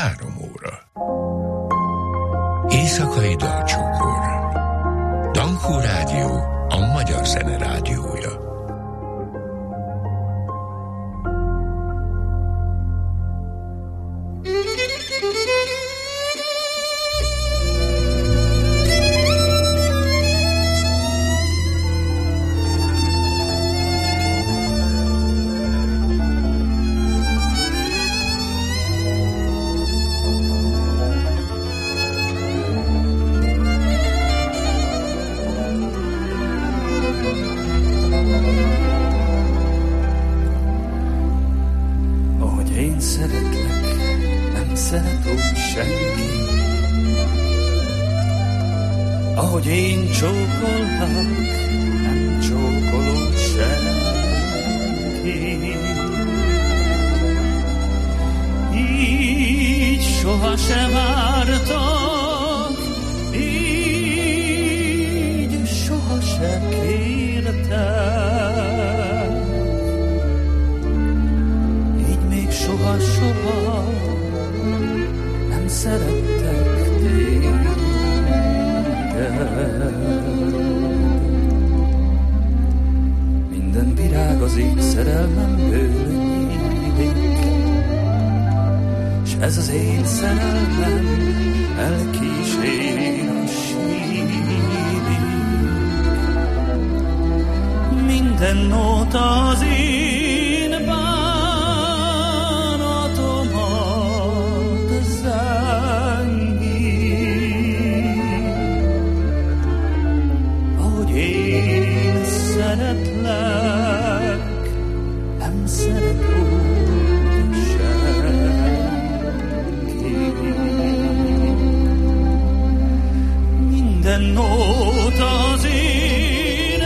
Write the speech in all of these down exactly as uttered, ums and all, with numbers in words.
három óra. Éjszakai dalcsokor. Dankó Rádió, a magyar zene rádiója. Ahogy én csókollak, nem csókolod senki. Így sohasem vártak, így sohasem kértek, így még soha-soha nem szerettek téged. Minden virág az ég szerelmemből nyílik, s ez az én szerelmem elkísér a sírig. Minden nóta az én bánatomat zengi. Én szeretlek, nem szeret úgy senki. Minden nóta az én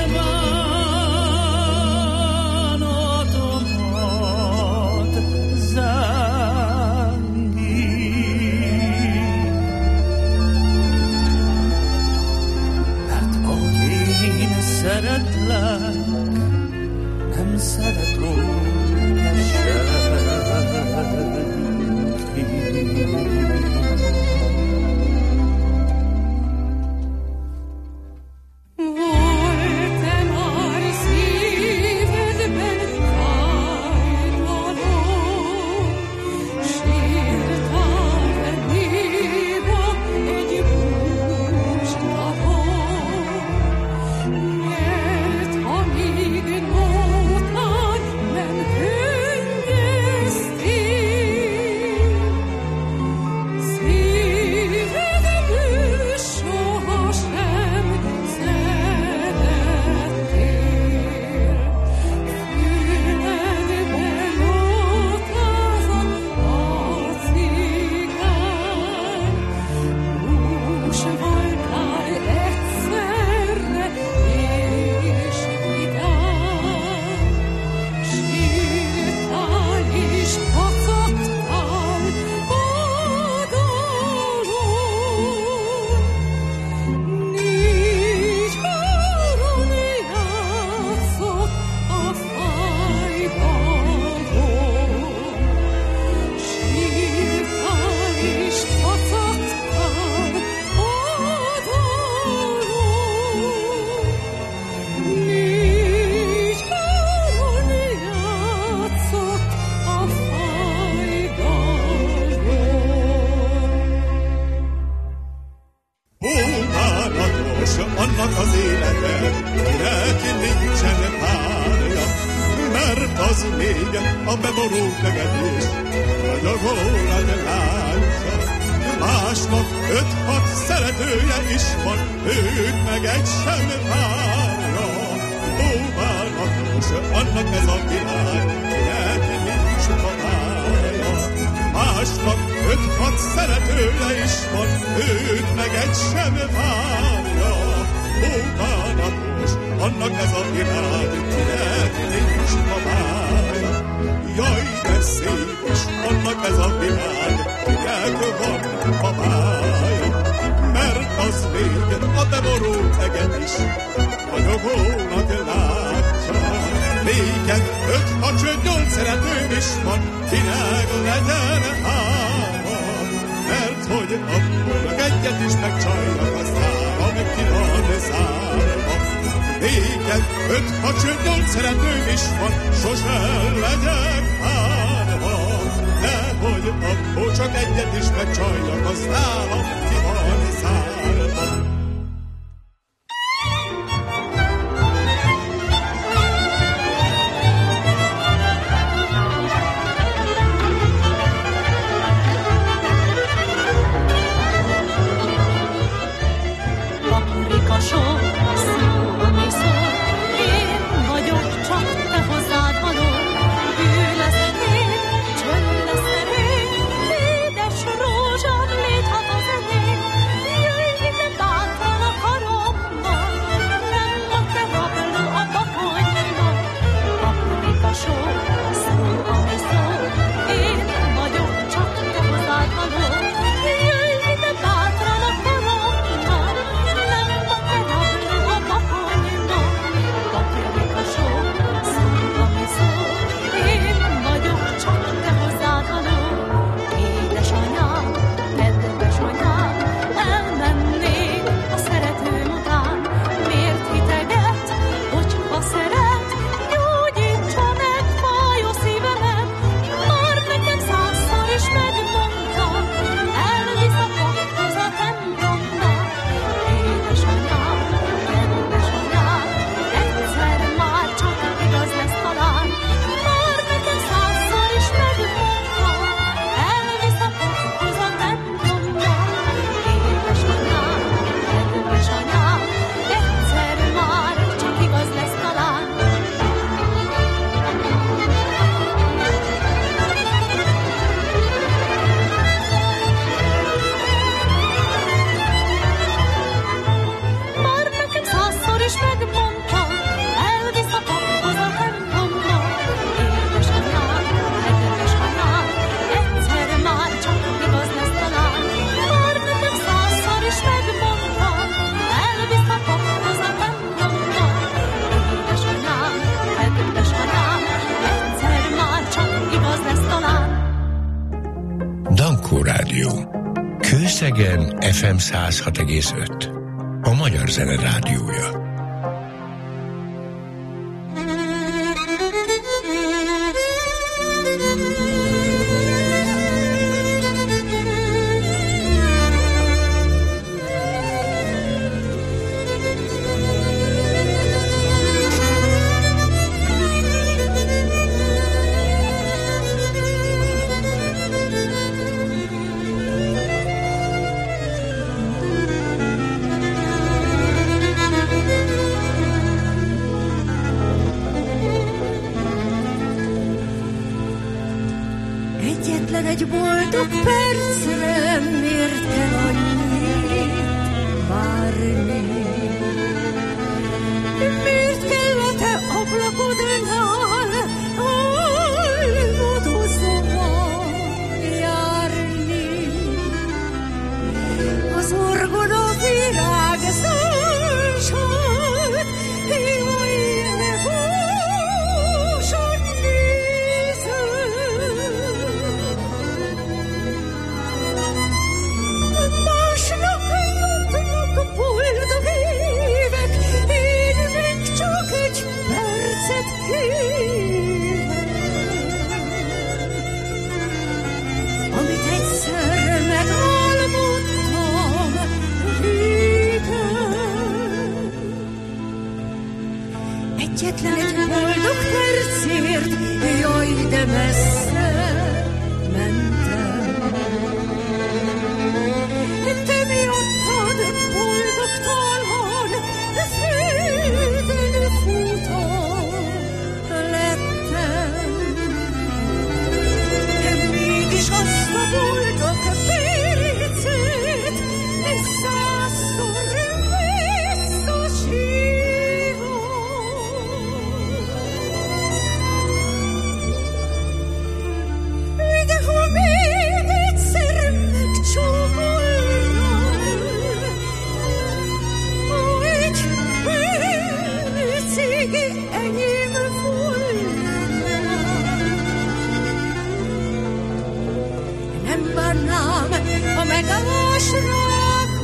bánatomat zengi. Mert ahogy én szeretlek, nem szeret úgy senki. Négy, öt, hat, sőt, nyolc szeretőm is van, kinek legyen három. egyet is megcsaljak, aztán meg ki van zárva. Igen, öt, hat, sőt, nyolc szeretőm is van, sosem legyek hárva. Nehogy abból csak egyet is megcsaljak, aztán ki van zárva. Kőszegen ef em száz hat egész öt, a Magyar Zene Rádiója. Nem bánnám, ha megállásra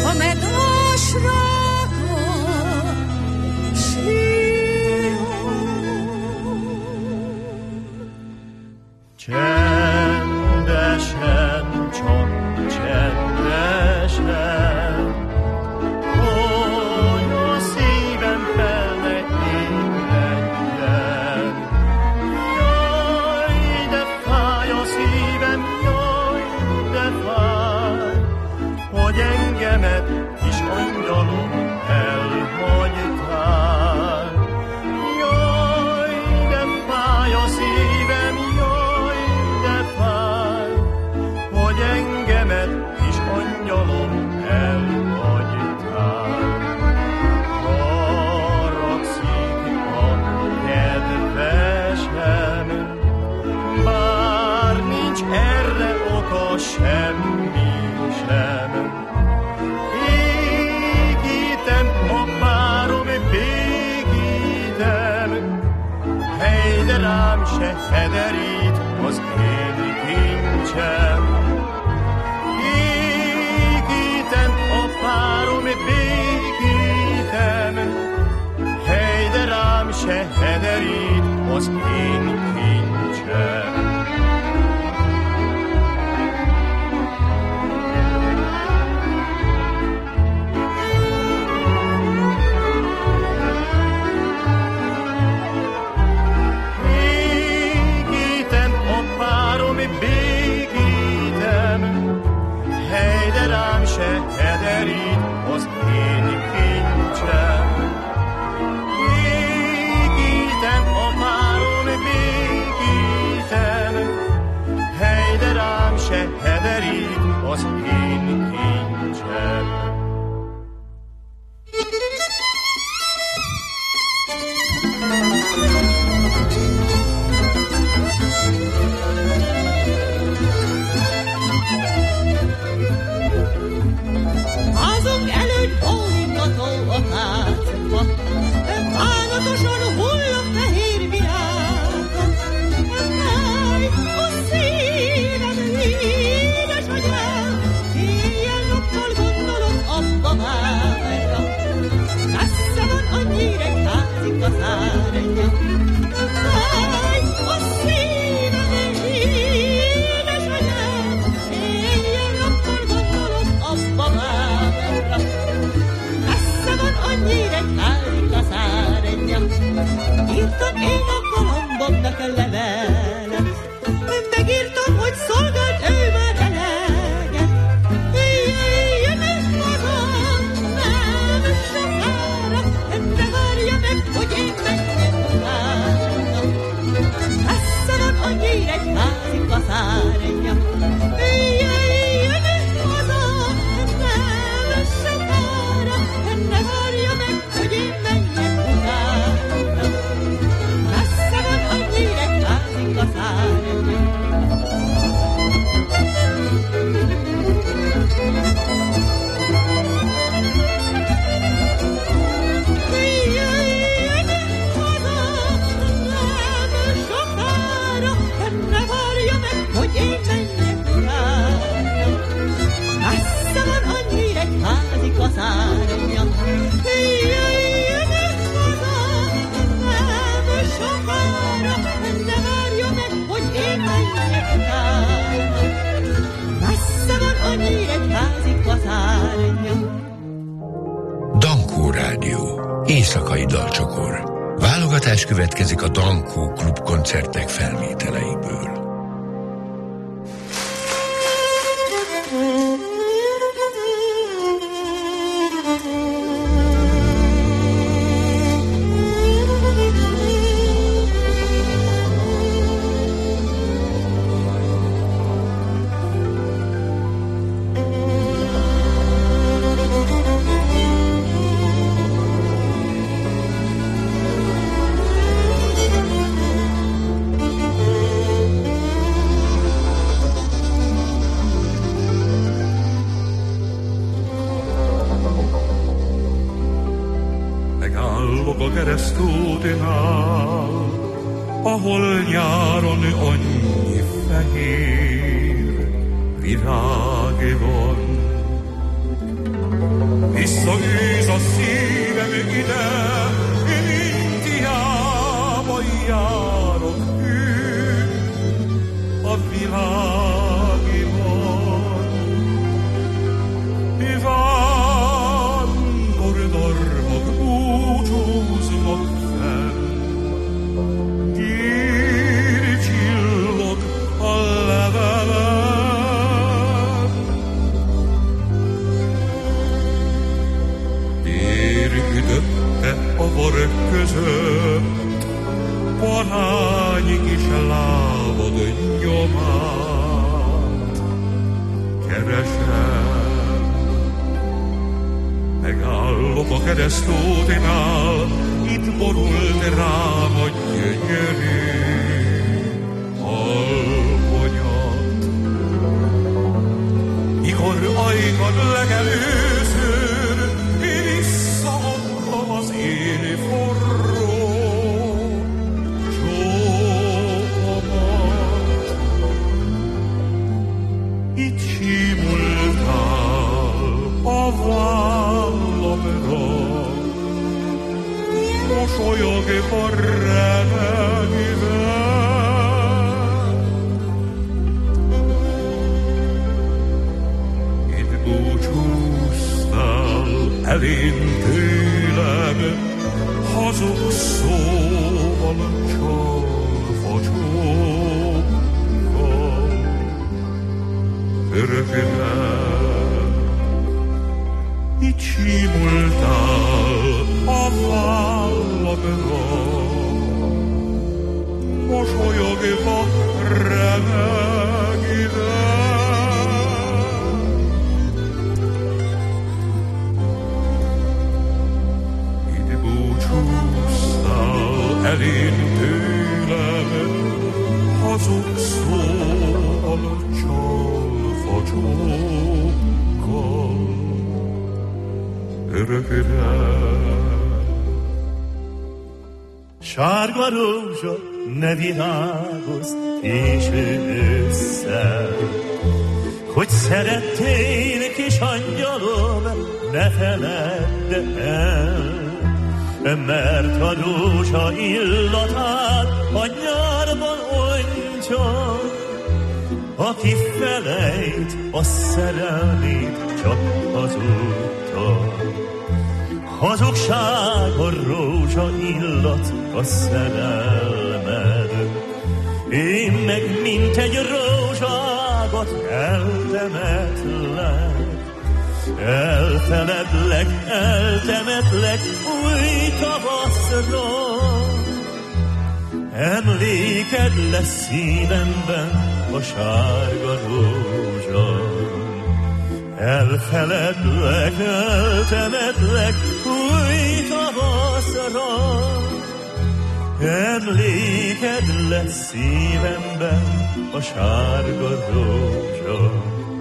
Dankó Rádió. Éjszakai dalcsokor. Válogatás következik a Dankó Klub koncertek felvételeiből. Ahol nyáron annyi fehér virág van, csillagok búcsúznak fenn. Gyéri csillog a levelem. Érgüdötte a varök között, parányi kis lábad nyomát. Keresem, megállok a keresztútnál, itt borult rám a gyönyörű alkonyat. Mikor ajkad legelőször, visszaadtam az én forró csókomat. Itt simultál a vállamra, mosolyogva remegve. Itt búcsúztál elén tőlem, hazug szóval csalva csókkal. Örökre itt simultál a vállamra, mosolyogva remegve. Itt búcsúztál elén tőlem, hazug szóval csalva csókkal. Örökre. Sárga rózsa, ne virágozz késő ősszel, hogy szerettél, kis angyalom, ne feledd el, mert a rózsa illatát a nyárban ontja, aki felejt, a szerelmét csak hazudta. Hazugság a rózsa illat, a szerelmed. Én meg mint egy rózságat eltemetlek, elfeledlek, eltemetlek új tavaszra. Emléked lesz szívemben a sárga rózsa. Elfeledlek, eltemetlek új tavaszra. Emléked lesz szívemben a sárga rózsa.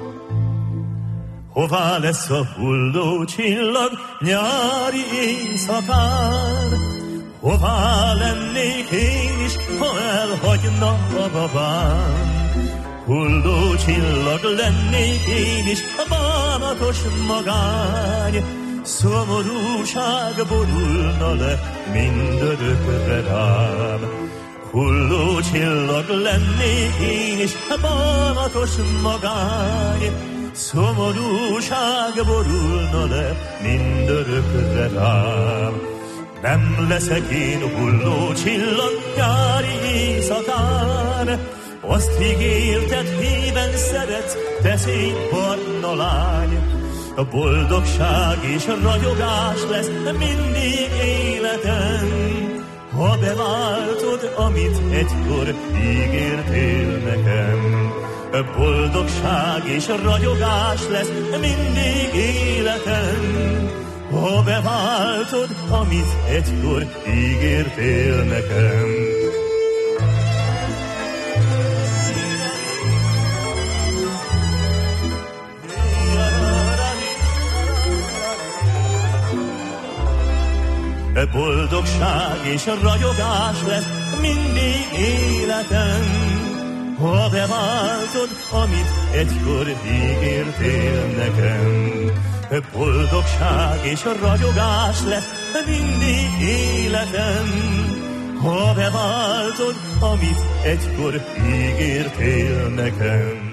Hová lesz a hulló csillag nyári éjszakán? Hová lennék én is, ha elhagyna a babám? Hulló csillag lennék én is, a bánatos magány. Szomorúság borulna le mindörökre rám. Hulló csillag lennék én is, a bánatos magány. Szomorúság borulna le mindörökre rám. Nem leszek én hulló csillag nyári éjszakán. Azt ígérted, híven szeretsz, te szép barna lány. A boldogság és a ragyogás lesz mindig életem, ha beváltod, amit egykor ígértél nekem. A boldogság és a ragyogás lesz mindig életem, ha beváltod, amit egykor ígértél nekem. A boldogság és a ragyogás lesz mindig életem, ha beváltod, amit egykor ígértél nekem. A boldogság és a ragyogás lesz mindig életem, ha beváltod, amit egykor ígértél nekem.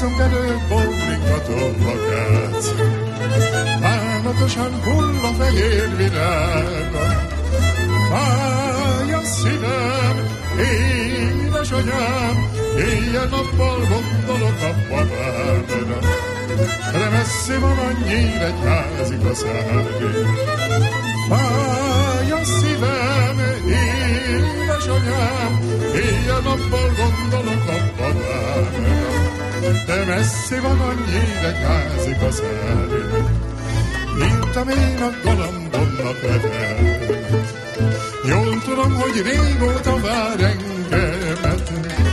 játszunk erőt, bowlingató lakác. Bánatosan hull a fehér virága. Fáj a szívem, édesanyám, éjjel-nappal gondolok a babádra. De messzi van a Nyíregyházig a száré. Fáj a szívem, édesanyám, éjjel-nappal gondolok a babádra. De messzi van a Nyíregyházig a száré. Írtam én a galambomnak levelet. Jól tudom, hogy régóta vár engemet.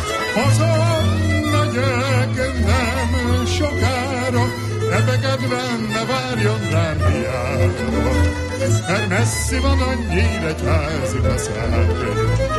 Hazamegyek nem sokára, ebegedven ne várjon rám hiába. Mert messzi van a Nyíregyházig a száré.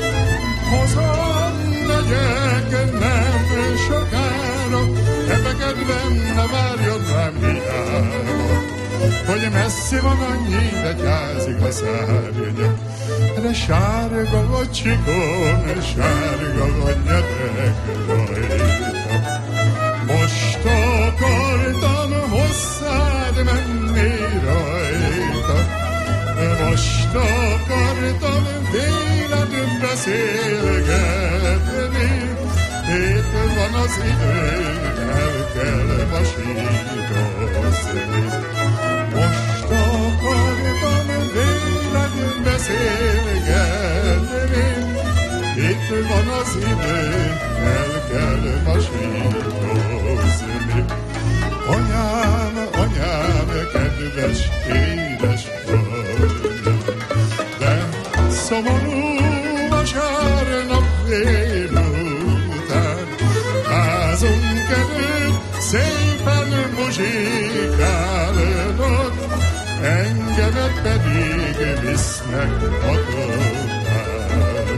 Hazamegyek nem sokára, ebegedven ne várjon rám hiába. Hogy messzi van a Nyíregyházig a szárnya, de sárga vagy csikon, sárga vagy nyereg rajta. Most akartam hosszád menni rajta, most akartam véled beszélgetni. Itt van az idő, el kell vasírozni. Most akartam véled beszélgetni. Itt van az idő, el kell vasírozni. Anyám, anyám, kedves, édes anyám, de szomorú vasárnap délután házunk előtt szépen muzsikálnak, engemet pedig visznek a tornán.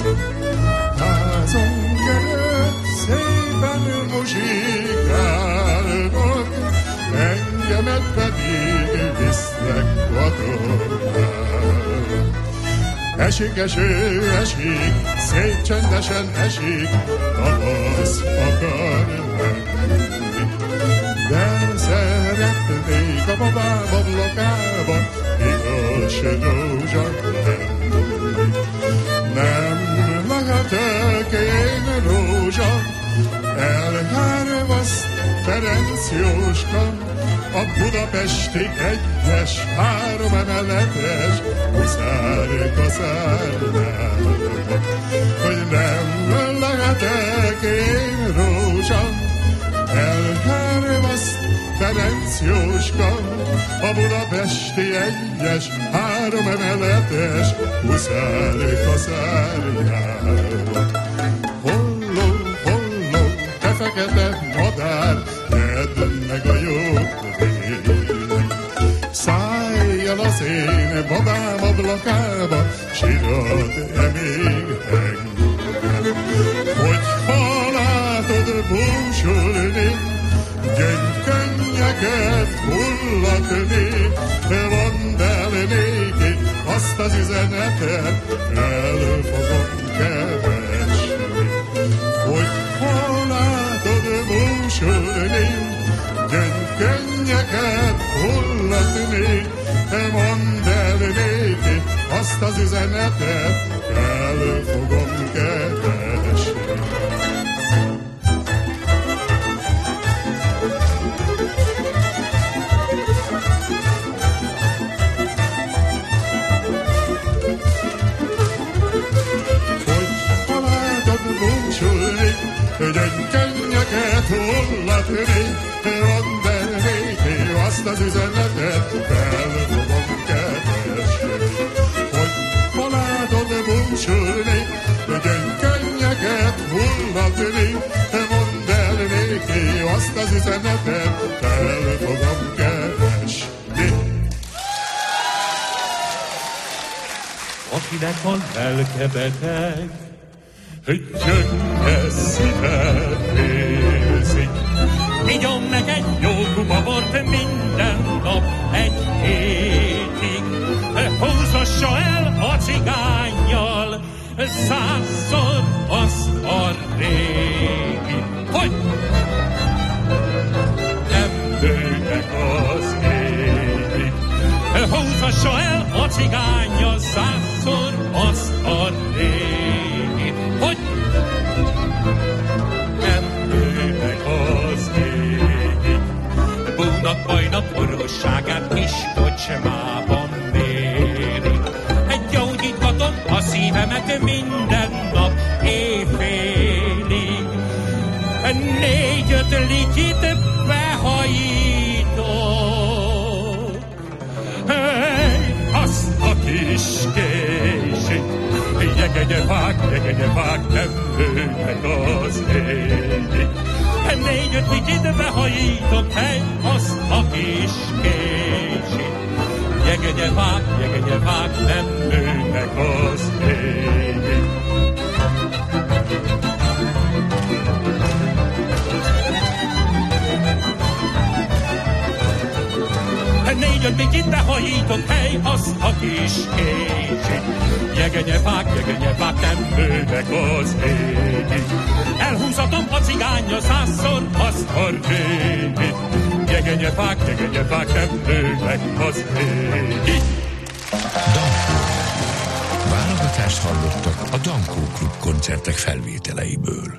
Házunk előtt szépen muzsikálnak, engemet pedig visznek a tornán. Esik eső, esik, szép csendesen esik, tavasz akar lenni. De szeretnék a babám ablakában igaz rózsa lenni. Nem lehetek én rózsa, elhárvaszt Ferenc Jóska, a budapesti egyes, három emeletes huszár kaszárnál. Hogy nem lehetek én rózsa, elhárvaszt Ferenc Jóska, a budapesti egyes, három emeletes huszár kaszárnál. Holló, holló, te fekete madár, tedd meg a jót vélni. Szállj el az én babám ablakába, sírod-e még engem? Hogy ha látod búsulni, gyöngykönnyeket hullatni, mondd el néki azt az üzenetet, el fogom keresni. Hogy ha látod búsulni, gyöngykönnyeket hullatni, mondd el néki azt az üzenetet, el fogom keresni. Gyöngykönnyeket hullatni, mondd el néki azt az üzenetet, el fogom keresni. Hogy ha látod búsulni, gyöngykönnyeket hullatni, mondd el néki azt az üzenetet, el fogom keresni. Akinek van lelke beteg, gyönge szívet érzik. Igyon meg egy jó kupa bort minden nap egy hétig. Húzassa el a cigánnyal százszor azt a régi. Hogy? cigánya százszor azt a régit, hogy nem nőnek az égig. Búnak bajnak orvosságát kis kocsmában mérik. Egy gyógyítgatom a szívemet minden nap éjfélig. Négy-öt lityit behajítok. Hey, azt a kis késit, jegegyefák, jegegyefák nem nőnek az égig. Négy-öt lityit behajítok, hey, azt a kis késit. Jegegyefák, jegegyefák nem nőnek az égig. Négy-öt lityit behajítok, hely, az a kis kécsit. Jegenyefák, jegenyefák nem nőnek az égig. Elhúzatom a cigánya százszor azt a régit. Jegenyefák, jegenyefák nem nőnek az égig. Dankó. Válogatást hallottak a Dankó Klub koncertek felvételeiből.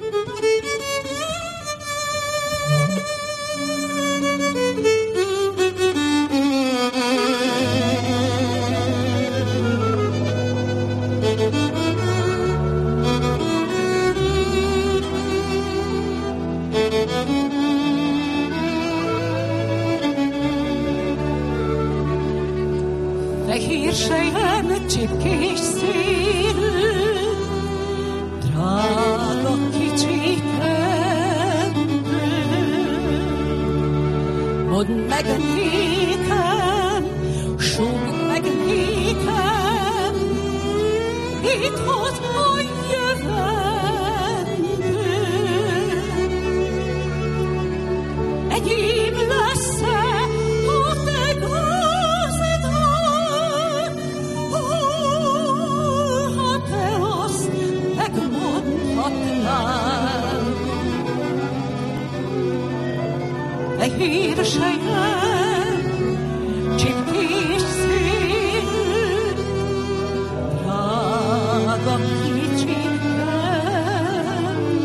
Fehér sejem, csipkés szélű, drága kicsikem, mondd meg nékem, súgd meg nékem, itt hoz a jövendő. Enyém lesz-e a te gazdad, ha te azt megmondhatnád. Fehér sejem, csipkés szélű, drága kicsikem.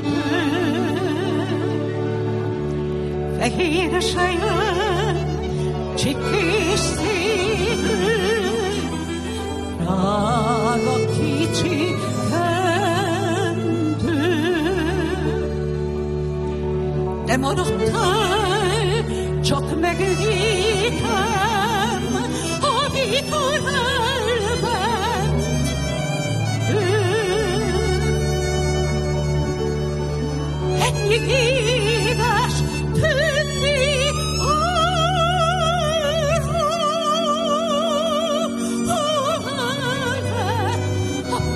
Fehér sejem, csipkés szélű, drága kicsikem. De maradtál csak meg nékem, amikor elment ő. Ennyi éves tűnik arra, hová lett a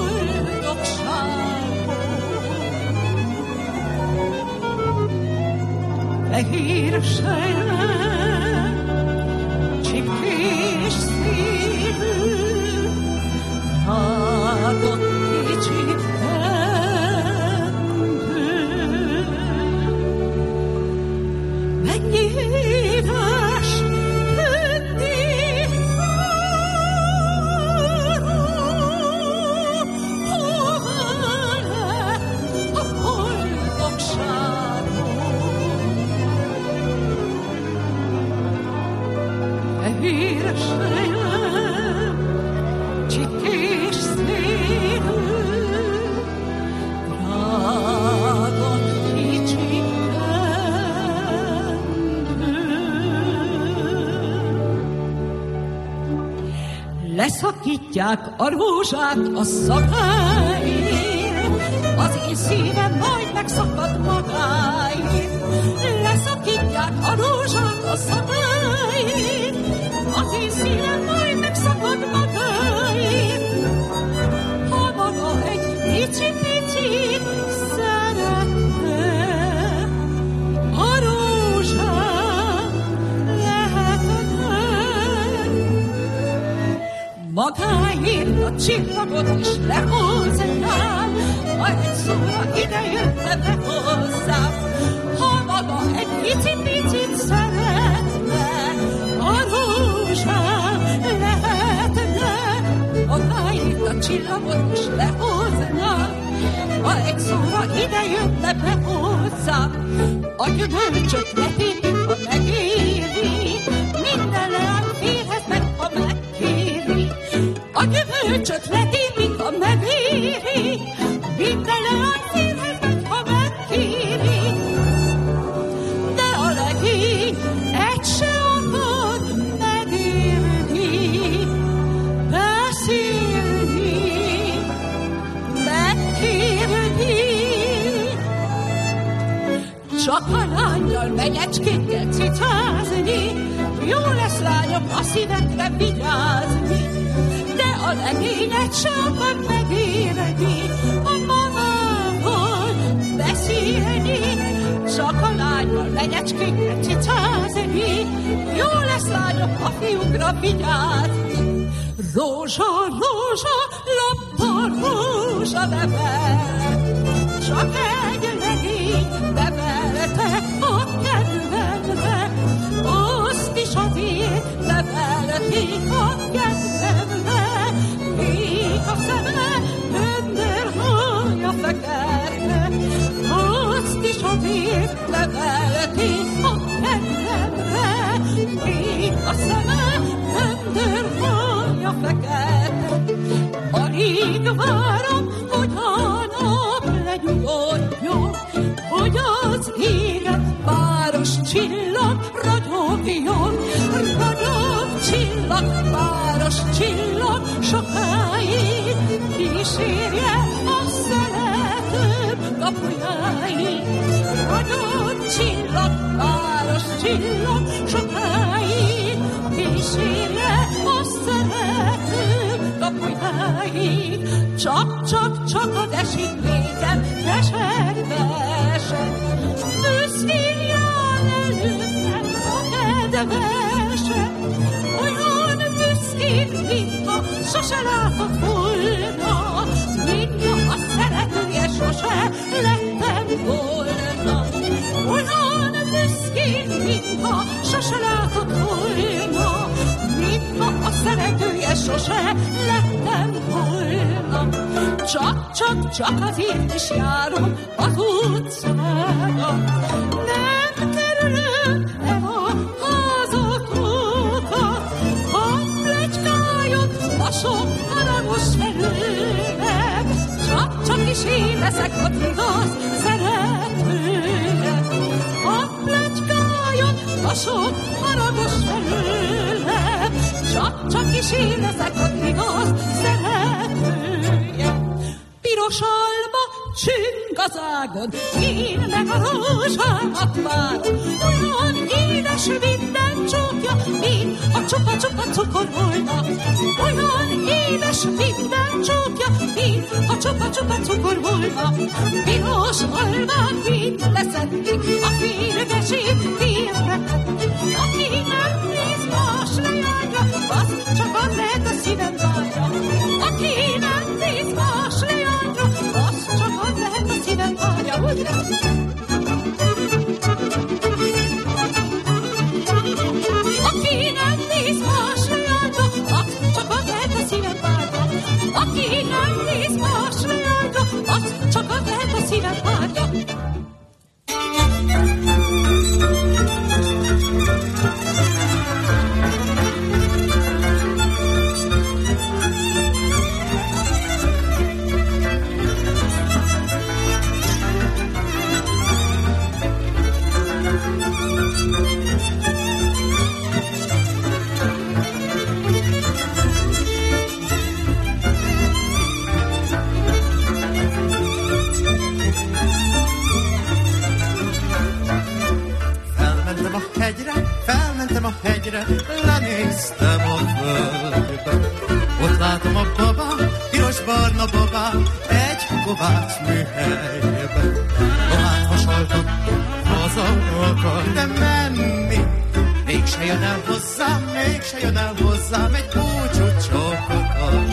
boldogságom. Fehér sejem, csipkés szívű, drága kicsikem. Mennyi éves tűnik arra, hová lett a boldogságom. Fehér sejem, csipkés szélű, drága kicsikem. Leszakítják a rózsát a szakáért, az én szívem majd megszakad magáért. Leszakítják a rózsát a szakáért, az én szívem majd megszakad magáért. Ha maga egy pici-picit szeretne, a rózsám lehetne. Magáért a csillagot is lehoznám, ha egy szóra idejönne be hozzám. Ha maga egy pici-picit szeretne, a rózsám lehetne. csillagot is lehoznám, ha egy szóra ide jönne be hozzám. A gyümölcsöt letépjük, ha megéri, minden leány férhez meg, ha megkéri. A gyümölcsöt letépjük, ha megéri, minden leány férhez meg, ha megkéri. De a legény egy se akad megérni, beszélni, megkérni. Csak a lányjal, menyecskékkel cicázni, jó lesz lányok a szívekre vigyázni. De a legényet se akar megérni, a magával beszélni. Csak a lányjal, menyecskékkel cicázni, jó lesz lányok a fiúkra vigyázni. Rózsa, rózsa, lappa, rózsa nevel, csak egy legény nevelte a kedvemre, azt is azért nevelték a kedvemre, kék a szeme, göndör hajja fekete, azt is azért nevelték a kedvemre, kék a szeme, göndör hajja fekete. Alig várom, hogy a nap lenyugodjon, hogy az égen páros csillag ragyogjon. Ragyog csillag, páros csillag, sokáig kísérje a szeretőm kapujáig. Ragyog csillag, páros csillag, sokáig kísérje a szeretőm kapujáig. Csak, csak, csak az esik létem, keservesen, büszkén jár előttem a kedvesen. Olyan büszkén, mintha sose látott volna, mintha a szeretője sose lettem volna. Olyan büszkén, mintha sose látott volna, mintha a szeretője sose lettem volna. Csak, csak, csak azért is járom az utcára, nem kerülöm el a házatokat, ha plecskáljon a sok haragos felőlem. Csak, csak is én leszek az igaz szeretője, ha plecskáljon a sok haragos felőlem. Csak, csak is én leszek az igaz szeretője. Piros alma csüng az ágon, én meg a rózsámat várom. Olyan édes minden csókja, mint a csupa-csupa cukor volna. Olyan édes minden csókja, mint a csupa-csupa cukor volna. Piros almát mind leszették, a férgesét félretették. Aki nem néz más leányra, az csak az lehet a szívem várja. Aki nem néz más leányra, az csak az lehet a szívem várja. Úgy lesz. Aki nem néz más leányra, az csak az lehet a szívem várja. Aki nem néz más leányra, az csak az lehet a szívem várja. Felmentem a hegyre, lenéztem a földbe. Ott látom a babám, piros-barna babám, egy kovács műhelyben. Tovább hasaltam haza akar, de menni mégse jön el hozzám, mégse jön el hozzám, egy búcsú csókot ad.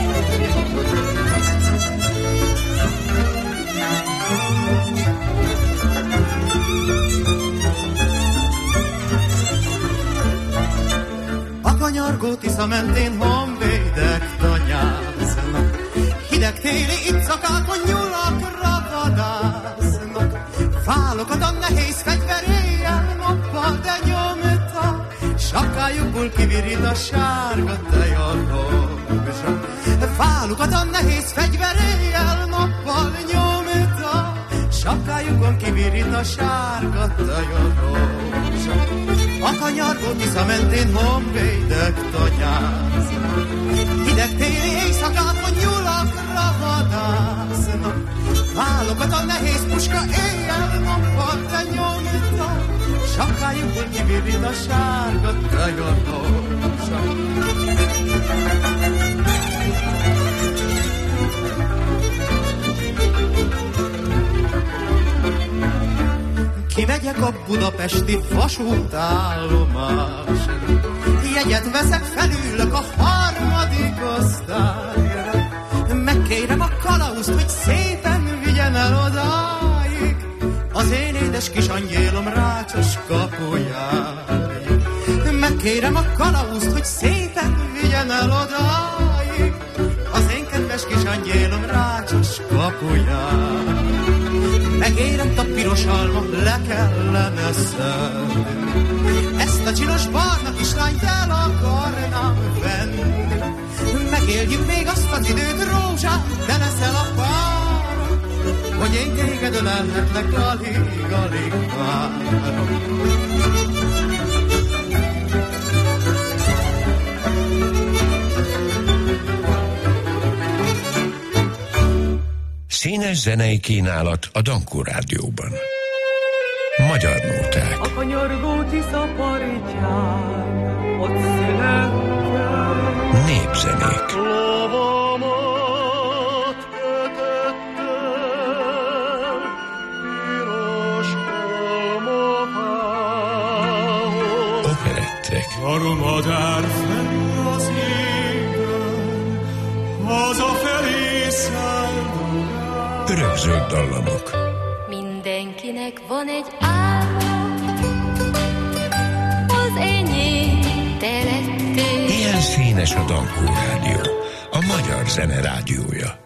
A kanyargó Tisza mentén honvédek tanyáznak. hideg téli iccakálkon nyulakra vadásznak. Fálokat a nehéz fegyver éjjel nappal, de nyomta, sapkájukból kivirít a sárga tejarhogzsa. Fálukat a nehéz fegyver éjjel nappal nyomta, sapkájukon kivirít a sárga tejarhogzsa. A kanyargó Tisza mentén honvédek tanyáznak. Hideg téli éjszakákon nyulakra vadásznak. Válokat a nehéz puska éjjel nappal, te nyomta, sapkájukból kivirít a sárga tejarhogzsa. Kimegyek a budapesti vasútállomásra, jegyet veszek, felülök a harmadik osztályra. Megkérem a kalauzt, hogy szépen vigyen el odáig, az én édes kis angyélom rácsos kapujáig. Megkérem a kalauzt, hogy szépen vigyen el odáig, az én kedves kis angyélom rácsos kapujáig. Megérett a piros alma, le kellene szedni, ezt a csinos barna kislányt el akarnám venni. Megéljük még azt az időt, rózsám, te leszel a párom, hogy én téged ölelhetlek, alig, alig várom. Színes zenei kínálat a Dankó Rádióban. Magyar nóták. A kanyargó Tisza partján ott születtem. Népzenék. Lovamat kötöttem piros almafához. Operettek. Armadár fenn az égen, hazafelé szállunk. Örökzöld dallamok. Mindenkinek van egy álma, az enyém te lettél. Ilyen színes a Dankó Rádió, a magyar zene rádiója.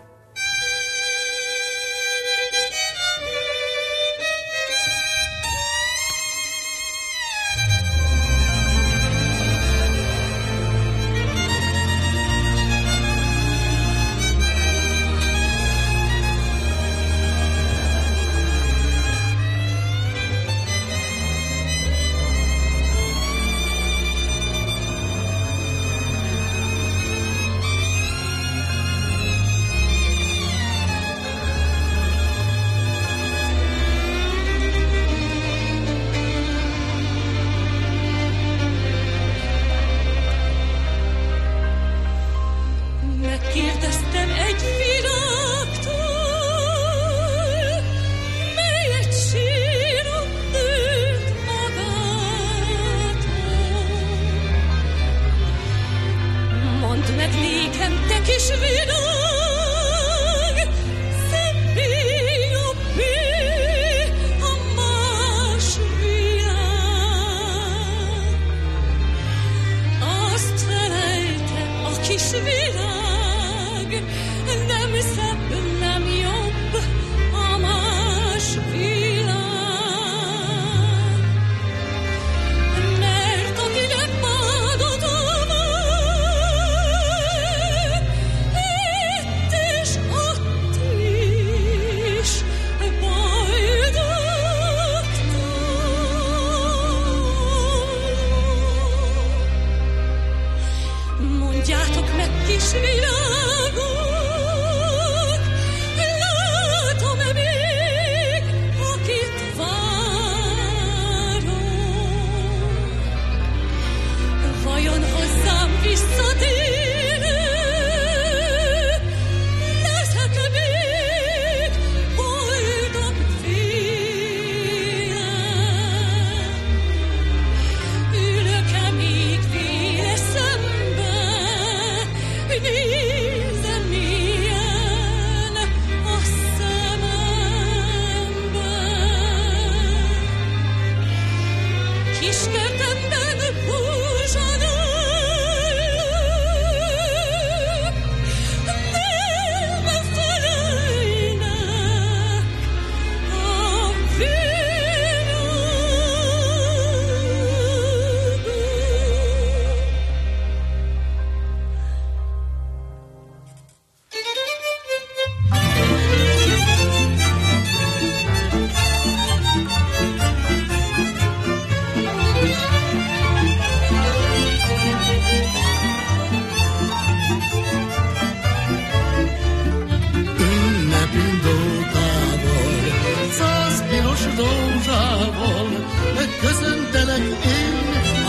Mondjátok meg, kis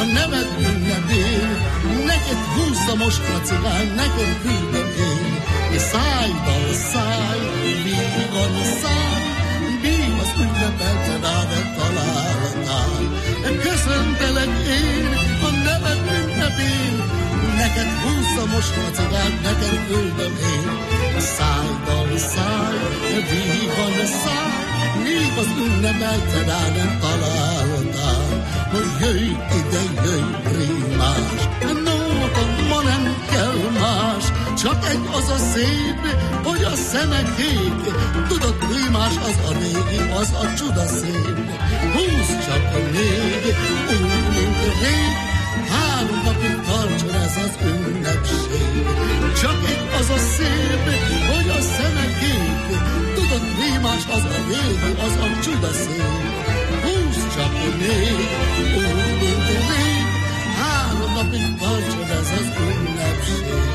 a neved ünnepén, neked húzza most a cigány, neked küldöm én. Szájddal száj, vígan száj, bív az ünnepelt rád találtál. Köszöntelek én a neved ünnepén, neked húzza most a cigány, neked küldöm én. Szájddal száj, vígan száj, bív az ünnepelt rád találtál. Hogy jöjj ide, jöjj prímás, nóta ma nem kell más, csak egy az a szép, hogy a szemek kék. Tudod, prímás az a régi, az a csuda szép. Húzd csak még, úgy, mint rég, három napig tartson ez az ünnepség. Csak egy az a szép, hogy a szemek kék. Tudod, prímás az a régi, az a csuda szép. Húzd csak még, úgy, mint rég, három napig tartson ez az ünnepség.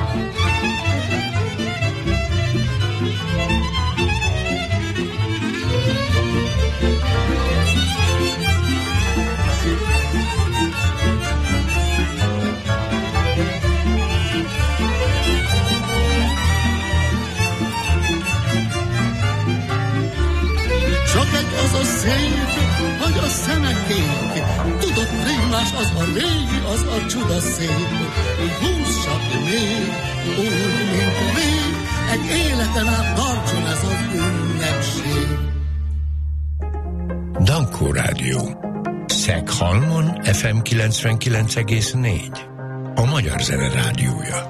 Csak egy az a szép, hogy a szemek kék. Tudod, prímás az a régi, az a csuda szép. Húzd csak még, úgy, mint rég, egy életen át tartson ez az ünnepség. Dankó Rádió. Szeghalmon ef em kilencvenkilenc egész négy. A Magyar Zene Rádiója.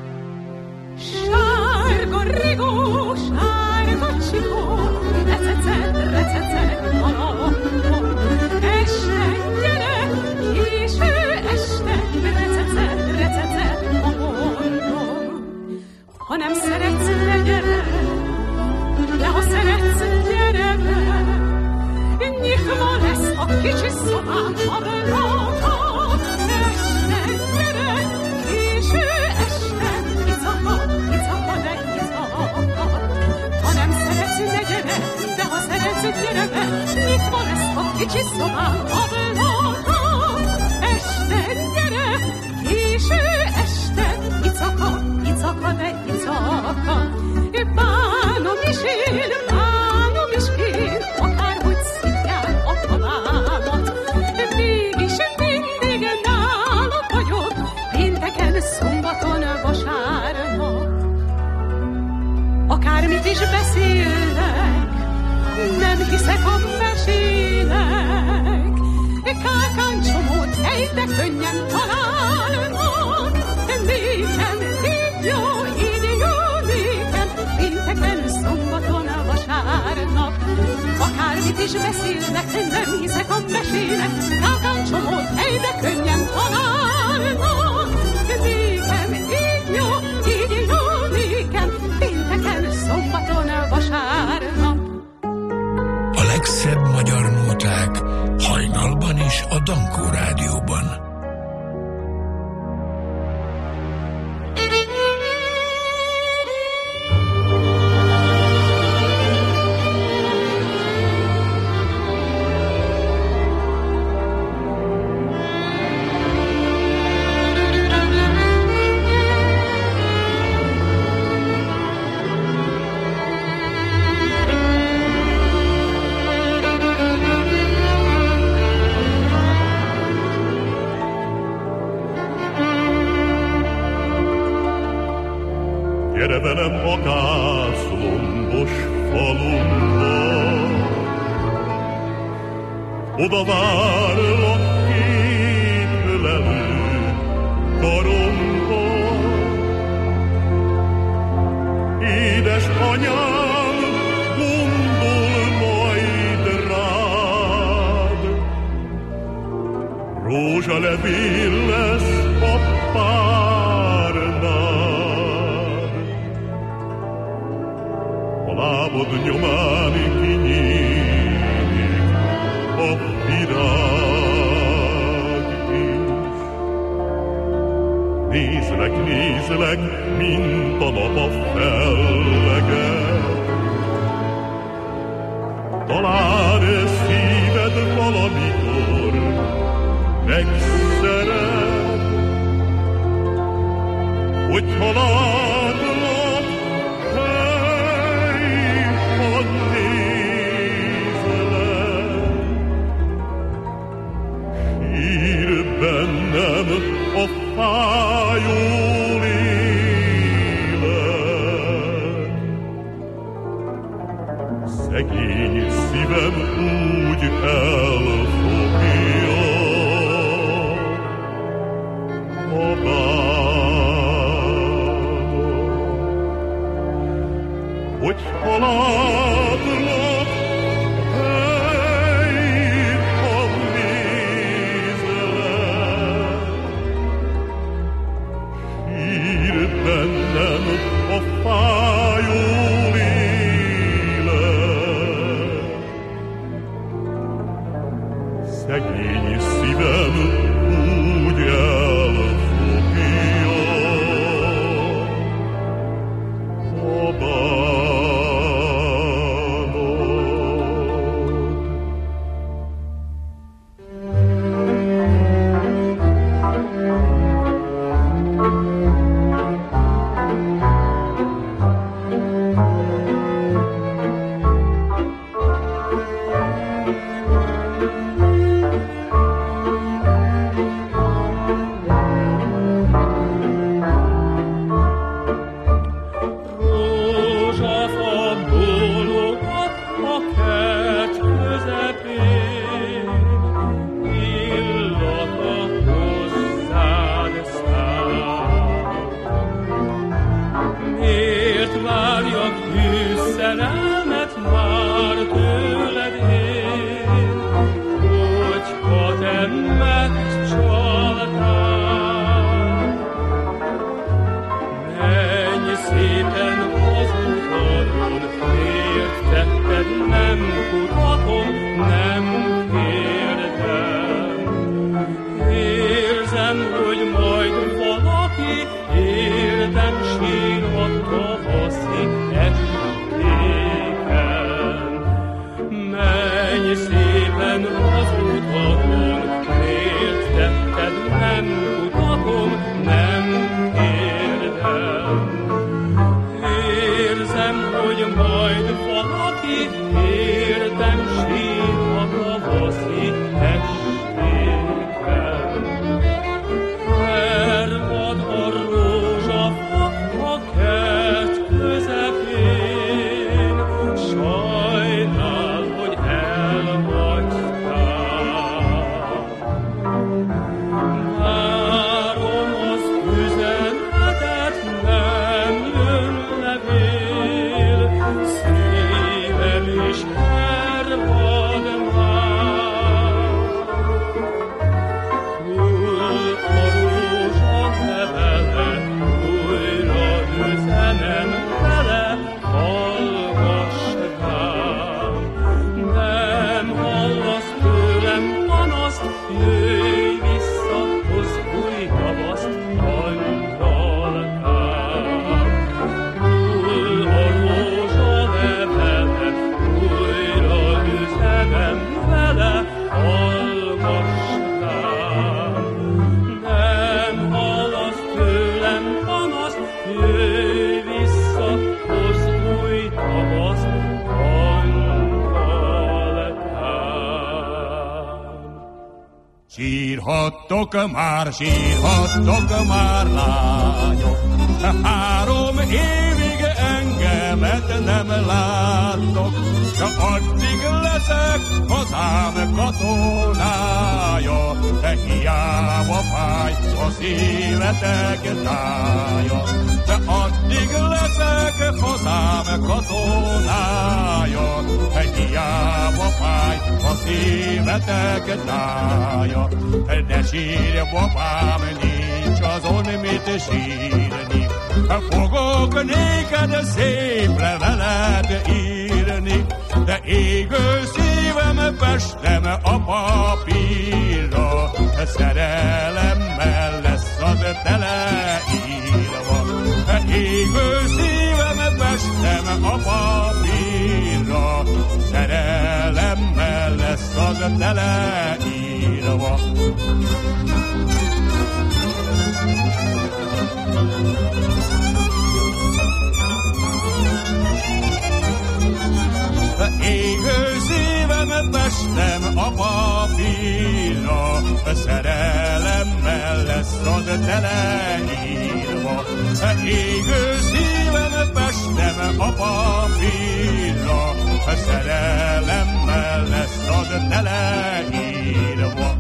Sárga rigó, sárga csikó, recece, recece, alapon. Este gyere, késő este, recece, recece, alapon. Ha nem szeretsz, ne gyere, de ha szeretsz, gyere be. Nyitva lesz a kicsi szobám, ablaka. Este gyere, késő este, icaka, icaka, de icaka. Ha nem szeretsz, ne gyere, de ha szeretsz, gyere be. Nyitva lesz a kicsi szobám, ablaka. Este gyere, késő este, icaka, icaka, de icaka. Bánom is én, bánom is én, akárhogy szívjál a halámat. Mégis mindig nálad vagyok, pénteken, szombaton, vasárnap. Akármit is beszélnek, nem hiszek a mesének. Kákáncsomót egyre könnyen találnak. Nékem így jó, így jó, nékem pénteken, szombaton, vasárnap. Akármit is beszélnek, nem hiszek a mesének. Kákáncsomót egyre könnyen találnak. Nékem így jó, így jó, nékem pénteken, szombaton, vasárnap. A legszebb magyar nóták hajnalban is a Dankó Rádióban. Gyere velem a gázlombos falumba, oda várlak két ölelő karomba. Édes anyám, gondol majd rád, rózsalevél lesz a párnád. Lábad nyomán kinyílik a virág is. Nézlek, nézlek, mint a nap a felleget. Talán szíved valamikor megszólal. családlak, hely, ha nézlek. Sír bennem a fájó lélek. Szegény szívem úgy elfogja a bánatot, hogy halálnak hely, ha nézlek. Sír bennem a fájó lélek. Szegény szívem úgy elfogja a Sírhattok már, sírhattok már, lányok, három évig engemet nem láttok, csak addig leszek hazám katonája, de hiába fáj a szívetek tája, de addig leszek hazám katonája, de hiába fáj a szívetek tája. De sírj, babám, nincs azon mit sírni, fogok néked szép levelet írni, de égő szívem festem a papírra, szerelemmel lesz az teleírva. Égő szívem festem a papírra, szerelemmel lesz az teleírva. Égő szívem, testem a papírra, szerelemmel lesz az teleírva. Égő szívem, pestem a papírra, szerelemmel lesz az teleírva.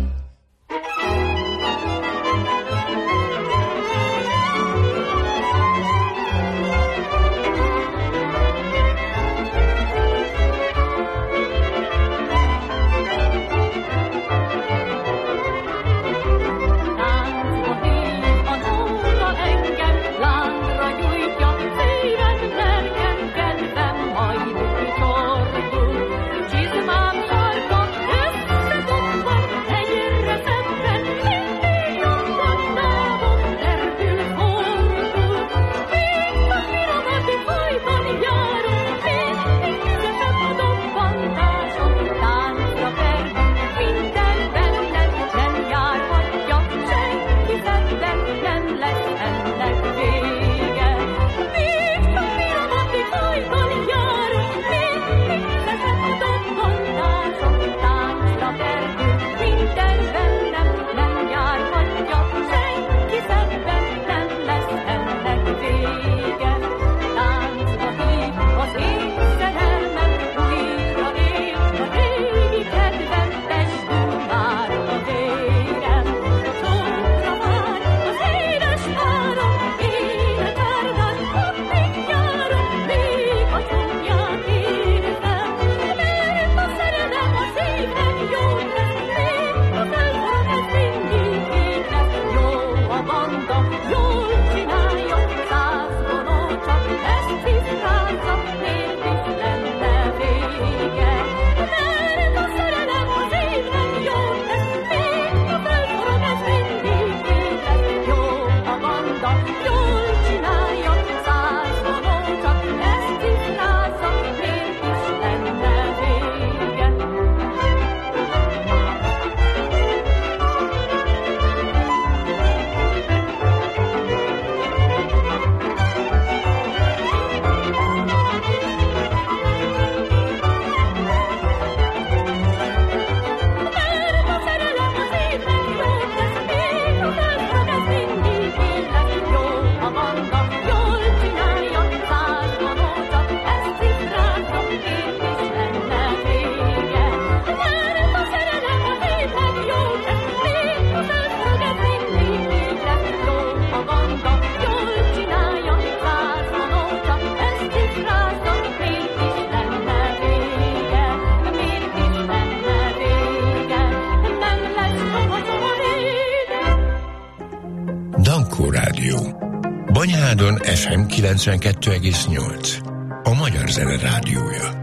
Banyhádon ef em kilencvenkettő egész nyolc. A Magyar Zene Rádiója.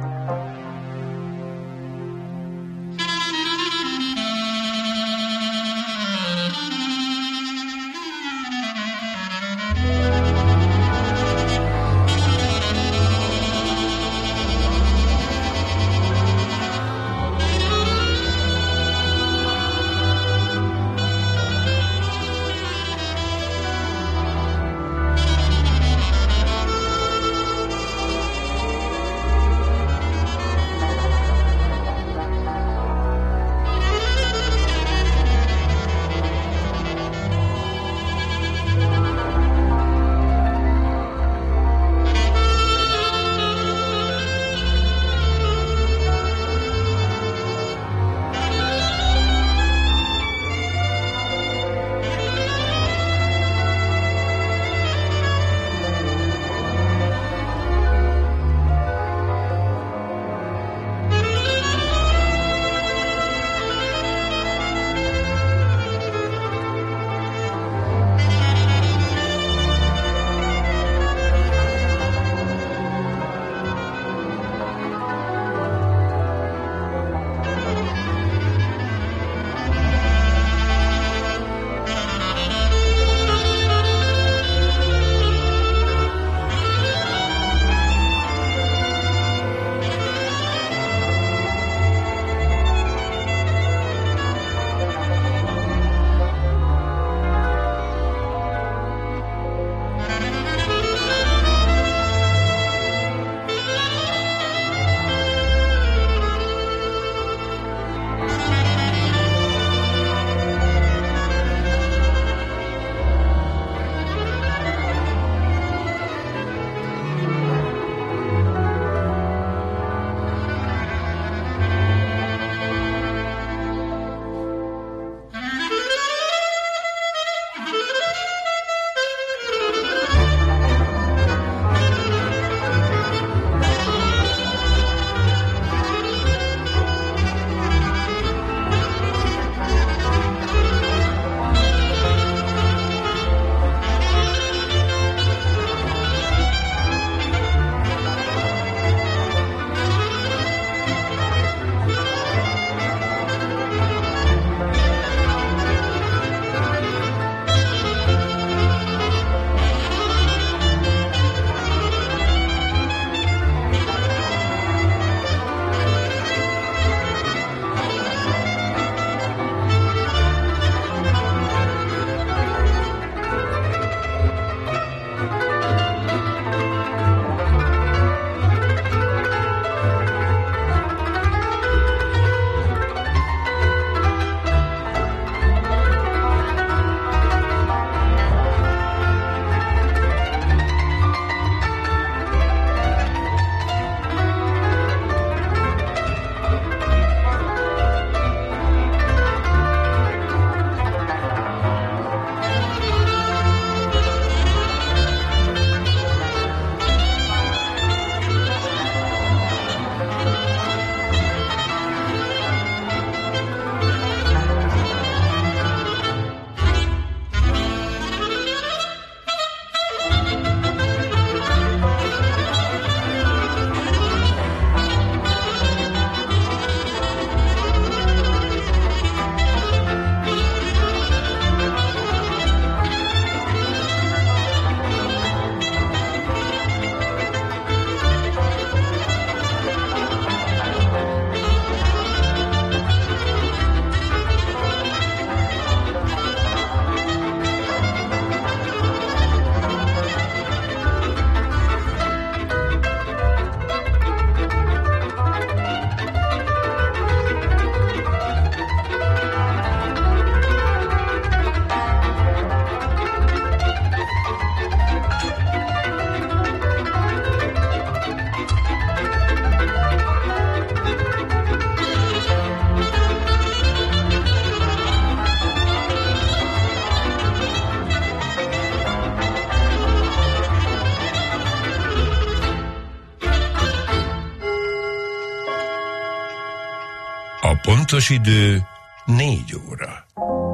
Pontos idő négy óra.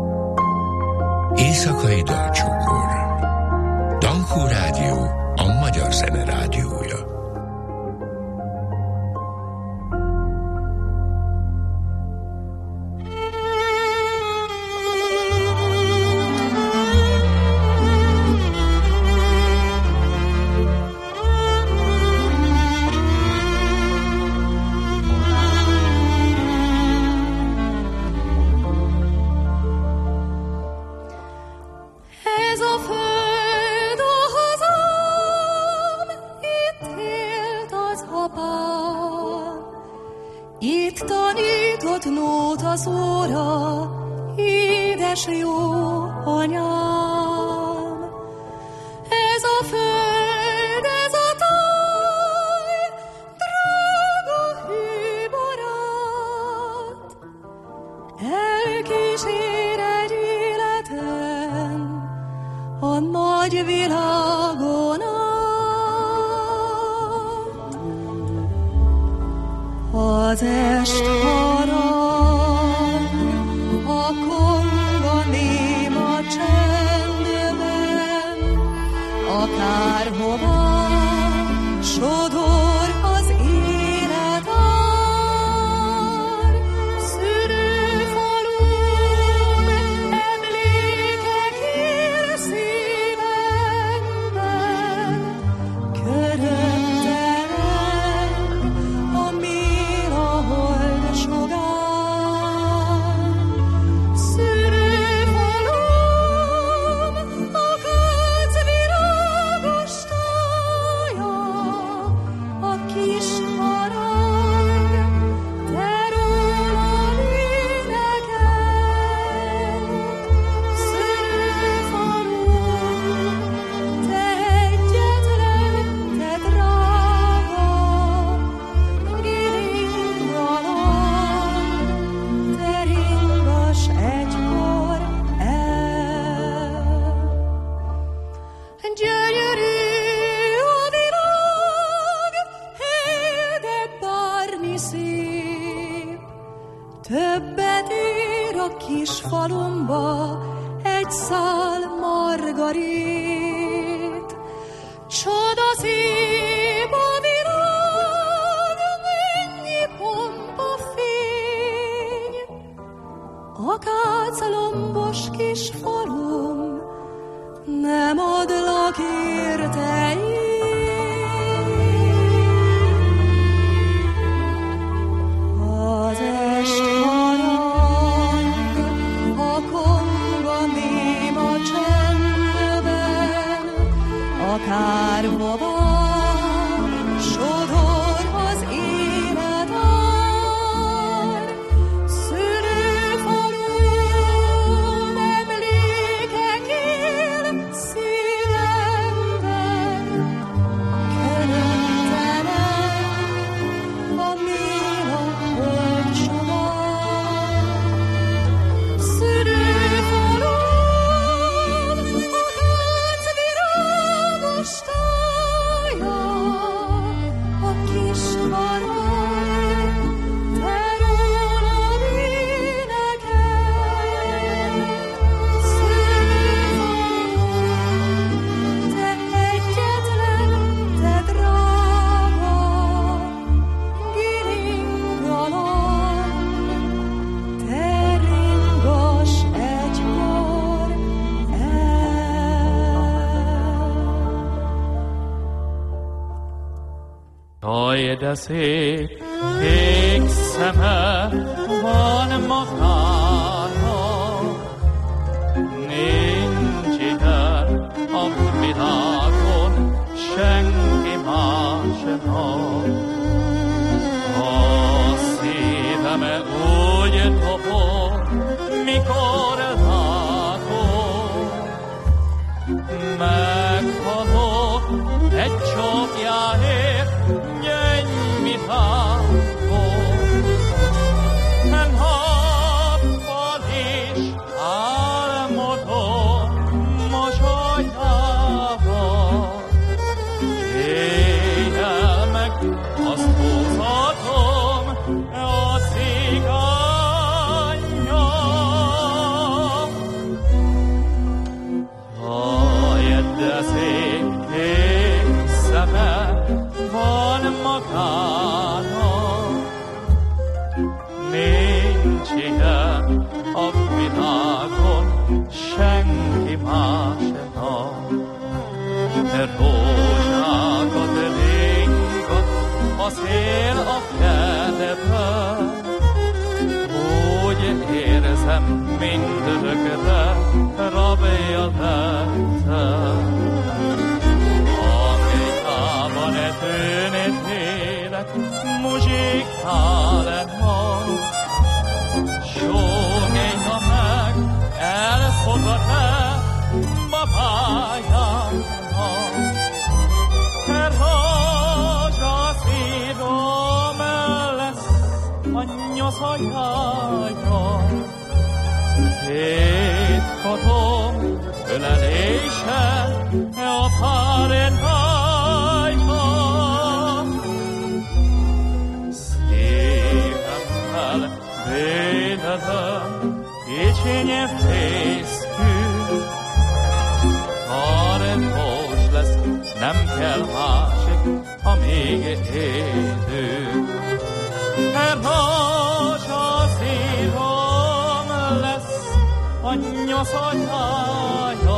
Éjszakai dalcsokor. Dankó Rádió, a magyar zene rádiója. Az óra, édes jó anyám, ez a föld, ez a táj, drága hű barát, elkísér egy életen a nagy világon át. Az est harag, akárhova sodor az életár, szülőfalum emlékek ér szívemben, körömtelen a méla hold sugár. Szülőfalum a kác virágos tája, a kis harang, te rólad énekel. Szülőfalum, te egyetlen, te drága, giringalan, te ringass egykor el. Gyönyörű a világ, de bármi szép, többet ér a kis falumba egy szál margarét. Csoda szép a világ, mennyi pompa fény, a káclombos kis falum, nem adlak érte én. Az est harang, a konga néma csendben, akárhova sodor az életár, szülőfalum emlékek él szívemben, körömtelen a méla hold sugár. Szülőfalum a kác virágos tája, a kis harang, te rólad énekel. Szülőfalum, te egyetlen, te drága, giringalan, te ringass egykor el. Jaj, de szép kék szeme van magának, nincs ilyen a világon senki másnak. A szíveme úgy dobog, mikor látom, meghalok egy csókjáért, gyöngy vitákon. Nappal is álmodom mosolyával, rózsákat ringat a szél a kertben. Úgy érzem, mindörökre rabja lettem. Amerikában e tűnét élek, muzsikálnak. Sógéka meg elfogad-e babájának. Te rózsaszírom lesz a nyoszajája. Két katom ölelése a párentájba. Szívemmel védelem kicsinye fészkű. Tartós lesz, nem kell másik, amíg élünk. E rózsaszírom lesz a nyoszajája.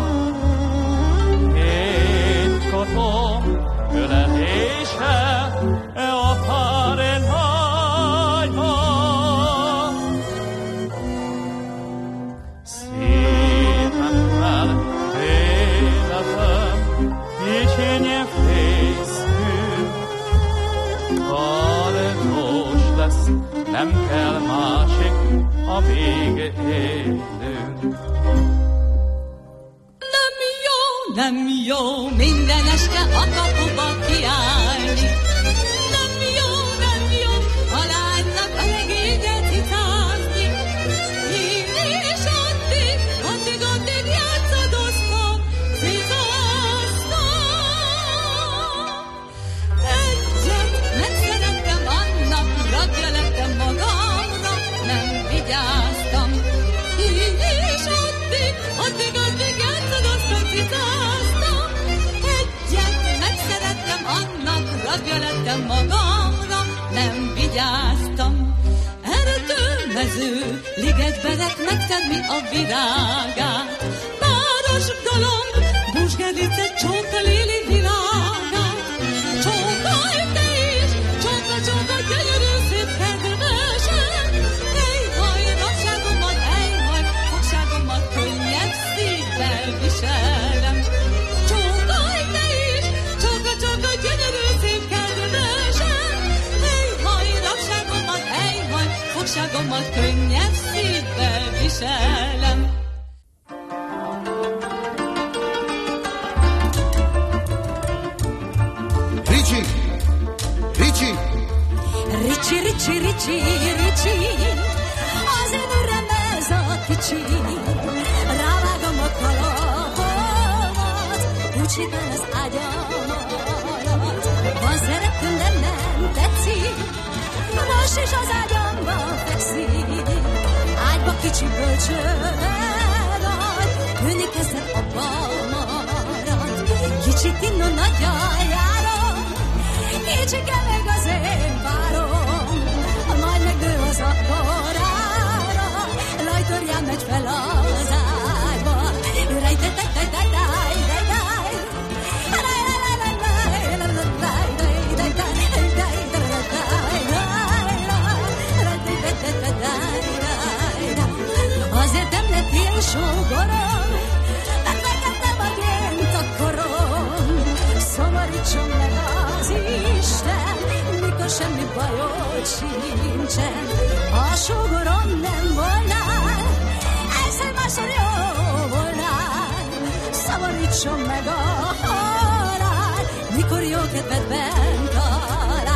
Két katom ölelése a párentájba. Szívemmel véletem kicsinye fészkű. Tartós lesz, nem kell másik, amíg élünk. Nem jó, nem jó, minden este a kapuba kiállni. Nem jó, nem jó, a lánynak a legényet hitázni. Én és addig, addig, addig játszadoztam, szitáztam. Egyet megszerettem, annak rabja lettem magamra, nem vigyáztam. Én és addig, addig, addig játszadoztam, szitáztam. Egyet megszerettem, annak rabja lettem magamra, nem vigyáztam. Erdőmező, ligetberek megtenni a virágát. Páros galomb, buzsgerice, csóka lili világát. Csókolj te is, csóka, csóka, gyönyörű szép kedvesen. Ejhaj, rabságomat, ejhaj, fogságomat könnyebb szívvel viselem. Csókolj te is, csóka, csóka, gyönyörű szép kedvesen. Ejhaj, rabságomat, ejhaj, fogságomat könnyebb szívvel viselem. Ricsi! Ricsi! Ricsi, Ricsi, Ricsi, Ricsi, az én öröm ez a kicsi. Rávágom a kalapomat, úgy sípel az ágyamat. Van szeretőm, de nem tetszik, most is az ágyamban fekszik. Ágyba kicsi bölcsővel, ülni kezdett abba marad. Kicsit innen nagyjal járom, kicsike meg az én párom. Majd megnő az akkorára, lajtorján megy fel az ágyba. Azért nem lettél sógorom, mert megedtem a én takarom. Szomorítson meg az Isten, mikor semmi bajod sincsen. Ha a sógorom nem volnál, egyszer másszor jó volnál. Szomorítson meg a halál, mikor jó kedvedben talál.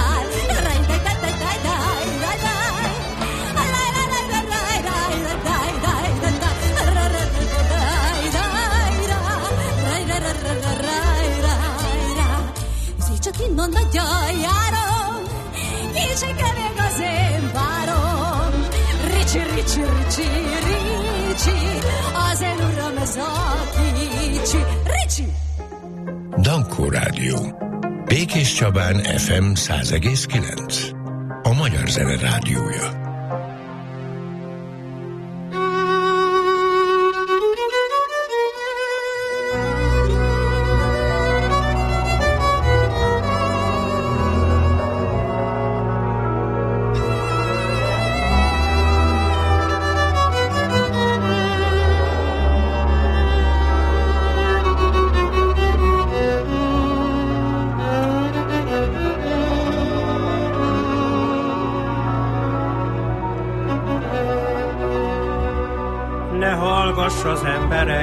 Csak innen nagyjal járom, kicsike még az én párom. Ricsi, Ricsi, Ricsi, Ricsi, az én uram ez a kicsi. Ricsi! Dankó Rádió. Békés Csabán ef em száz egész kilenc. A Magyar Zene Rádiója.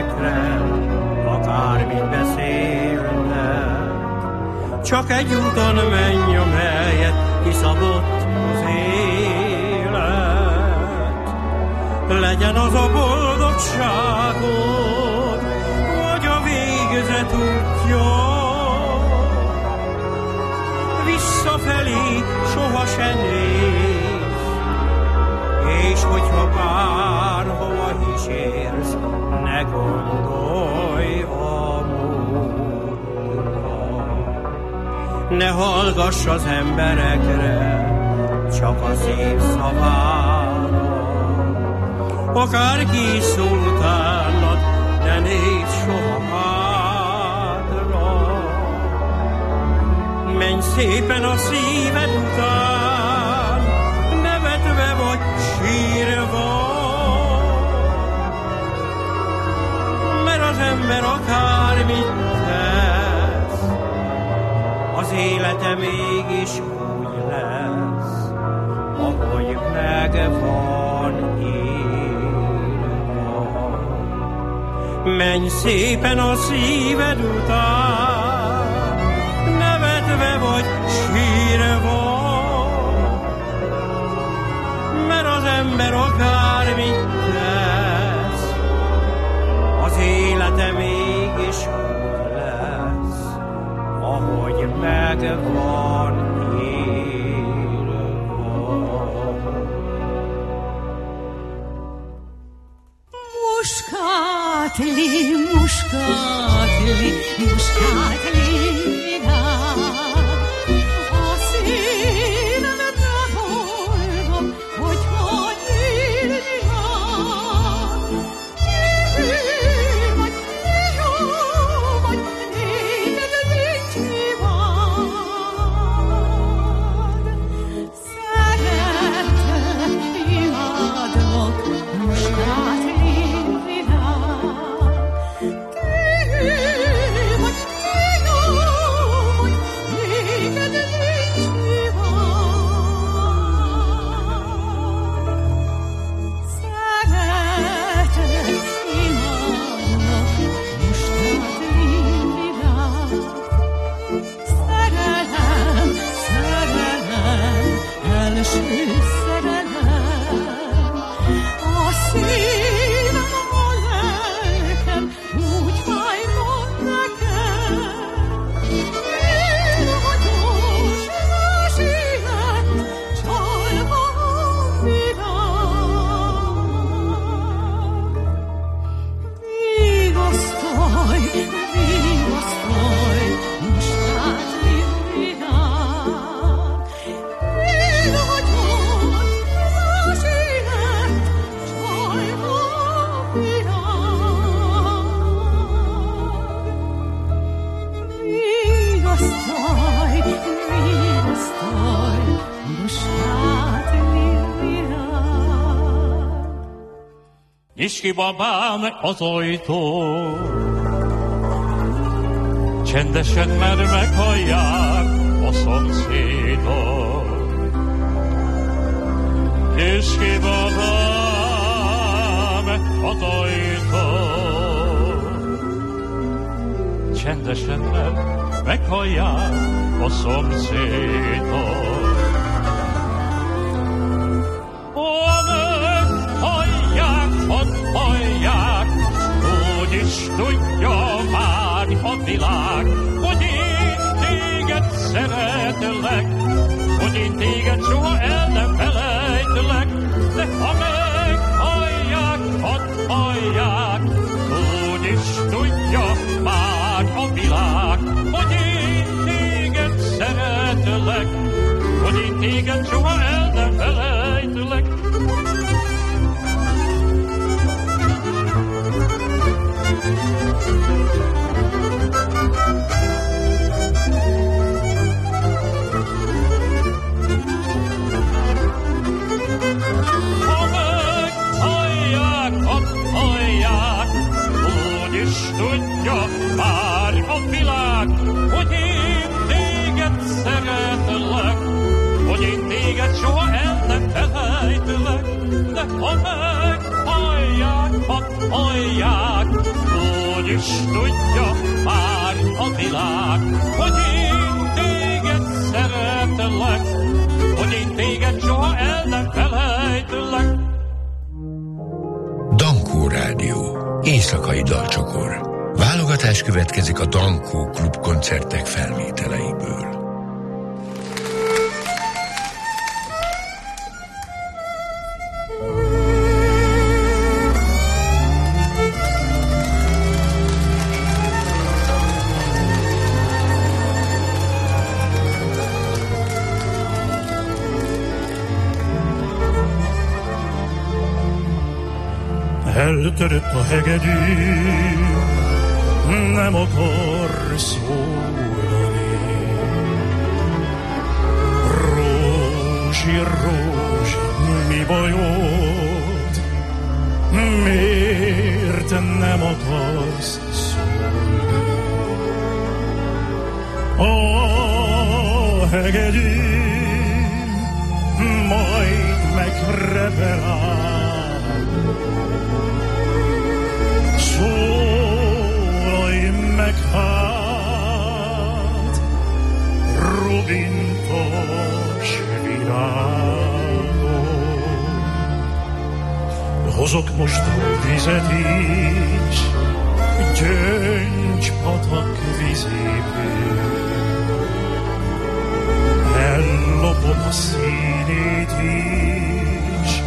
emberekre, akármit beszélnek. Csak egy úton menj, amelyet kiszabott az élet. Legyen az a boldogságod, vagy a végzet útja. Visszafelé sohasem nézz, és hogyha bárhova is érsz, ne gondolj a múltra. Ne hallgass az emberekre, csak a szív szavára. Akárki is szól utánad, ne nézz soha hátra. Menj szépen a szíved után, nevetve vagy sírva. Mert az ember akármit tesz, az élete mégis úgy lesz, ahogy meg van írva. Menj szépen a szíved után, nevetve vagy sírva. Mert az ember akármit tesz, az élete mégis úgy lesz, ahogy meg van írva. Muskátli, muskátli, muskátli, Nyisd ki, babám, az ajtó, csendesen, mert meghallják a szomszédok. Nyisd ki, babám, az ajtó, csendesen, mert meghallják a szomszédok. Tudja már a világ, hogy én téged szeretlek, hogy én téged soha el nem felejtlek, de ha meghallják, hadd hallják, úgyis tudja már a világ, hogy én téged szeretlek, hogy én téged soha el nem felejtlek. Tudja már a világ, hogy én téged szeretlek, hogy én téged soha el nem felejtlek, de ha meghallják, hadd hallják, hogy is tudja már a világ, hogy én téged szeretlek, hogy én téged soha el nem felejtlek. Dankó Rádió, éjszakai dalcsokor. Válogatás következik a Dankó Klub koncertek felvételeiből. Eltörött a hegedű, nem akar szólani. Rózsi, Rózsi, mi bajod? Miért nem akarsz szólni? A hegedű majd megrepel. Szólj meg hát, rubintos virágom. Hozok most vizet is, gyöngypatak vizéből. Ellopom a színét is,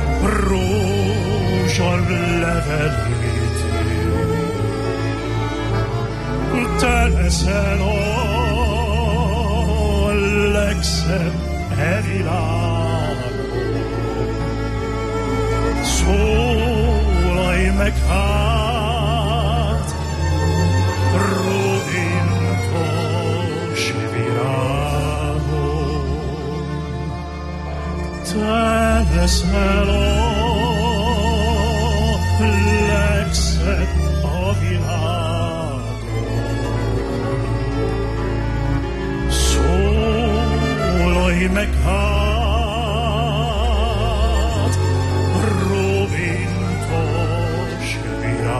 rózsa levelét. Te leszel a legszebb e világon. Szólalj meg hát, rubintos virágon. Te leszel a legszebb a világon. Szólj meg hát, rubintos virág.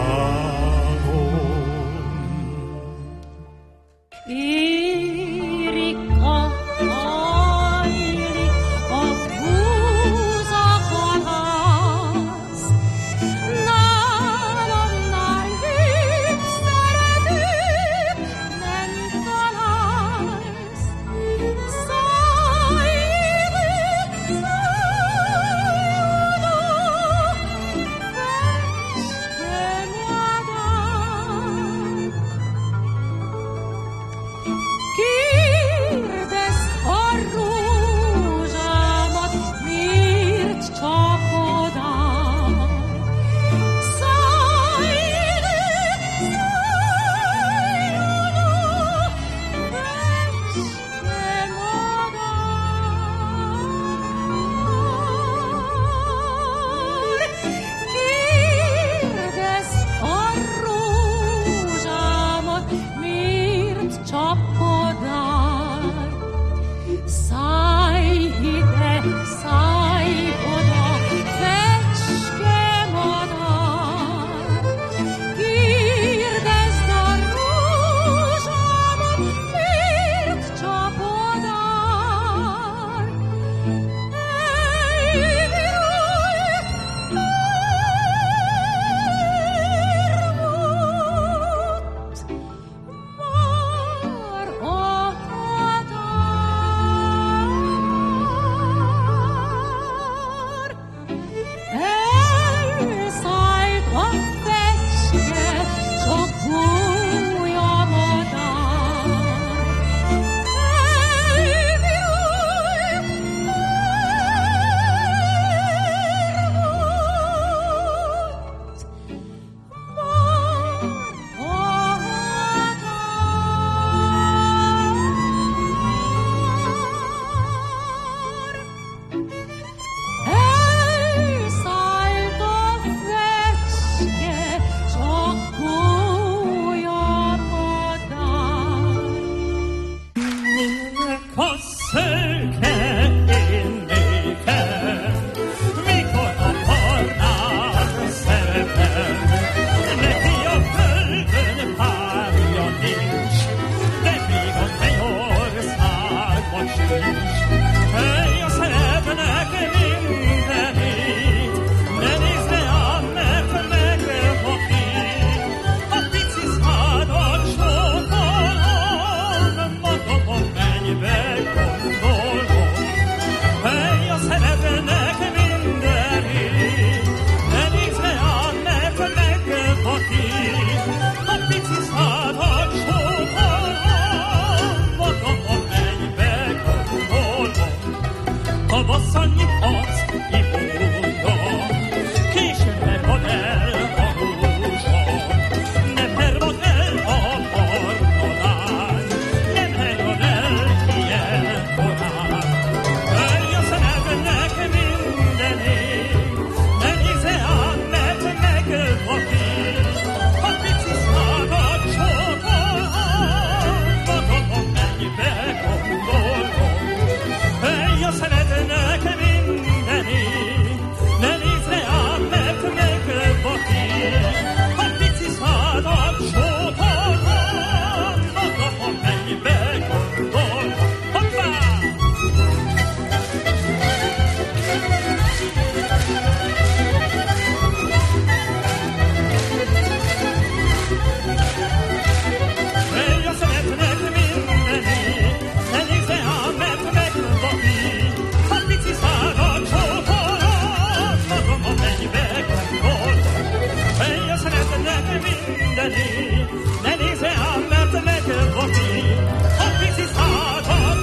figyelni, ne nézze ám, mert meg vacsi, a pici század,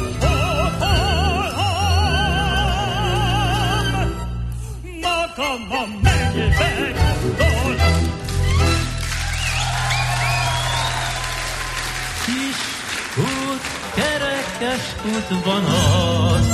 hol-hol-hol. Magamban megvegondol. Kis út, kerekes útban az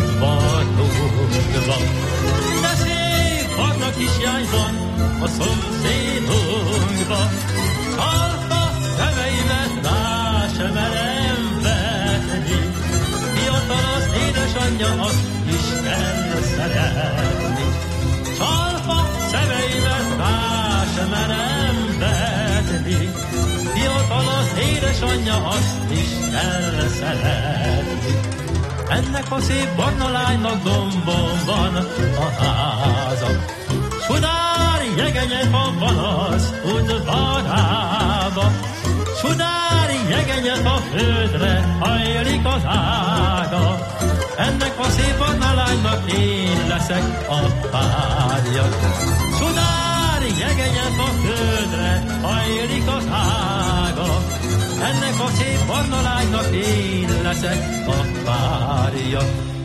udvarlókban, de szép barna kisjányban a szomszédunkba. Csalpa szemeimet rá sem merem vetni, fiatal az édesanyja, azt is kell szeretni. Csalpa szemeimet rá sem merem vetni, fiatal az édesanyja, azt is kell szeretni. Ennek a szép barna lánynak dombon van a háza, sudár jegenyefa van az udvarába, sudár jegenyefa földre hajlik az ága. Ennek a szép barna lánynak én leszek a párja. Sudár jegenyefa földre hajlik az ága. Ennek a szép barna lánynak én leszek a párja.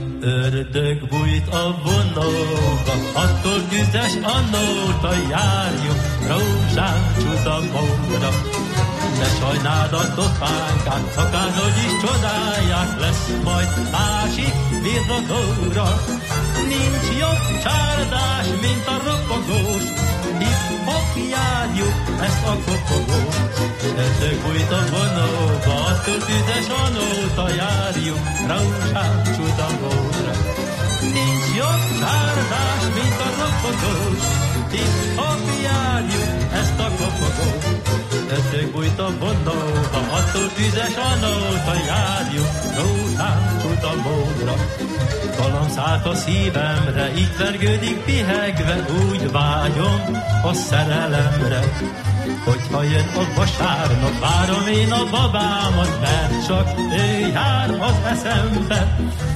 Ördög bújt a vonóba, attól tüzes a nóta, járjuk rózsám csutamóra. Ne sajnáld a topánkát, akárhogy is csodálják, lesz majd másik virradóra. Nincs jobb csárdás, mint a ropogós, hip-hop járjuk ezt a kopogót. Ördög bújt a vonóba, attól tüzes a nóta, járjuk rózsám csutamóra. Nincs jobb csárdás, mint a ropogós, hip-hop járjuk ezt a kopogót. Ördög bújt a vonóba, attól tüzes a nóta, járjuk rózsám csutamóra. Galamb szállt a szívemre, így vergődik pihegve, úgy vágyom a szerelemre. Hogyha jön a vasárnap, várom én a babámat, mert csak ő jár az eszembe.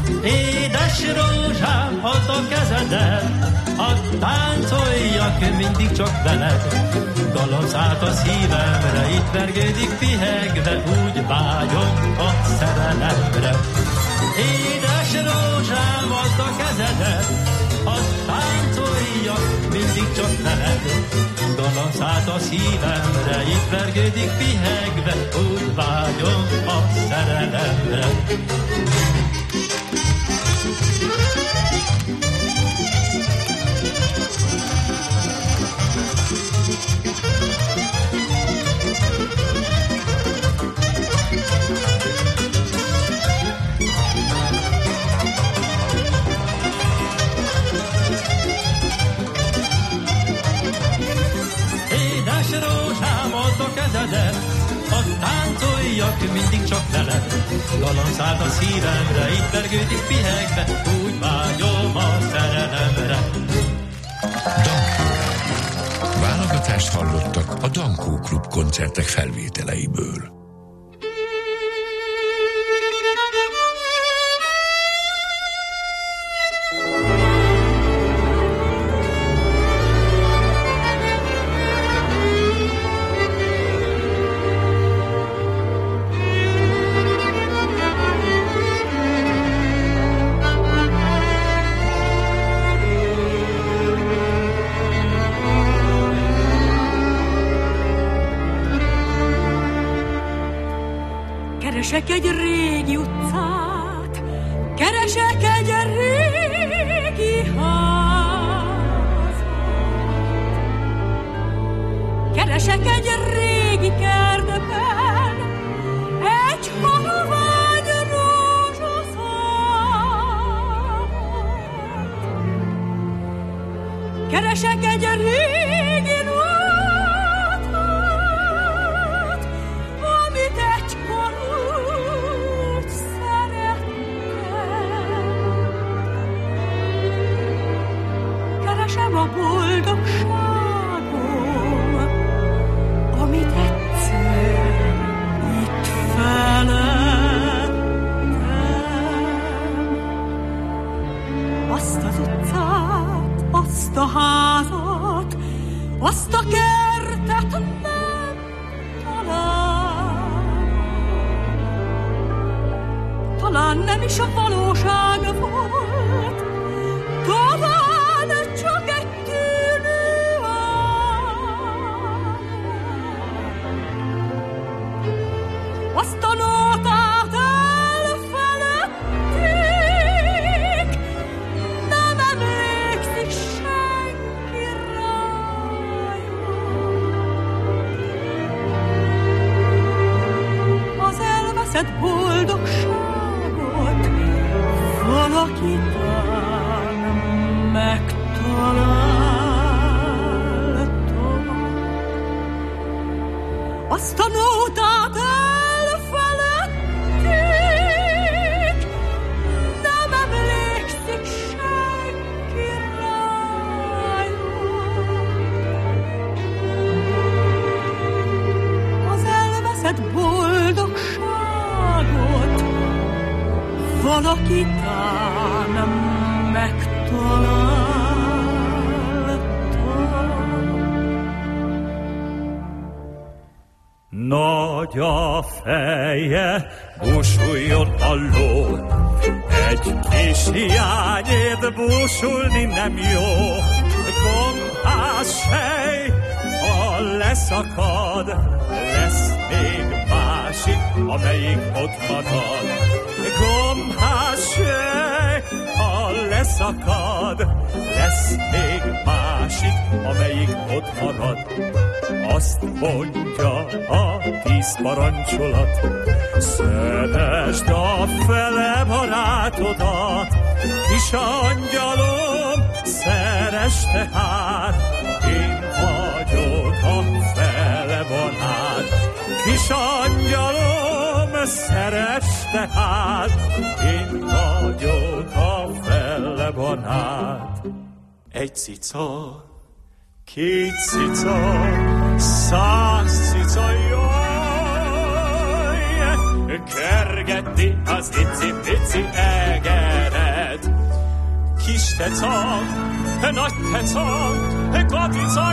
Édes rózsám, add a kezedet, add táncoljak mindig csak veled. Galamb szállt a szívemre, itt vergődik pihegve, úgy vágyom a szerelemre. Édes rózsám, add a kezedet, add táncoljak mindig csak veled. Galamb szállt a szívemre, itt vergődik pihegve, úgy vágyom a szerelemre. Hadd táncoljak mindig csak veled. Galamb szállt a szívemre, itt vergődik pihegve, úgy vágyom a szerelemre. Dankó. Válogatást hallottak a Dankó Klub koncertek felvételeiből. Keresek egy régi utcát, keresek egy régi házat, keresek egy régi kertben egy halvány rózsaszát, keresek egy régi ruhát, amit egykor úgy szerettem. Keresem a boldogságom, amit egyszer talán nem is a valóság volt, talán csak egy tűnő álom. Azt a nótát elfeledték, nem emlékszik senki rájuk. Az elveszett boldogságot valaki talán megtalálta. Azt a nótát elfeledték, nem emlékszik senki rájuk. Az elveszett boldogságot valaki talán megtalálta. Nagy a feje, búsuljon a ló, egy kis hiányért búsulni nem jó. Gombás fej, ha leszakad, lesz még másik, amelyik ott marad. Gombás fej, ha leszakad, lesz még másik, amelyik ott marad. Azt mondja a tíz parancsolat, szeresd a fele barátodat, kis angyalom, szeresd tehát, én vagyok a fele barát. Kis angyalom, szeresd tehát, én vagyok a fele barát. Egy cica, két cica, száz cica, jaj, kergetni az icipici egeret. Kis teca, nagy teca, katica,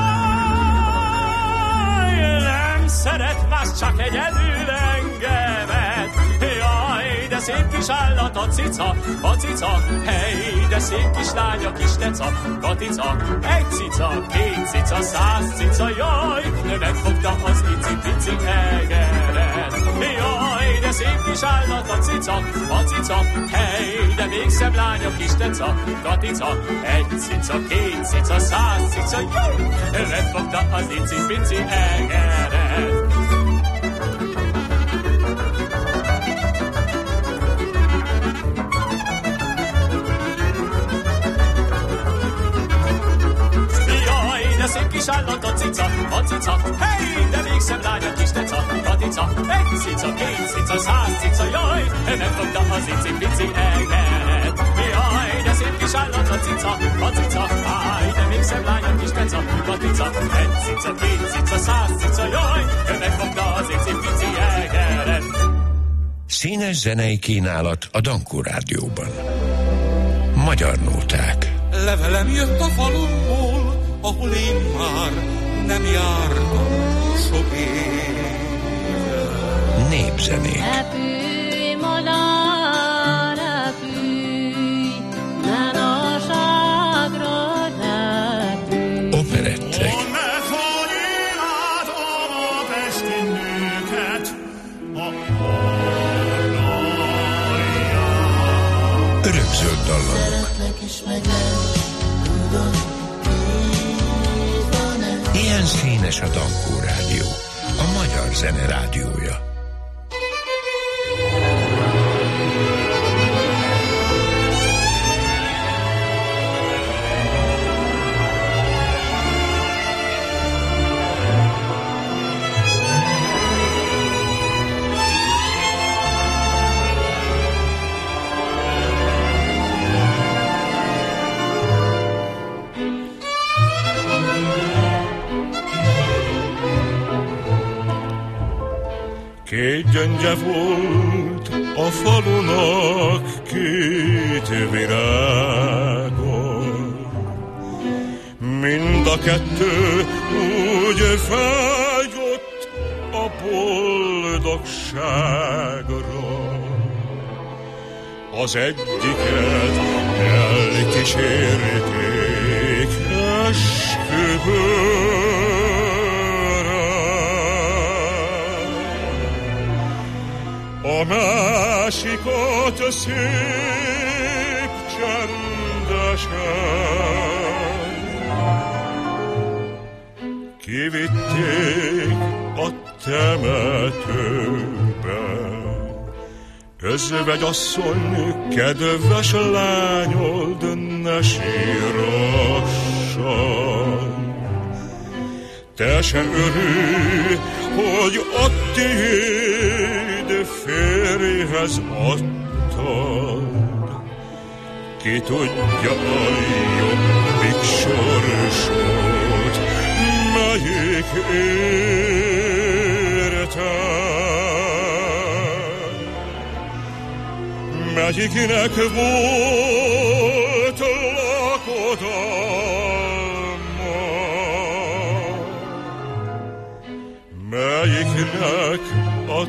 jaj, nem szeret más, csak egyedül engemet. Jaj, de szép kis állat a cica, a cica, hey, de szép kis lány a kis teca, katica. Egy cica, két cica, száz cica, jaj, megfogta az icipici egeret. Jaj, de szép kis állat a cica, a cica, hey, de még szebb lány a kis teca, katica. Egy cica, két cica, száz cica, jaj, megfogta az icipici egeret. De szép kis állat a cica, a cica, hey, de még szebb lány a kis teca, katica. Egy cica, két cica, száz cica, jaj, megfogta az icipici egeret. Jaj, de szép kis állat a cica, a cica, áj, de még szebb lány a kis teca, katica. Egy cica, két cica, száz cica, jaj, megfogta az icipici egeret. Színes zenei kínálat a Dankó Rádióban. Magyar nóták. Levelem jött a falumból, ahol én már nem jártam sok éve. Népzenék. Repülj, madár, repülj, ne nasságra repülj. Operettek. Örökzöld dallamok. Szeretlek és megyek, tudod, ilyen színes a Dankó Rádió, a magyar zene rádiója. Két gyöngye volt a falunak, két virágon. Mind a kettő úgy felgyott a boldogságra. az egyiket elkísérték esküvőre, a másikat szép csendesen kivitték a temetőbe. Özvegyasszony, kedves lányold, ne sírasson, te se örülj, hogy a tiéd férjhez adtad. Ki tudja a jobbik sorsot, melyik érte, melyiknek volt lakodalma, melyiknek a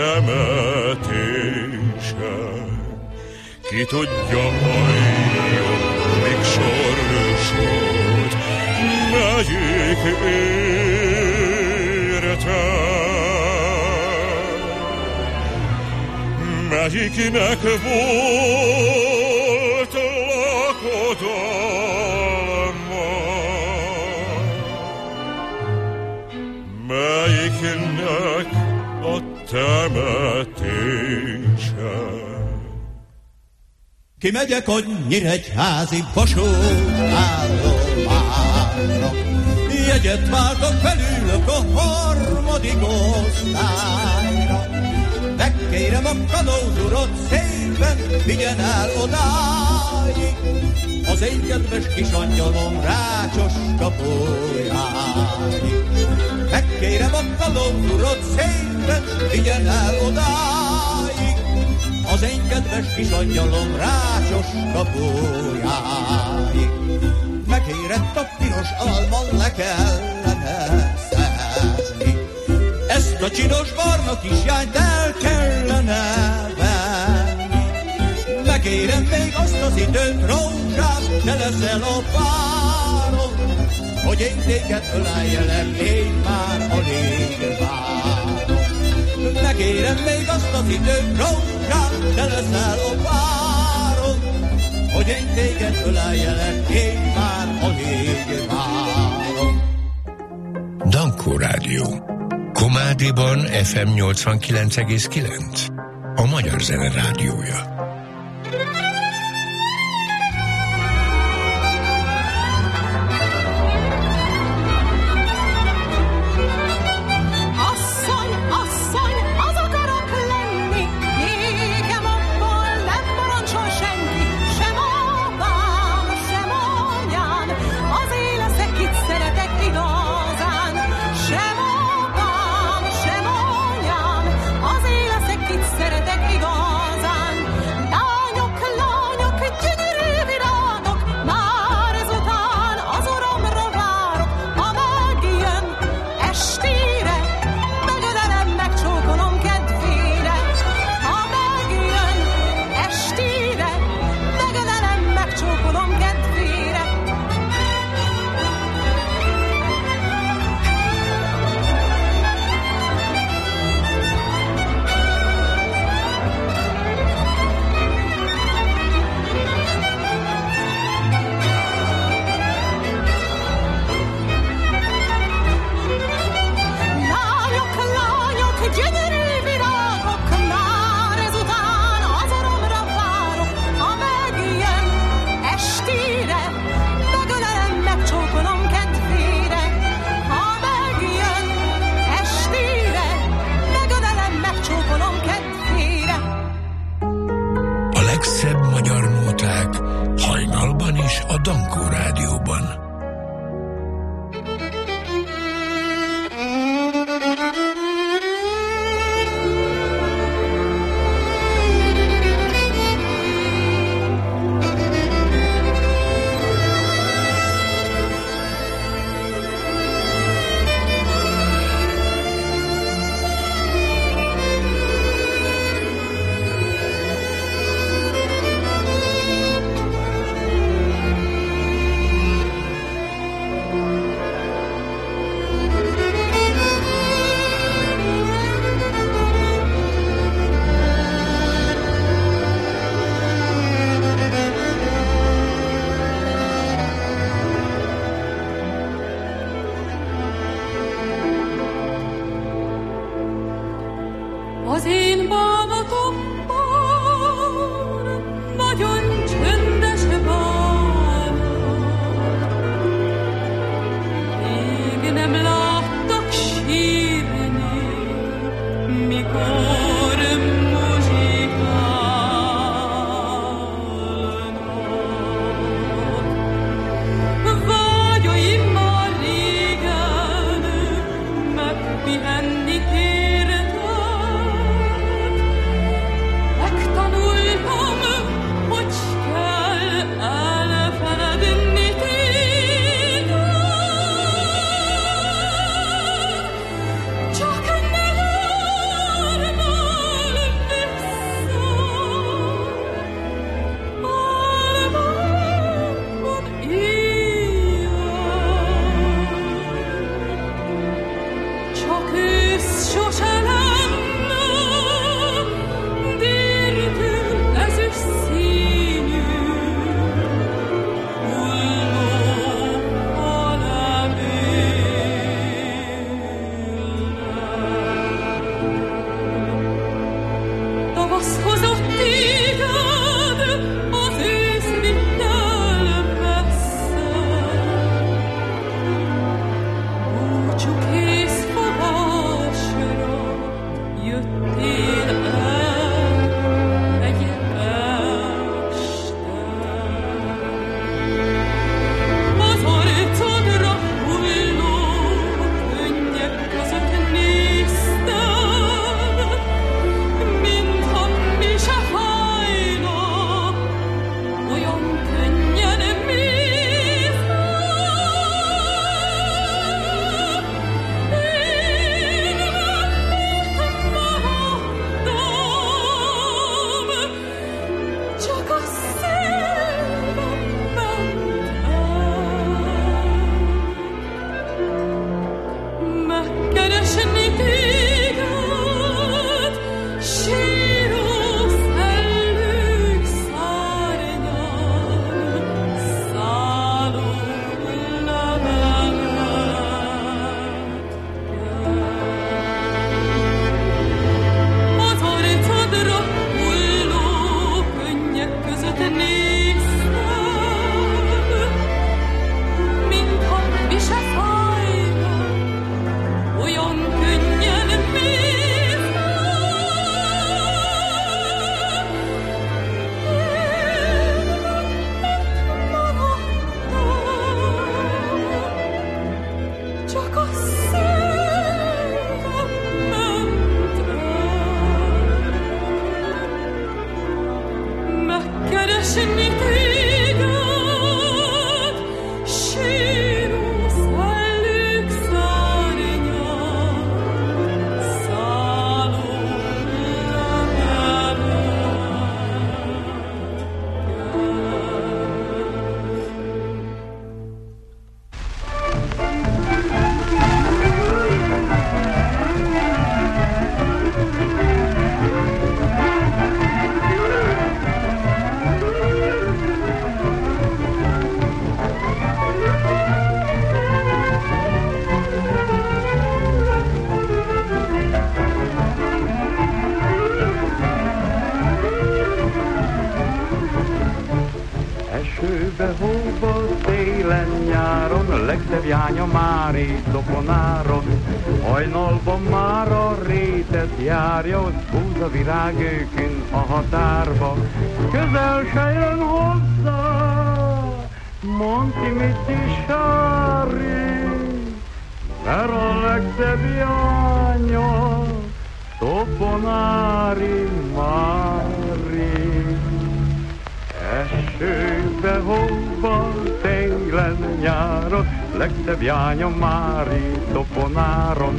temetése. Ki tudja a jobbik sorsot, melyik érte, melyiknek volt lakodalma, melyiknek a temetése. Kimegyek a nyíregyházi vasútállomásra, jegyet váltok, felülök a harmadik osztályra. Megkérem a kalózurat, szépen vigyen el odáig, az én kedves kis angyalom rácsos kapujáig. Megkérem a kalózurat, szépen vigyen el odáig, az én kedves kis angyalom rácsos kapujáig. Megérett a piros alma, le kellene szerzni, ezt a csinos barna kisjányt el kellene venni. Megérem még azt az időt, rózsám, te leszel a párom, hogy én téged öleljelek, én már alig várom. Megérem még azt az időt, rózsám, te leszel a párom, hogy én téged öleljelek, én már alig várom. Dankó Rádió. Komádiban ef em nyolcvankilenc egész kilenc. A Magyar Zene Rádiója. Dankó Rádióban. Az én bánatomban nagyon csöndes bánat. Még nem láttak sírni, mikor muzsikálnak. Vágyaim már régen megpihenni kértek. Megtanultam, hogy kell elfeledni téged. Csak ne várnál vissza, álmomban ilyen. Csak ősz sose lenne, dértő ezüst színű, hulló a levélnek. Tavasz hozott téged, az ősz vitt el messze. Búcsúkész fogásra jöttél el egy este. Az arcodra hulló könnyek között néztem, mintha mi se fájna, olyan könnyen méztem. Én maradtam, csak a szívem ment el. Megkeresni téged, síró szellők szárnyal, szálló levelek az arcodra hulló könnyek között néztem, mintha mi se fájna, olyan könnyen méztem. Én maradtam, csak a szívem ment el. Megkeresni téged, síró szellők szárnyal, szálló levelek. Esőbe, hóba, télen, nyáron, legszebb jánya már itt Dokonáron. Hajnalban már a rétet járja, ott húz a virágőkön a határba. Közel se jön hozzá, Monti Mitti Sári, mert a legszebb jánya Toponári Mári. Esőbe, hóba, télen, nyáron, legszebb jánya Mári Toponáron.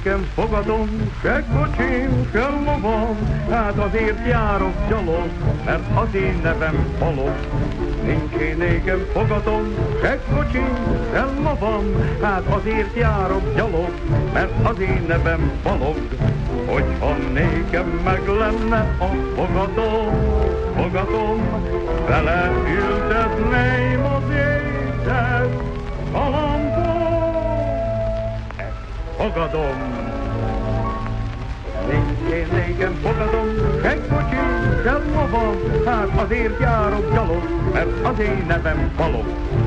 nékem fogadom, se kocsim, se lovam, hát azért járok gyalog, mert az én nevem Balog. Nincs én nékem fogadom, se kocsim, se lovam, hát azért járok gyalog, mert az én nevem Balog. Hogyha nékem meg lenne a fogadom, fogadom, vele ültetném az édes galambot. Fogadom, nincs én nékem fogadom, se kocsim, se lovam, hát azért járok gyalog, mert az én nevem Balog.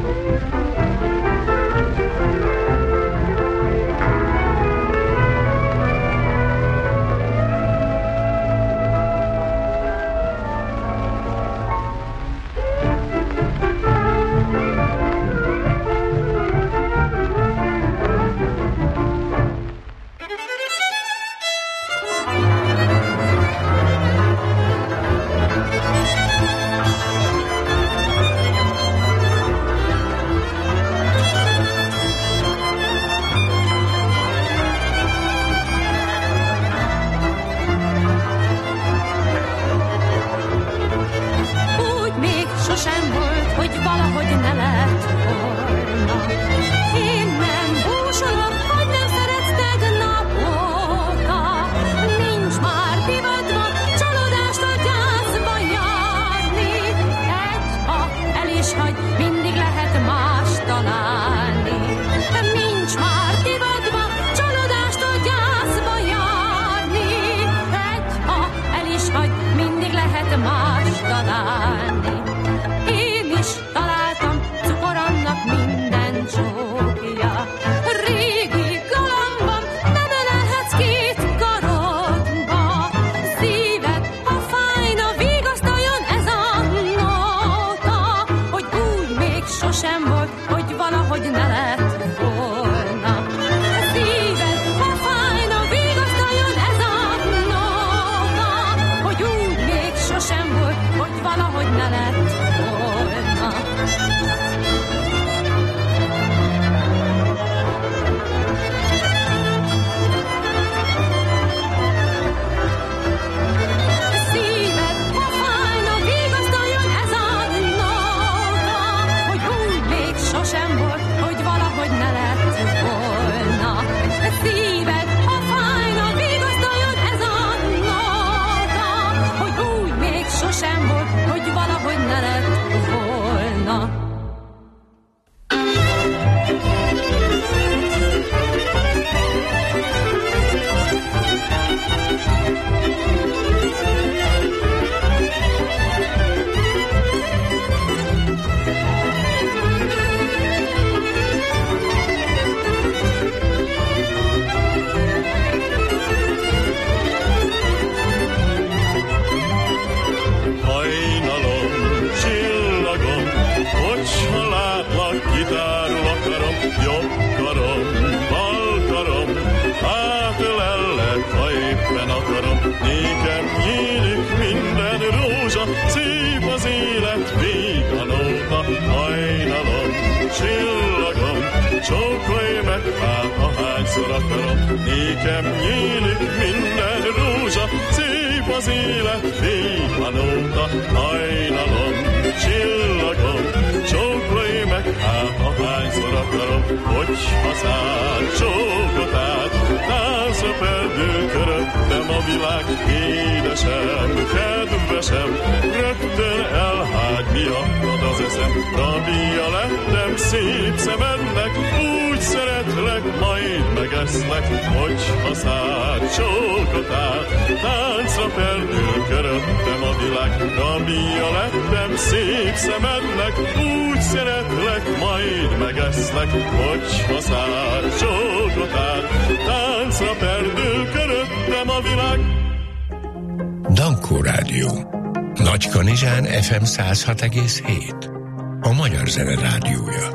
Dankó Rádió. Nagykanizsán ef em száz hat egész hét. A Magyar Zene Rádiója.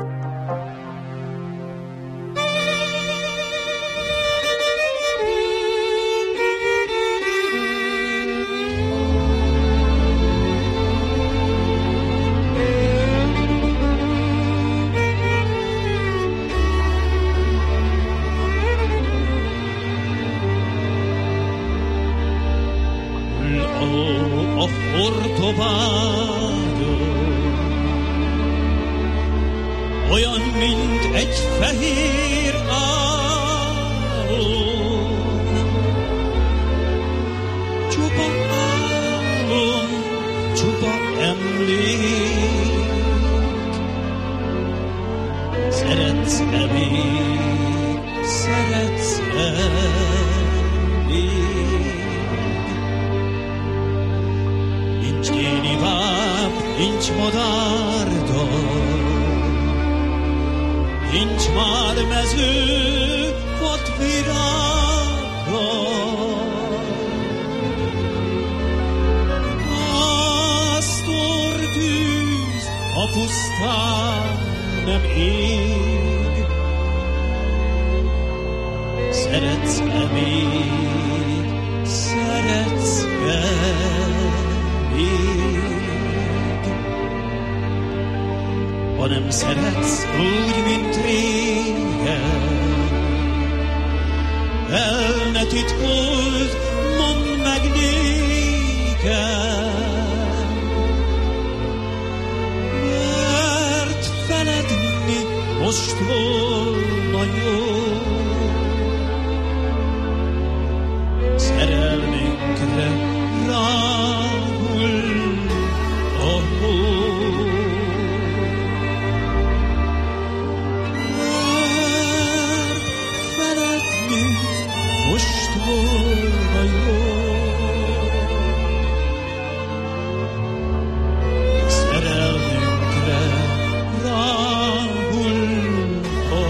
fehér álom, csupa álom, csupa emlék. Szeretsz-e még, szeretsz-e még? Nincs éni váp, nincs madárdal, nincs már mező vadvirággal. Pásztortűz a pusztán nem ég. Szeretsz-e még, szeretsz-e még? Ha nem szeretsz úgy, mint régen, el ne titkold, mondd meg nékem, mert feledni most volna jó. Szerelmünkre ráhull a hó. Mert feledni most volna jó. Szerelmünkre ráhull a hó.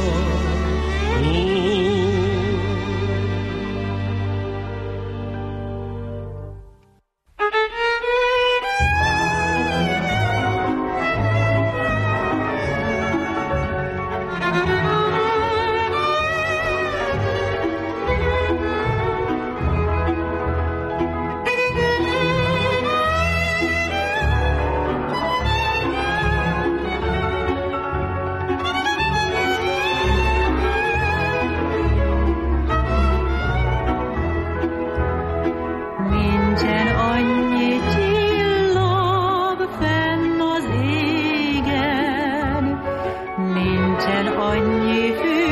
Nincsen annyi csillag fenn az égen, nincsen annyi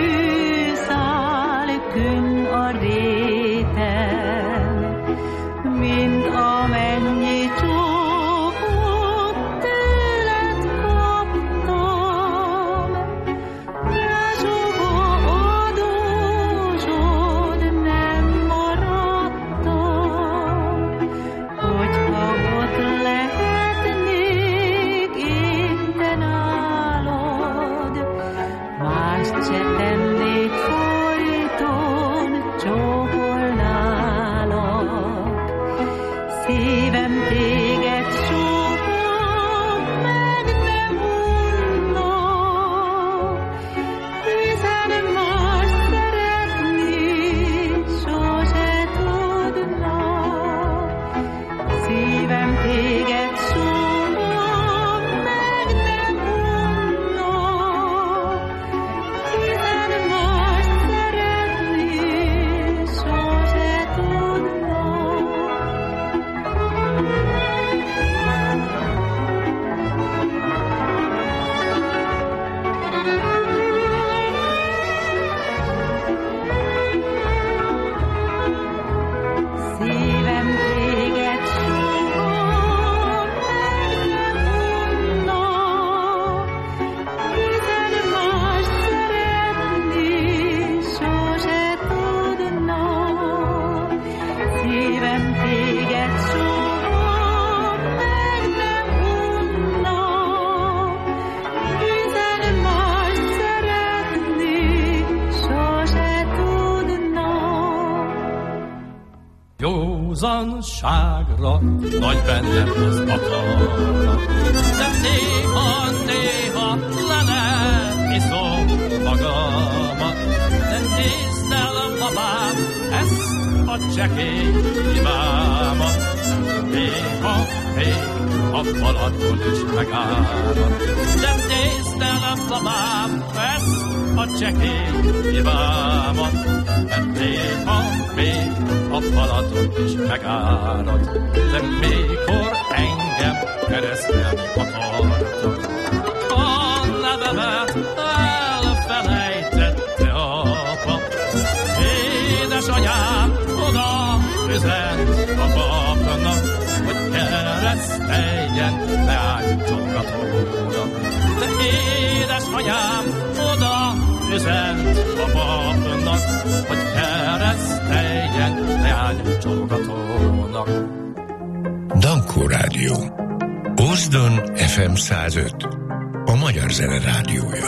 hőszál künn a réten, mint amennyi csókot tőled kaptam. De soha adósod nem maradtam, hogyha ott lehetnék éppen nálad, mást se tennék folyton, csókolnálak. Szívem téged soha meg nem unna, hiszen más szeretni sose tudna. Szívem téged soha meg nem unna, hiszen más szeretni sose tudna. Szívem téged soha meg nem unna, hiszen más szeretni sose tudna. Szívem téged soha meg nem unna, hiszen más szeretni sose tudna. Józanságra nagy bennem az akarat, de néha, néha le nem iszom magamat. De nézd el, babám, ezt a csekély hibámat. Néha még a Balaton is megárad. De nézd el, babám, ezt a csekély hibámat. Mert néha még a Balaton is megárad. De mikor engem keresztelni akartak, a nevemet elfelejtettem. üzent a papnak, hogy kereszteljen leánycsokatónak. De édesanyám oda üzent a papnak, hogy kereszteljen leánycsokatónak. Dankó Rádió. Ózdon ef em száz öt. A Magyar Zene Rádiója.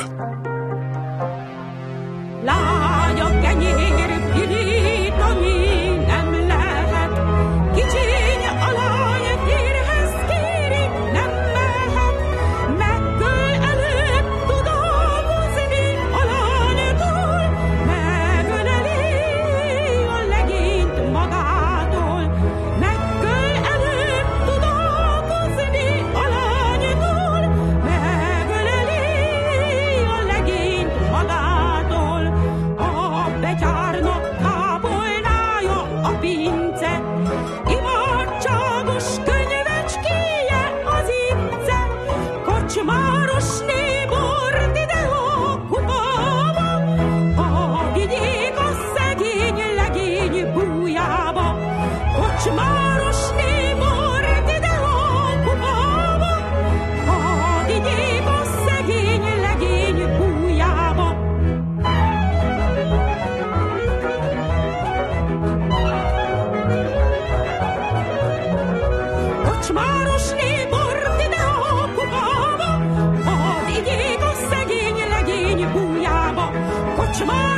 Lágya kenyér pirít, ami nem lehet. Kicsiny alany férhez kéri, nem mehet. Megköl előbb tud dolgozni alanytól. Megöleli a legényt magától. Megköl előbb tud dolgozni alanytól. Megöleli a legényt magától. A betyárnak kápolnája a pince, imádságos könyvecskéje az ince. Kocsmárosné bord ide a kupába, ha vigyék a szegény legény bújába. Kocsmárosné bord ide a kupába, ha vigyék a szegény legény bújába. Kocsmárosné bord ide a kupába, hadd igyék a szegény legény bújába. Kocsmárosné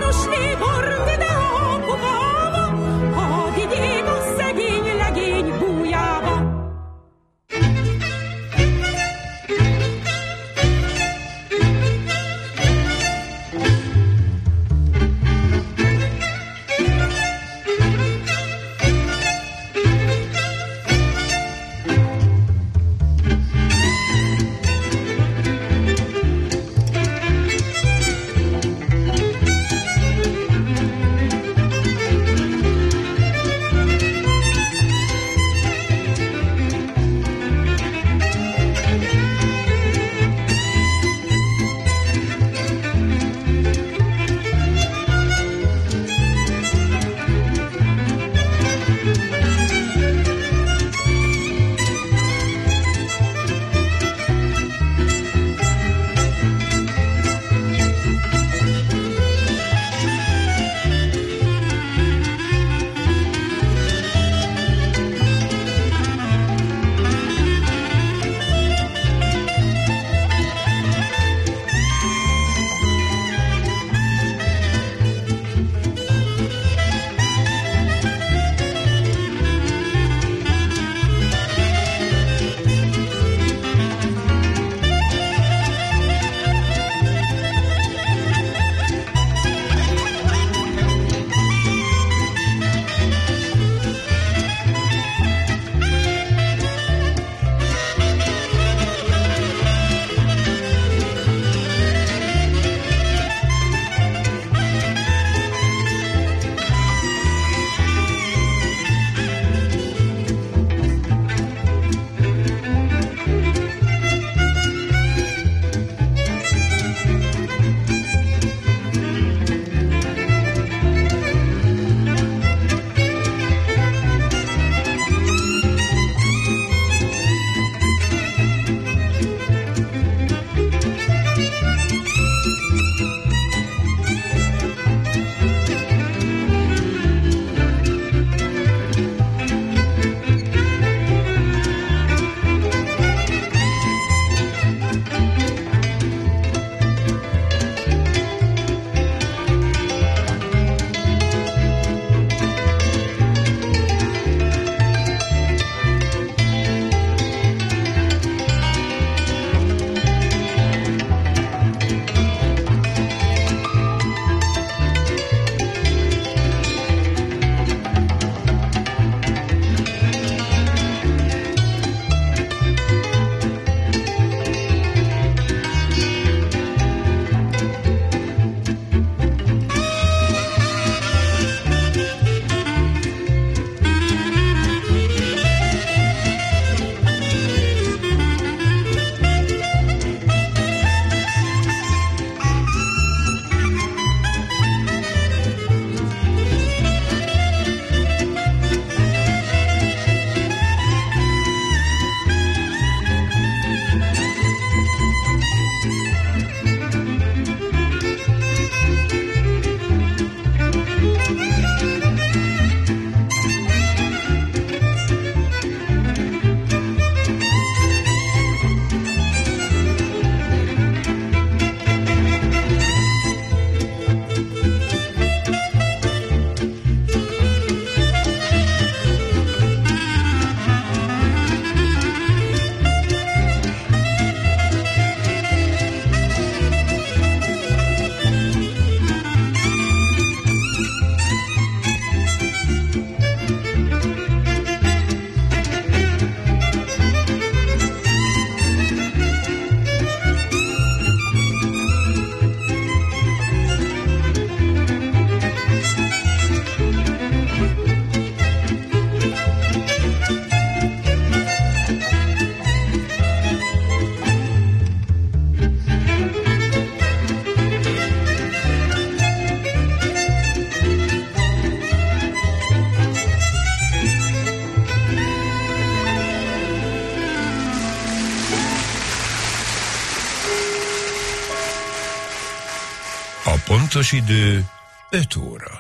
Pontos idő öt óra.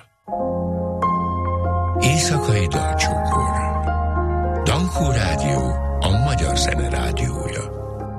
Éjszakai dalcsókor. Dankó Rádió, a magyar zene rádiója.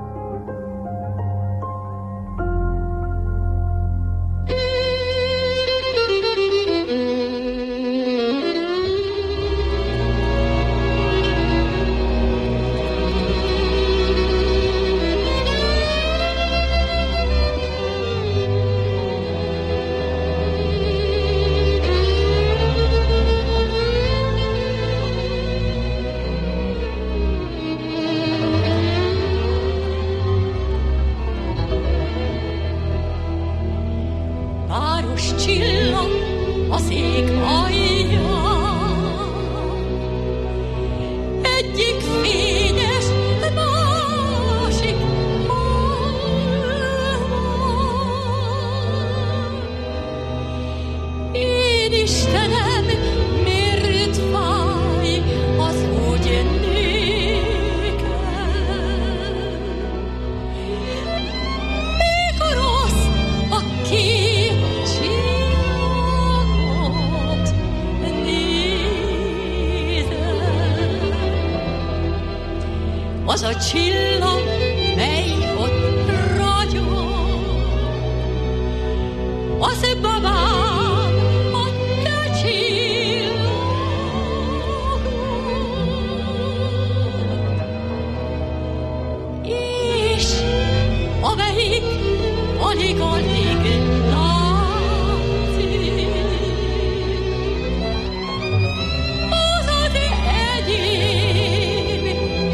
Az a csillag, mely ott ragyog, az babám, a te csillagod. És amelyik alig-alig látszik, az az egyéb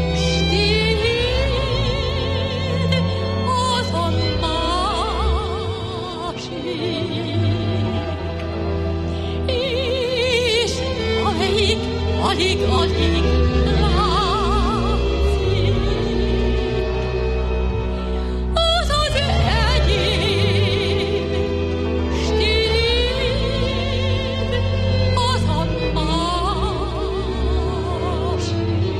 alig, alig látszik, az az egyéb stíl, az a másik.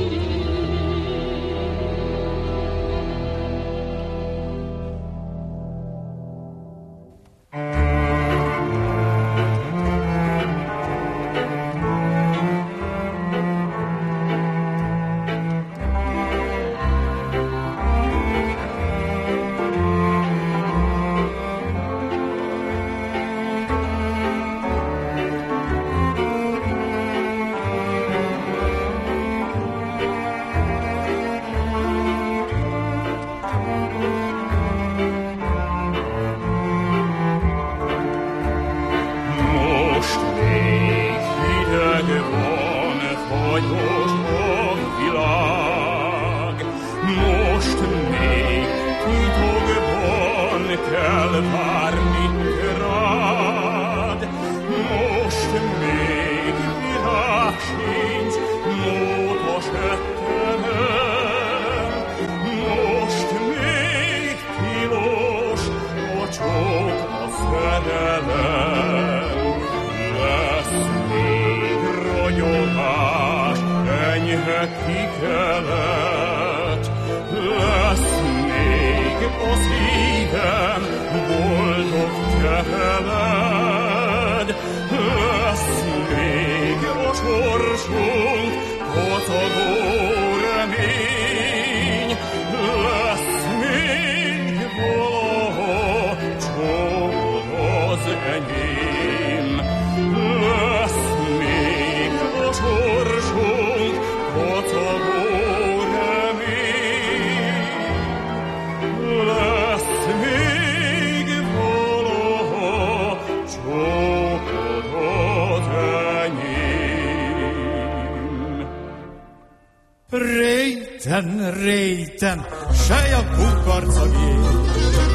Réten, réten, sej a kukorcag ég.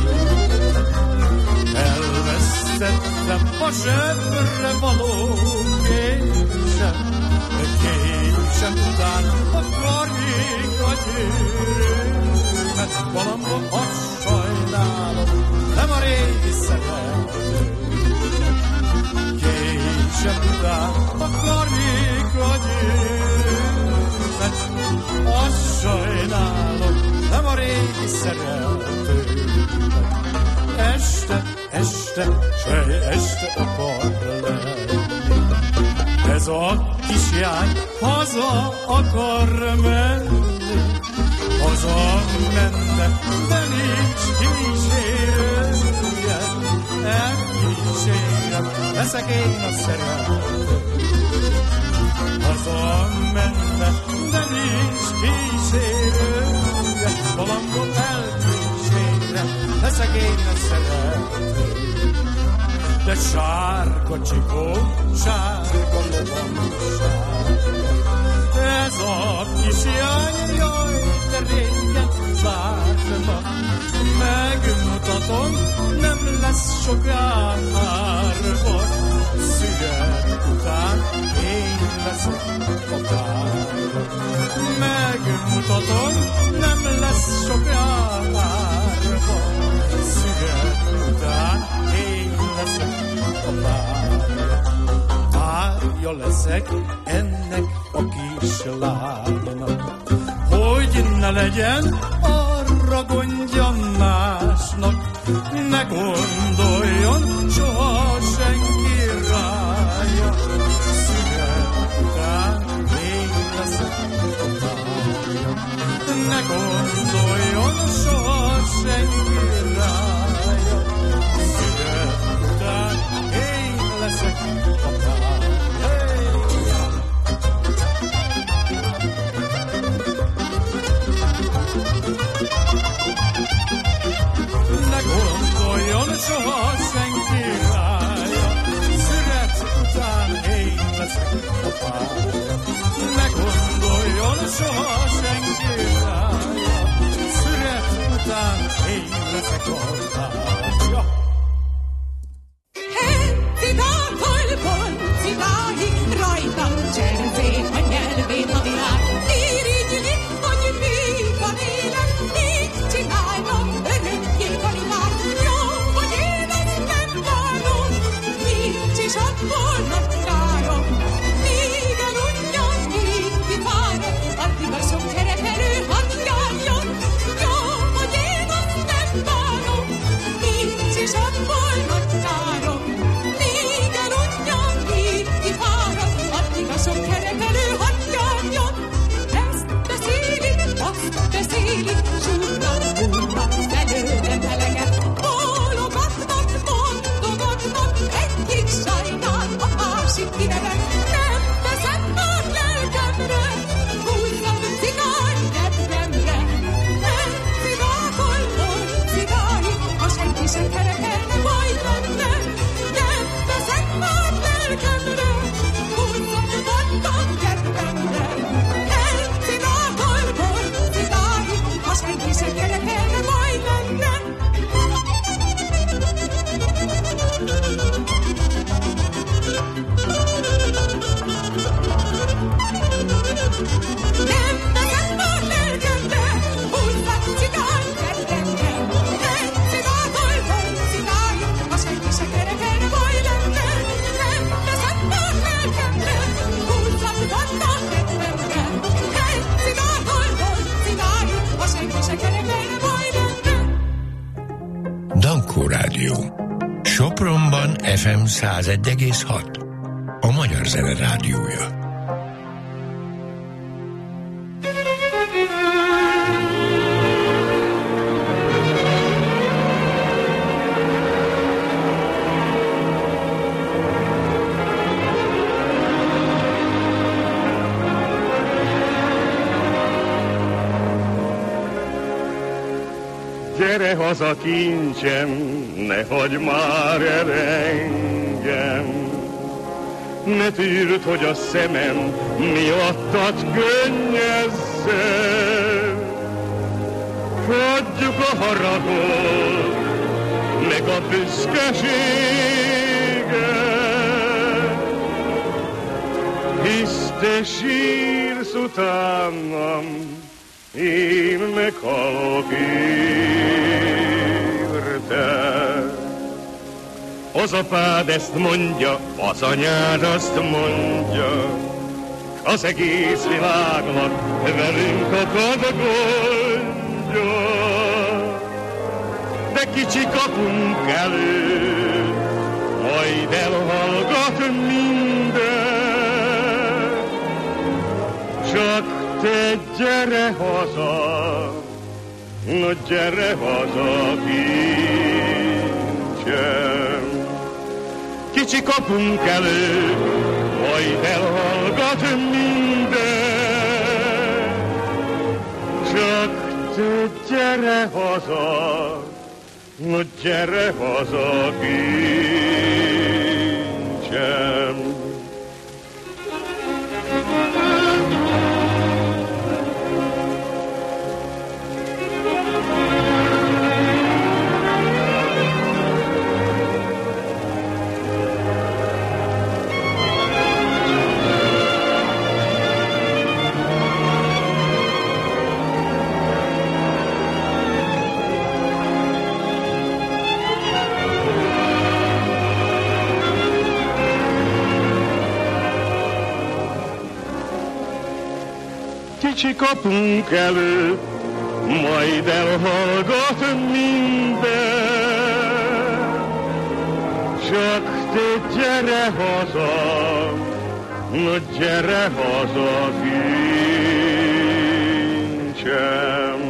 Elvesztettem a zsebre való késem, késem után a karnyékat éremet. Valahol azt sajnálom, nem a régi szeretőnek. Késem után a karnyékat éremet. Azt sajnálom, nem a régi szeretőnek. Este, este este, sely este akar lenni. Ez a kislány haza akar menni, haza menne, de nincs kísérője, elkísérem, leszek én a szerető. Haza menne, de nincs kísérője, valamit elkísérem, leszek én a szerető. De sárga csikó, sárga lovamság. Ez a kislány, jaj, de régen várna. Megmutatom, nem lesz sokára. Szület után én leszek a pár. Megmutatom, nem lesz sokára. Szület után én leszek a pár. Párja leszek ennek a kislánynak, hogy ne legyen arra gondja másnak, ne gondoljon soha senki rája. Szület után én leszek a párja, ne gondoljon soha senki rája. Szület után én leszek a párja. Soha senki rája, szület után én leszek a párja. Ne gondoljon soha senki rája, szület után én leszek a párja. Citákolban citáig rajtam cserzét a nyelvét a világ. Irigyli, hogy még van élet, így csinálom örökké kanibál. És akkor napkárom, míg eludjon, míg kifárom, addig a sok kerekelő hadd járjon. Jó, hogy én azt nem bánom, nincs is akkor napkárom, míg eludjon, míg kifárom, addig a sok kerekelő hadd járjon. Ezt beszélik, azt beszélik, súrnak, úrnak, belőlem eleget, bólogatnak, mondogatnak, egyik sajnál a másik kinevet. Nem teszem már lelkemre, húzzam cigány kedvemre. Nem cigákol, hogy cigány, ha senki sem kerekelne majd benne. Nem teszem már lelkemre, húzzam vadtam kedvemre. Nem cigákol, hogy cigány, ha senki sem kerekelne majd benne. Nem teszem már lelkemre, húzzam cigány kedvemre. Nem cigákol, hogy cigány, ha senki se kerekelne majd lenne. Nem teszem már lelkemre, húzzam vadtam kedvemre. Nem cigákol, hogy cigány, ha senki se kerekelne majd lenne. Dankó Rádió. Sopronban ef em száz egy egész hat. A Magyar Zene Rádiója. Gyere haza kincsem, ne hagyj már el engem. Ne tűrd, hogy a szemem miattad könnyezzen. Hagyjuk a haragot, meg a büszkeséget, hisz te sírsz utánam, én meghalok érte. Az apád ezt mondja, az anyád azt mondja, az egész világnak velünk akad gondja. De kicsi kapunk elő, majd elhallgat minden. Csak te gyere haza, no gyere haza, kincsem. Kicsi kapunk elő, majd elhallgat minden. Csak te gyere haza, no gyere haza, kincsem. Kicsi kapunk elő, majd elhallgat minden. Csak te gyere haza, no gyere haza, kincsem.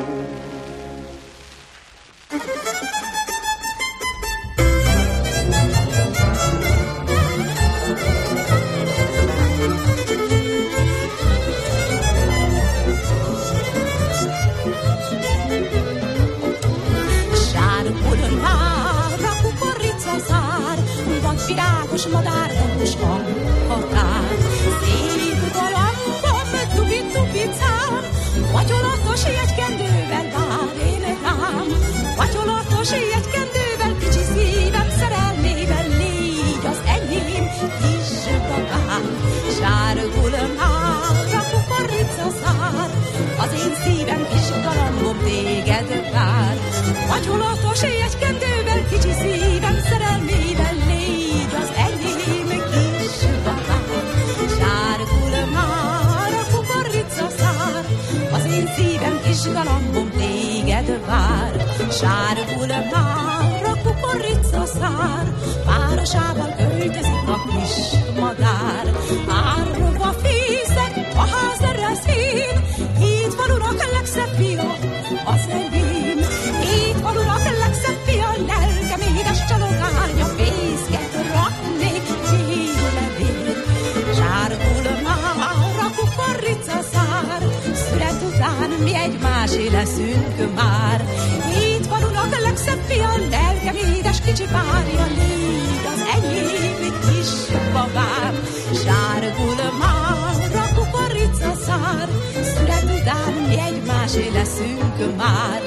Virágos madár, dobos határ. Szép galambom, tupi-tupicám, matyolatos jegykendővel vár én rám. Matyolatos jegykendővel, kicsi szívem szerelmével, légy az enyém kis babám. Sárgul már a kukoricaszár, az én szívem kis galambom téged vár. Matyolatos jegykendővel, kicsi szívem szerelmével, légy az enyém kis babám. Sárgul már a kukoricaszár, az én szívem kis galambom téged vár. Sárgul már a kukoricaszár, városában költözik a kis madár. Árva fészek a ház ereszén, hét falunak legszebb fia az enyém. Hét falunak legszebb fia, lelkem édes csalogánya, fészket raknék félelevén. Zsárgul már a kukoricaszár, szület után mi egymásé leszünk már. Hét falunak legszebb fia, lelkem édes kicsi párja, légy az enyém kis babám. Zsárgul már a kukoricaszár, szület után mi egymásé leszünk már.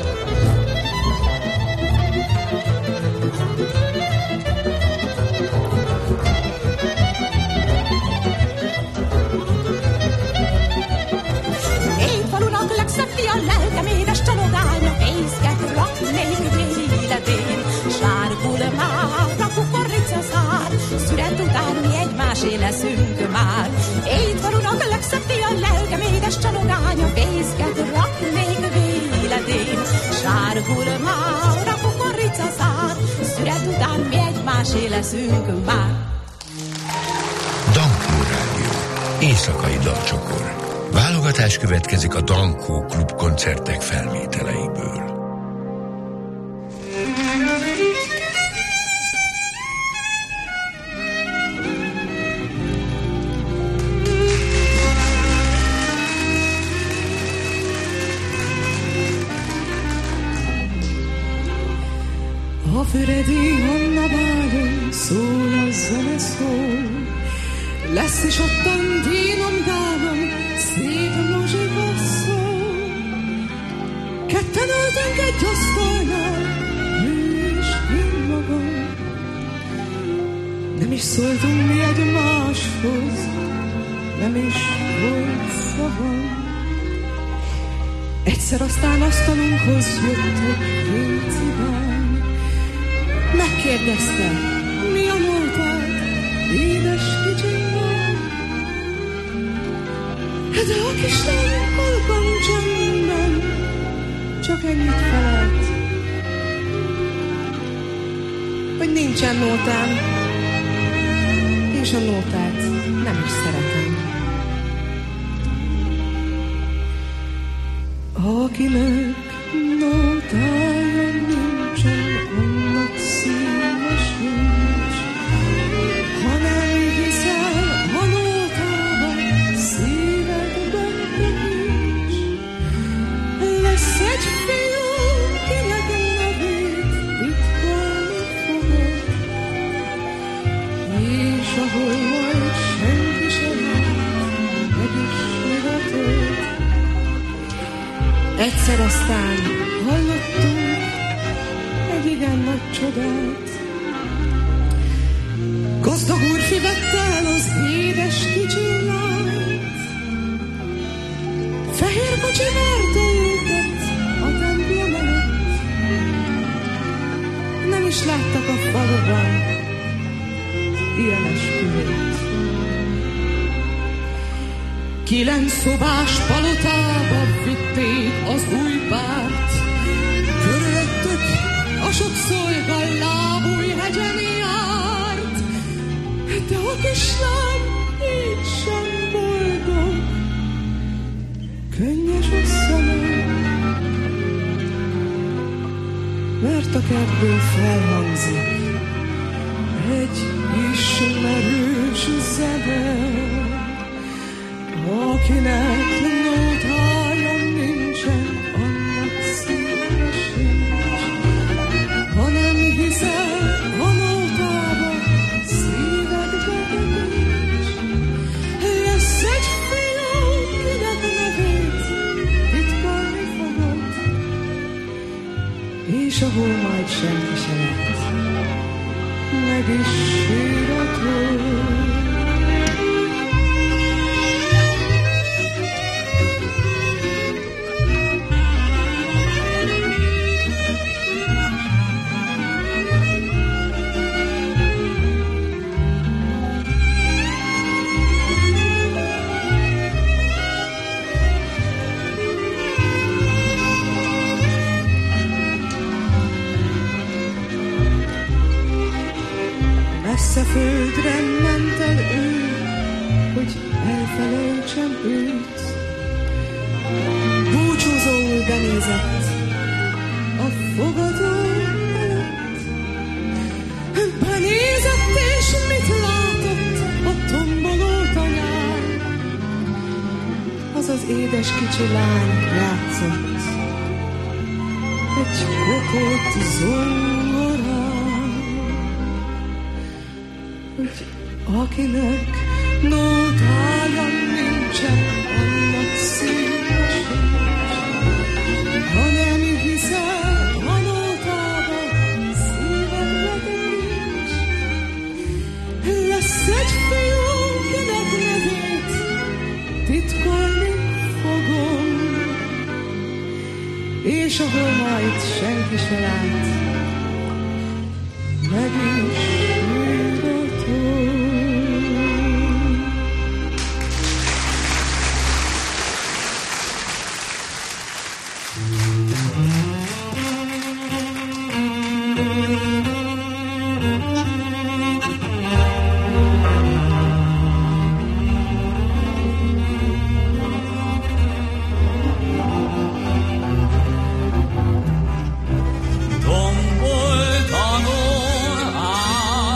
A lelkem édes csalogánya, fészket raknék véledén. Sárgul már a kukoricaszár, szület után mi egymásé leszünk már. Itt falunak legszebb fia, lelkem édes csalogánya, fészket raknék véledén. Sárgul már a kukoricaszár, szület után mi egymásé leszünk már. Dankó Rádió. Éjszakai dalcsokor. Válogatás következik a Dankó Klub koncertek felvételeiből. A Füredi Anna bálon szól a zene szól, lesz is ottan dínom dálom, szép muzsika szól. Ketten öltünk egy asztalnál, ő és én magam. Nem is szóltunk mi egymáshoz, nem is volt szavam. Egyszer aztán asztalunkhoz jött egy két cigány. Megkérdezte, mi a múltad, édes kicsinyám? De a kislány halkan csendben csak ennyit felelt, hogy nincsen nótám, és a nótát nem is szeretem. Akinek nótája nincsen, annak szíve sincs. Ha nem hiszel a nótában, szívedben nincs. Lesz egy fiú, kinek nevét titkolni fogod, és ahol majd senki sem lát, megismerheted. Egyszer aztán hallottunk egy igen nagy csodát. Gazdag úrfi vette el az édes kicsi lányt. Fehér kocsi várta őket a templom előtt. Nem is láttak a faluban ilyen esküvőt. Kilenc szobás palotába vitték az új párt. Körülöttük a sok szolga lábújhegyen járt. De a kislány így sem boldog, könnyes a szeme, mert a kertből felhangzik egy ismerős zene. Akinek nótája nincsen, annak szíve sincs. Ha nem hiszel a nótába, szívedbe nincs. Lesz egy fiú, kinek nevét titkolni fogod, és ahol majd senki se lát, meg is síratod. Messze földre ment el ő, hogy elfelejtsem őt. Búcsúzóul benézett a fogadó előtt. Benézett, és mit látott a tomboló tanyán? Az az édes kicsi lány játszott egy kopott zongorán. Akinek nótája nincsen, annak szíve sincs. Ha nem hiszel a nótába, szívedbe nincs. Lesz egy fiú, kinek nevét titkolni fogom, és ahol majd senki se lát, meg is síratom. Tomboltanon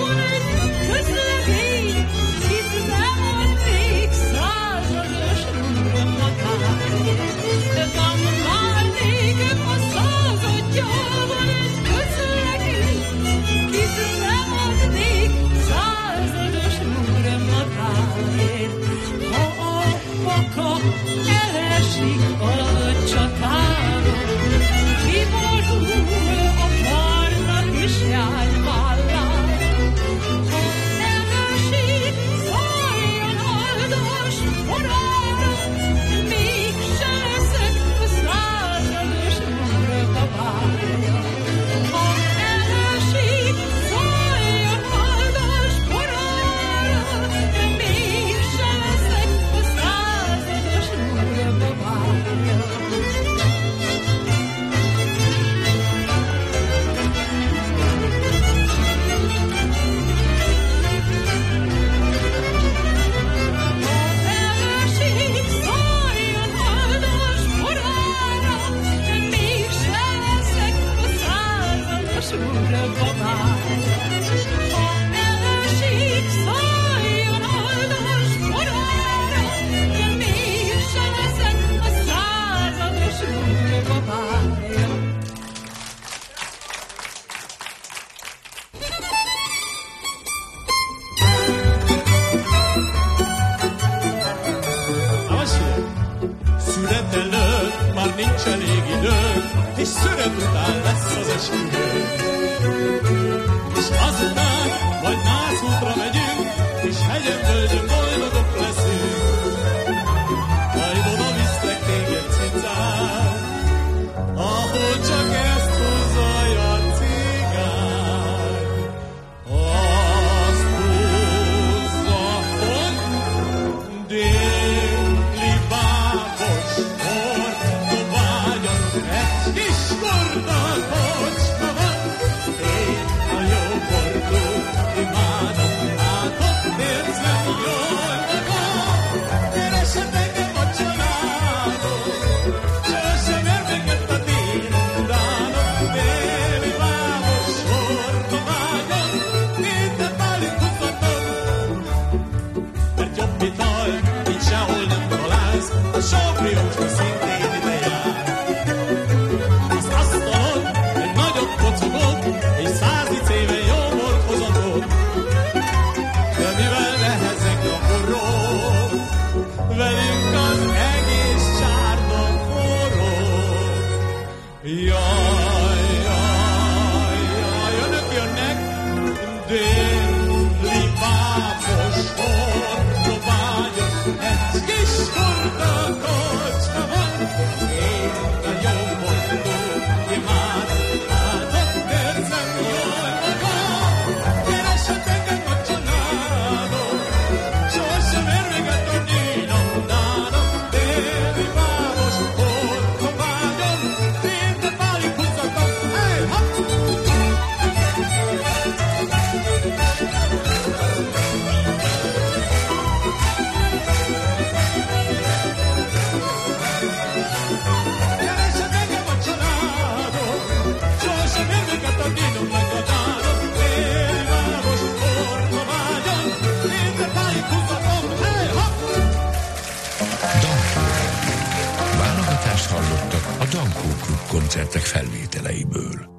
koncertek felvételeiből.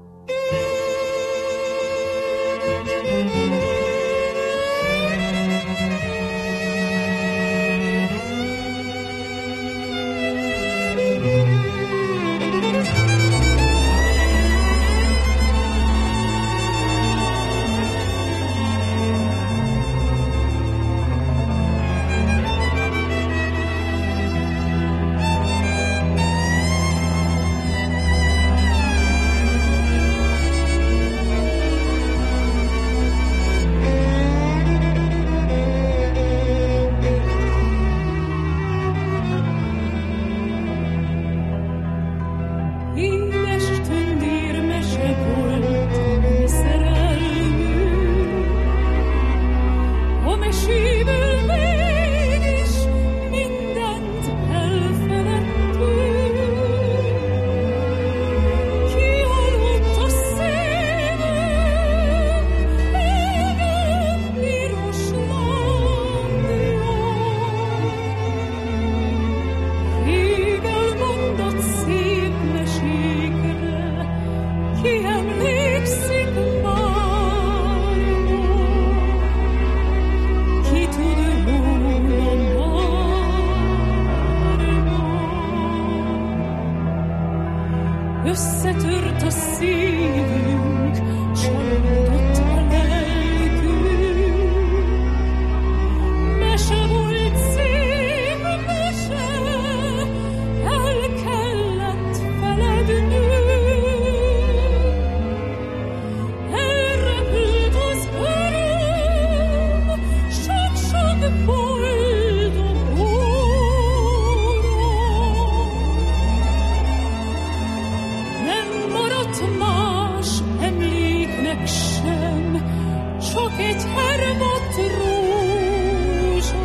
termott rózsa,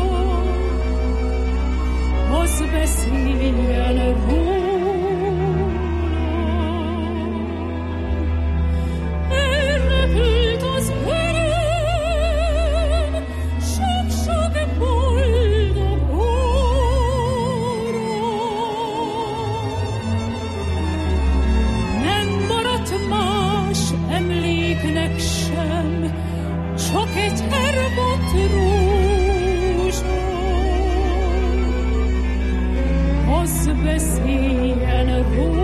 az beszéljen róla. Elrepült az öröm, sok-sok boldog óra. Nem maradt más emléknek sem, csak egy hermott rózsa, az beszéljen róla.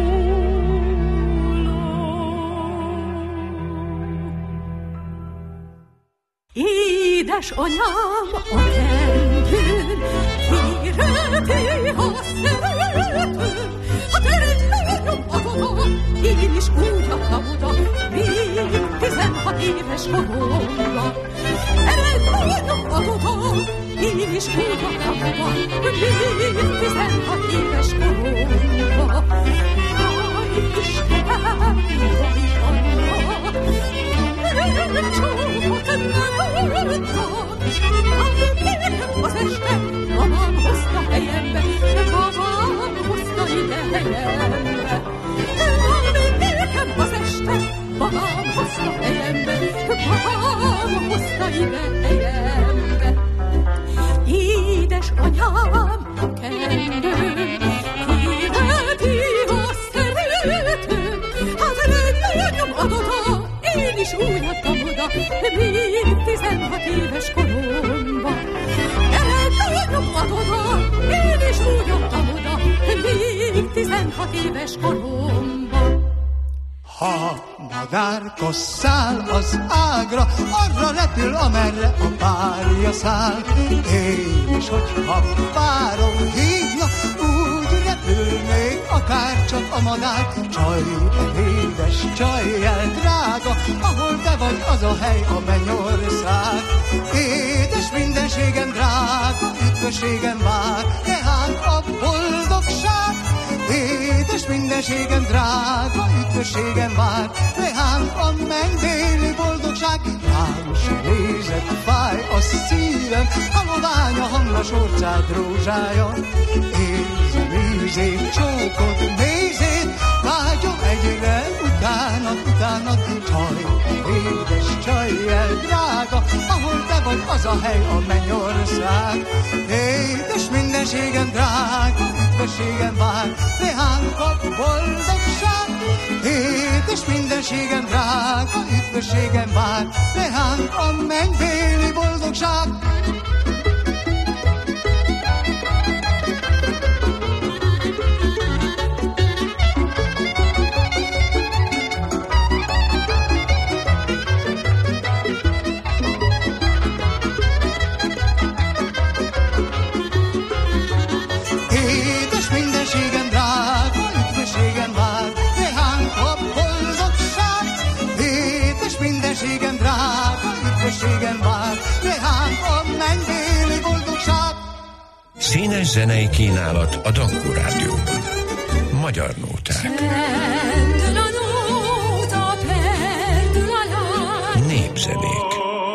Édesanyám a kendőn, kireti a szeretőn, hát egy lányom adott, én is úgy adtam oda, még tizenhat éves koromban. Egy lányom adott, én is úgy adtam oda, még tizenhat éves koromban. Jaj, Istenem, jaj, Anna, nem csókot nem adtak, amit nekem az este mamám hozta helyembe, mamám hozta ide helyembe. Amit nekem az este mamám hozta helyembe, mamám hozta ide helyembe. Édesanyám kendőn, kireti a szeretőn, hát egy lányom adott, én is úgy adtam oda, még tizenhat éves koromban. Egy lányom adott, én is úgy adtam oda, még tizenhat éves koromban. Ha madárka száll az ágra, arra repül, amerre a párja száll. Én is, hogyha párom hívna, úgy repülnék, akár csak a madár. Csaj, édes csaj, el drága, ahol te vagy, az a hely, a mennyország. Édes mindenségem drága, üdvösségem vár, tehát a boldogság. Édes mindenségem drága, üdvösségem vár, rehám a mennybéli boldogság. Rám se nézett, fáj a szívem, a lovány a hangos orcád rózsája. Érzem ízét, csókod, nézét, vágyom egyre utánad, utánad. Csaj, édes csaj, el drága, ahol te vagy, az a hely, a mennyország. Édes mindenségem drága, üdvösségem vár, rehánk a boldogság. Édes mindenségem drága, üdvösségem vár, rehánk a mennybéli boldogság. Színes zenei kínálat a Dankó Rádióban. Magyar nóták. Népzenék.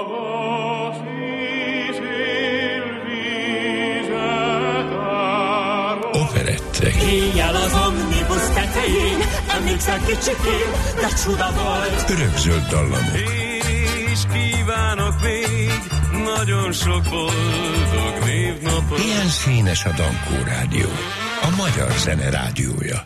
Operettek. Éjjel az omnibus tetején, emlékszel kicsikén, de csuda volt. Örökzöld dallamok. És kívánok még nagyon sok boldog névnapot. Ilyen színes a Dankó Rádió, a magyar zene rádiója.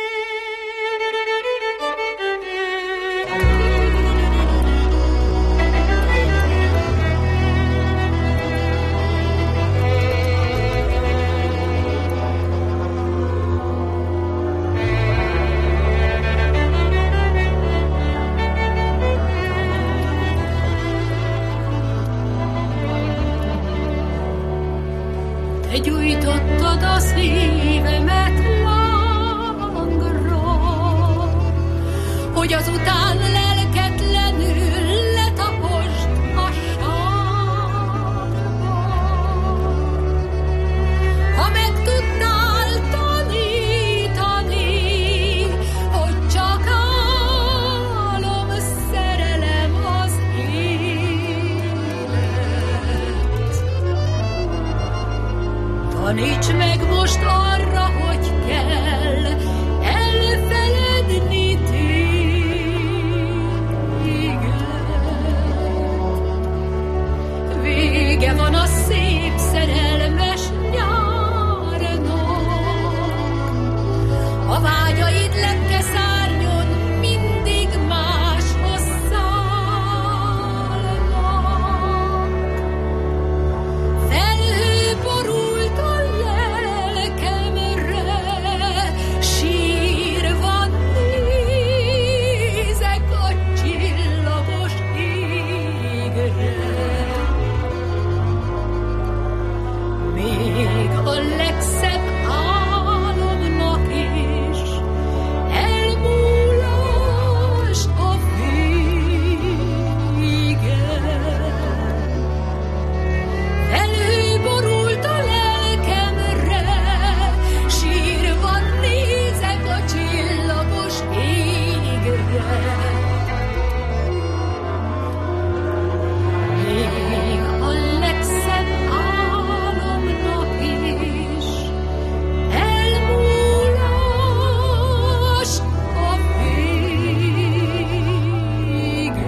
Gyújtottad a szívemet langra, hogy azután lelketlenül letaposd a sárba. Ha meg tudnál tanítani, hogy csak álom szerelem az én. Taníts meg most arra, hogy kell elfeledni téged. Vége van a szép szerelmes nyárnak, a vágyaid lepke szárnyon mindig máshoz szállnak. Felhő borult a lelkemre, sírva nézek a csillagos égre. Még a legszebb álomnak is elmúlás a vége. Előborult a lelkemre, sírva nézek a csillagos égre. Még a legszebb álomnak is elmúlás a vége.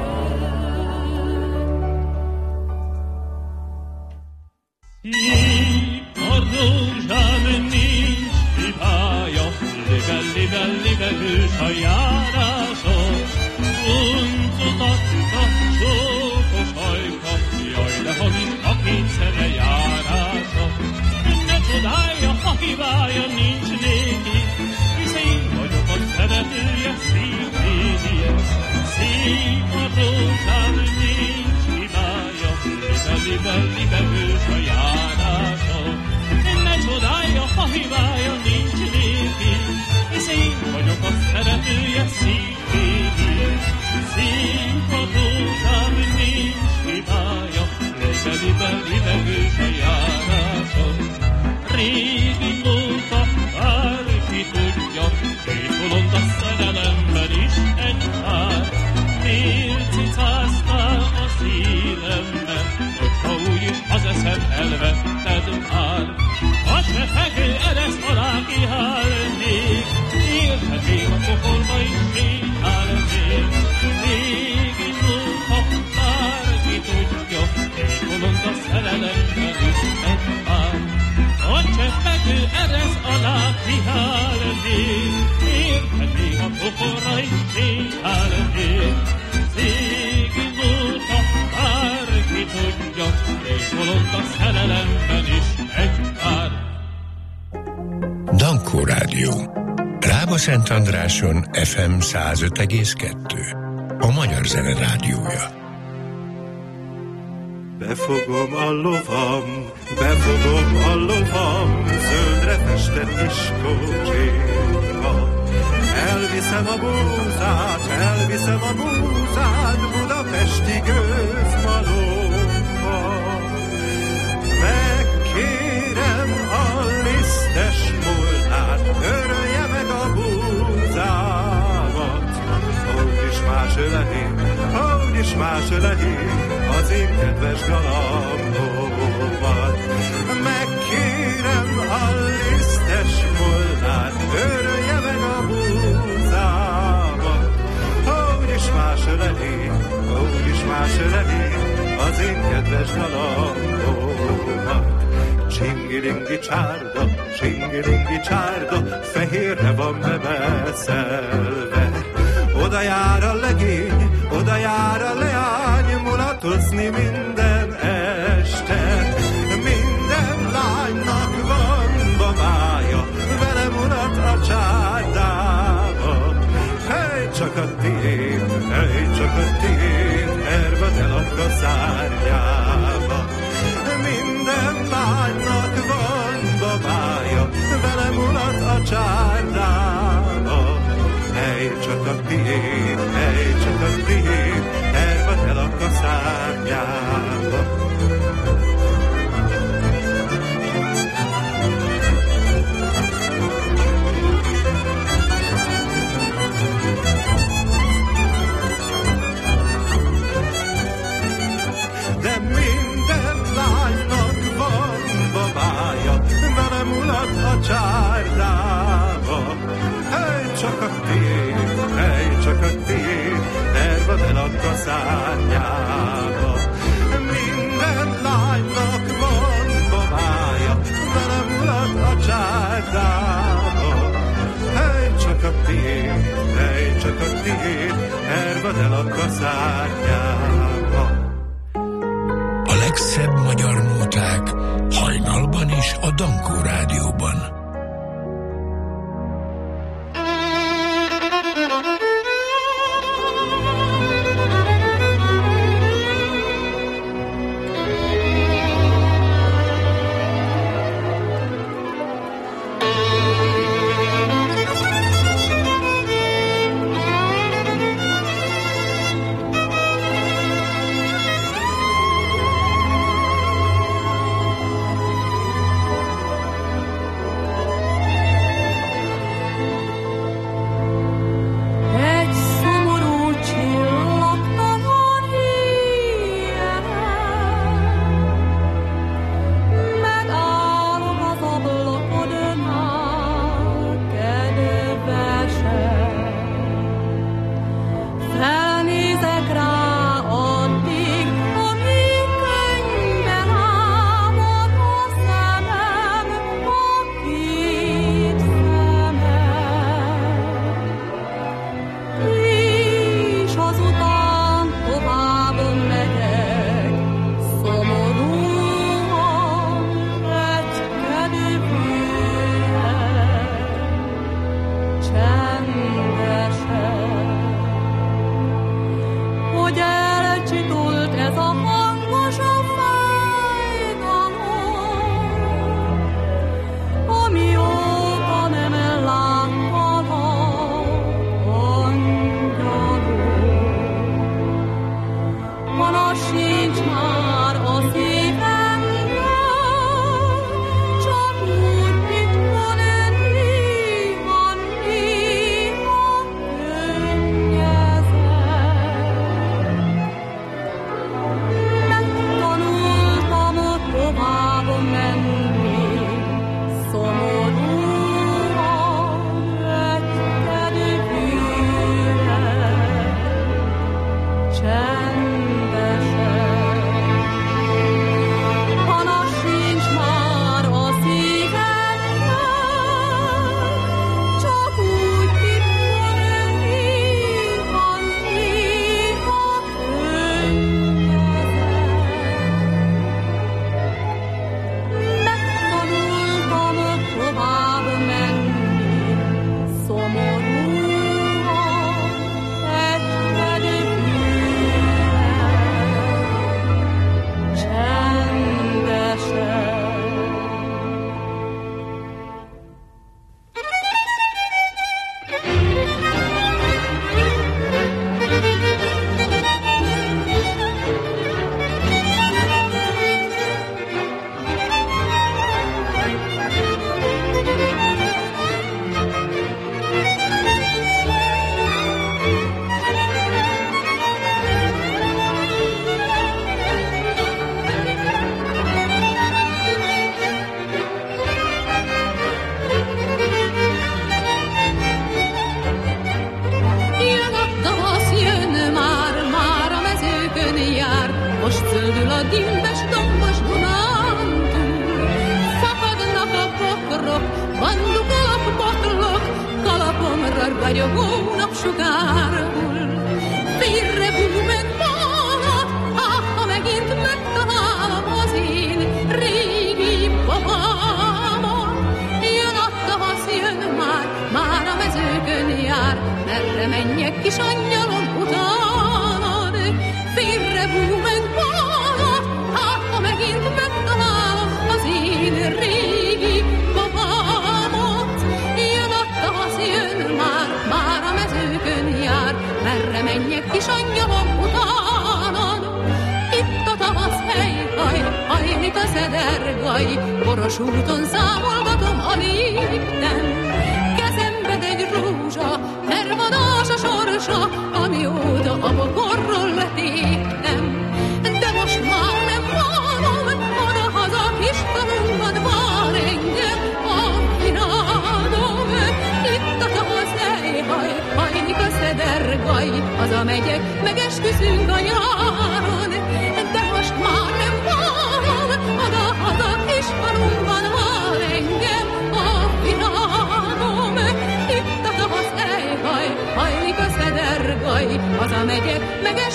A rózsám nincs hibája, libel, libel, libelős a járása. Uncutat a csókos ajka, jaj, de hamis a kényszere járása. Ne csodálja, a hibája nincs néki, hisz én vagyok a szeretője szívvédje. Szép a rózsám nincs hibája, libel, libel, libelős a járása. Ne csodálja, a hibája nincs néki, hisz én vagyok a szeretője szívvédje. Szép a rózsám nincs hibája, libel, libel, libelős a járása. Régi óta bárki tudja, két bolond a szerelemben is egy pár. Miért cicáztál a szívemben, hogyha úgyis az eszem elvetted már? Ha se fekő eresz alá kihálnék, érthetém a pokolba is sétálnék. Régi óta bárki tudja, két bolond a szerelemben is egy pár. A cseppegő eresz alá kihálnék, érthetém a pokolra is sétálnék. Régi óta bárki tudja, két bolond a szerelemben is egy pár. Dankó Rádió. Rába Szent Andráson ef em száz öt egész kettő. A magyar zene rádiója. Befogom a lovam, befogom a lovam, zöldre festett kis kocsiba. Elviszem a búzát, elviszem a búzát, Budapesti gőzmalomba. Megkérem a lisztes molnát, örölje meg a búzámat. Hogy is más öleli, hogy is más öleli az én kedves galambomat. Megkérem a lisztes molnát, örölje meg a búzámat. Hogy is más öleli, hogy is más öleli az én kedves galambomat. Csingilingi csárda, csingilingi csárda, fehérre van beveszelve. Oda jár a legény, oda jár a leány, mulatozni minden este. Minden lánynak van babája, vele mulat a csárdába. Hely csak a tiéd, hely csak a tiéd, ervad elad a szárnyába. Minden lánynak van babája, vele mulat a csárdába. Hely csak a tiéd, hely csak a tiéd, ervad elad a szárnyába. De az árnyába. A legszebb magyar nóták hajnalban is a Dankó Rádióban. Hazamegyek, megesküszünk a nyáron, de most már nem várom, oda-haza kis falunkban vár engem a virágom. Itt a tavasz, ejhaj, hajlik a szedergaj, hazamegyek, megesküszünk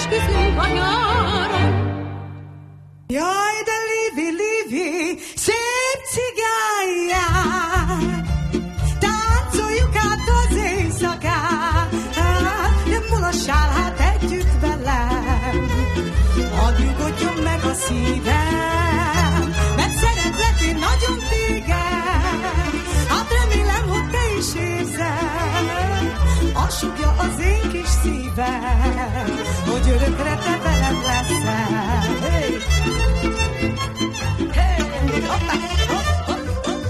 szívem, mert szeretlek én nagyon téged. Hát remélem, hogy te is érzed, azt sugja az én kis szívem, hogy örökre te velem leszel. Hey! Hey! Hoppá! Hopp, hopp, hopp!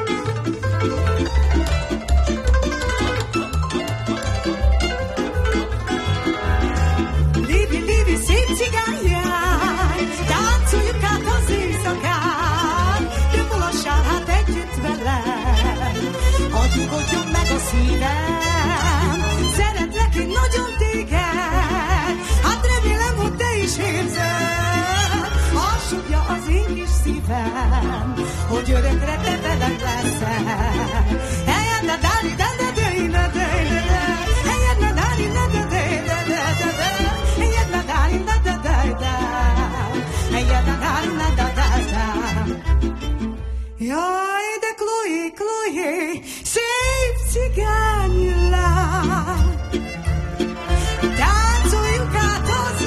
Livi, livi, szép cigányjár, táncoljuk át az éjszakát, de mulassál hát együtt velem, hadd nyugodjon meg a szívem, szeretlek én nagyon téged, hát remélem, hogy te is érzed, azt sugja az én kis szívem, hogy örökre te velem leszel. Helyed a dáli, de de de de de de, helyed a dáli, de de de de de de, helyed a dáli, de de de de, helyed a dáli, de de de de. Jaj, de Chloé, Chloé, szép cigány lány, táncoljunk át az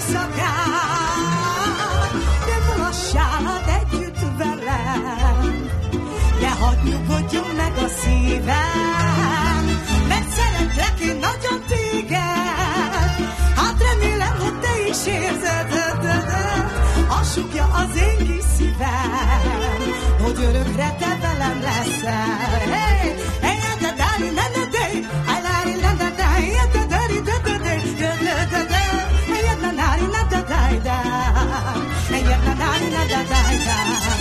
éjszakát, de mulassál hát együtt velem, de hadd nyugodjon meg a szívem, mert szeretlek én nagyon téged, hát remélem, hogy te is érzed, azt sugja az én kis szívem, hogy örökre te velem leszel. Hey, hey, da da da da da da, I like da da da, da da da da da da, da da da, hey da da da da da da, hey da da da da da da.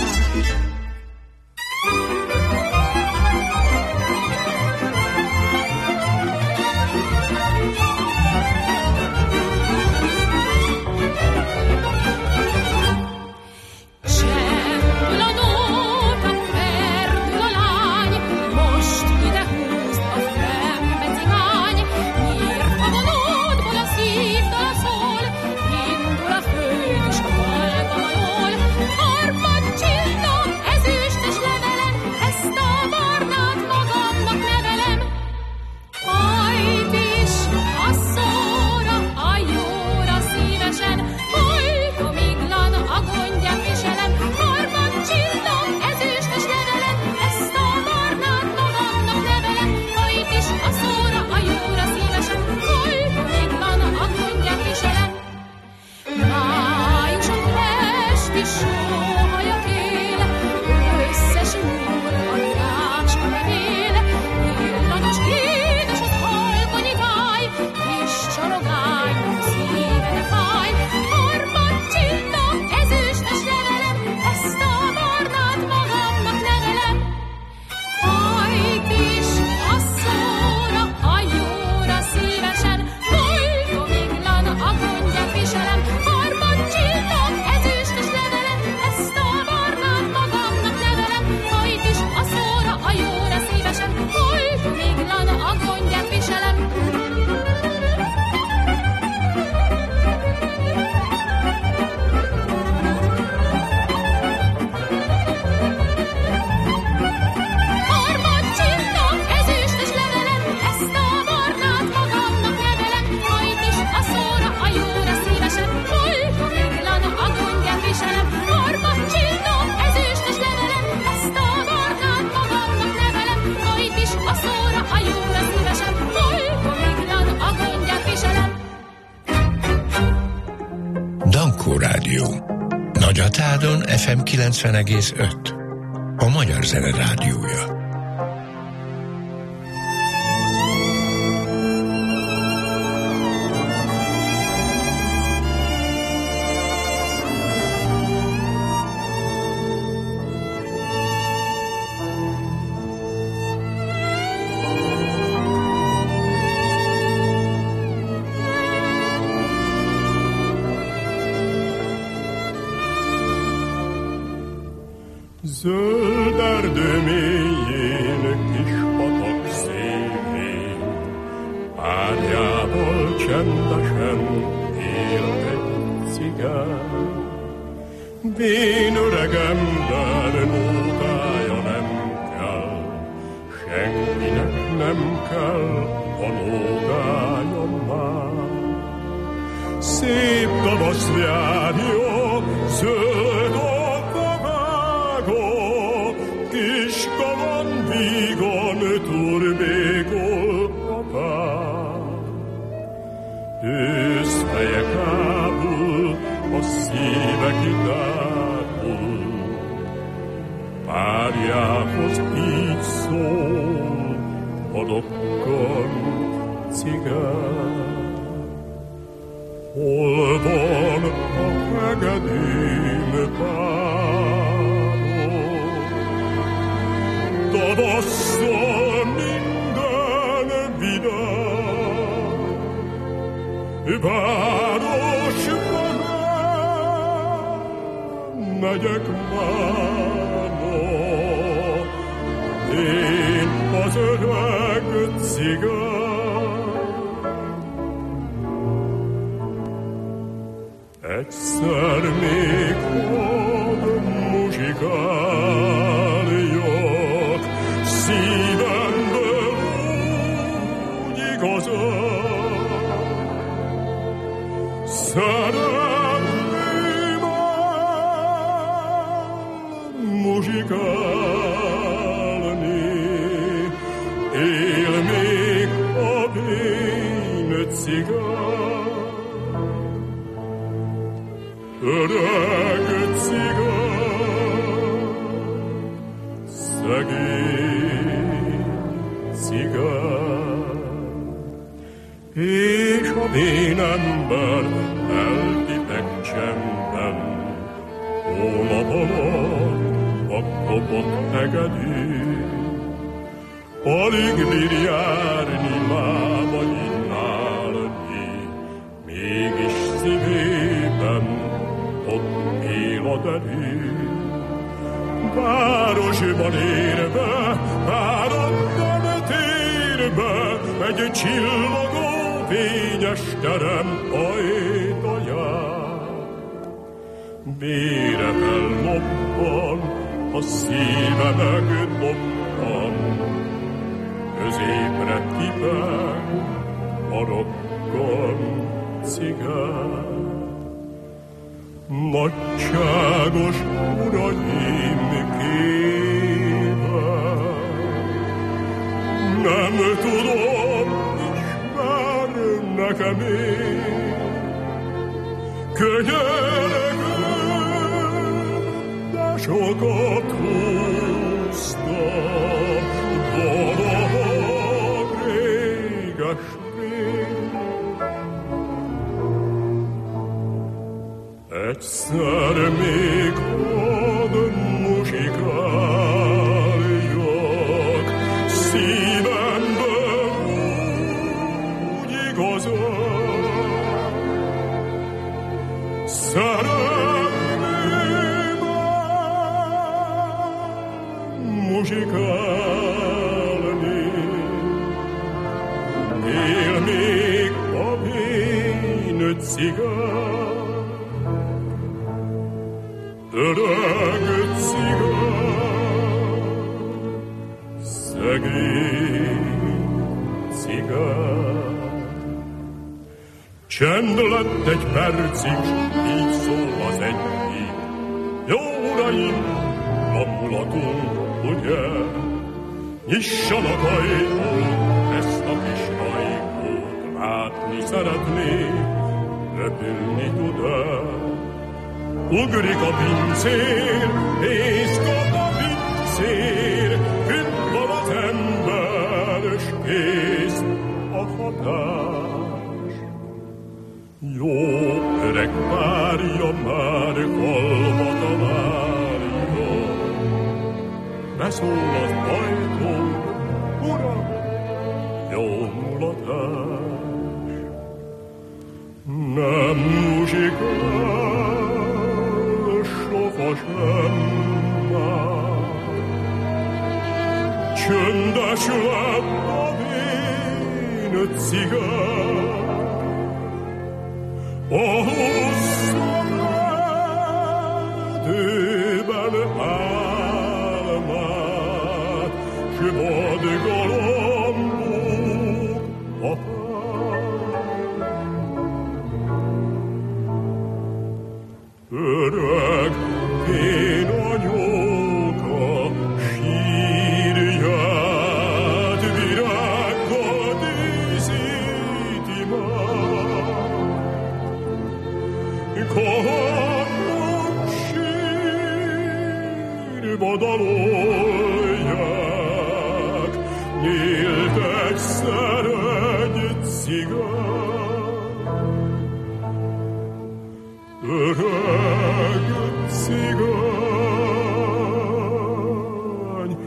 Nagyatádon ef em kilencven egész öt. A Magyar Zene Rádiója. Zöld erdő mélyén, kis patak szélén, párjával csendesen él egy cigány. Vén öreg ember nókája nem kell, senkinek nem kell a nógája már. Szép tavasz járja, zöld párjához így szól a rokkant cigány. Hol van a hegedűm párom? Tavasszal minden vidám, városba megyek máma, én az öreg cigány. Egyszer még hadd muzsikáljak, szívemből úgy igazán. Szeretném muzsikálni, él még a vén cigány. Öreg cigány, szegény cigány, és a vén ember eltiteg csendben, hónap alatt a kopott hegedű, alig bír járni, máma innálni, mégis szívében ott él a derű. Városban érve, áramban térbe, egy csillogó fényes terem ajtaján. Vére fellobban, a szíve megdobban, középre tipeg a rokkant cigány. Nagyságos uraim kével, nem tudom, ismernek-e még. Könyörgöm, de sokat húztam, valaha réges-rég. Egyszer még hadd muzsikáljak, szívemből úgy igazán. Szeretném muzsikálni, él még a vén cigány. Öreg cigány, szegény cigány. Csend lett egy percig, így szól az egyik. Jó uraim, a mulatunk, ugye? Nyissanak ajtót, ezt a kis ajtót, látni szeretnék, repülni tud-e? Ugrik a pincér, és kap a pincér, kint van az ember, s kész a hatás. Jó öreg párja már halva találja, beszól az ajtó, uram, jó mulatás. Nem muzsikál, sohasem már, csöndes lett a vén cigány. A hosszabb erdőben álmát, s vadgalambok a öreg vén anyóka sírját virággal díszíti már. Kahannak sírva dalol egyszer egy cigány, öreg cigány,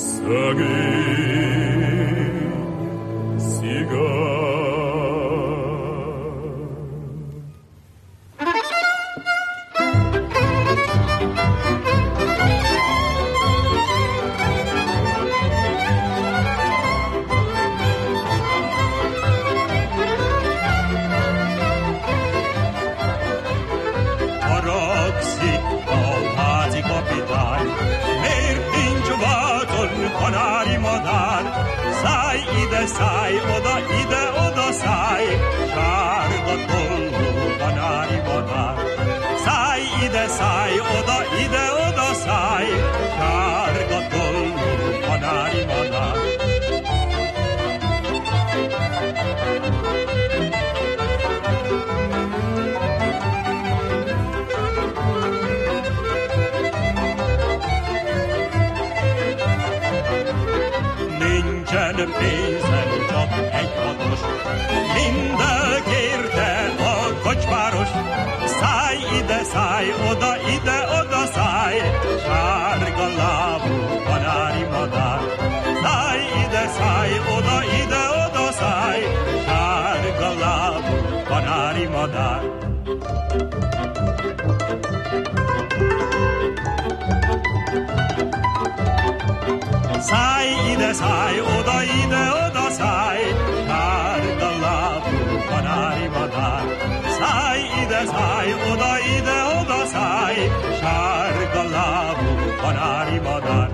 szegény cigány. Kanári madár, szállj ide, szállj oda, ide, oda szállj, sárga tollú kanári madár. Szállj ide, szállj oda, ide, oda szállj, sárga tollú kanári madár. Nincsen pénzem, csak egy hatos, mind elkérte a kocsmáros. Szállj ide, szállj oda, ide, oda szállj, sárga lábú kanári madár. Szállj ide, szállj oda, ide, oda szállj, sárga lábú kanári madár. Szállj ide, szállj oda, ide, oda szállj, sárga lábú kanári madár. Szállj ide, szállj oda, ide, oda szállj, sárga lábú kanári madár.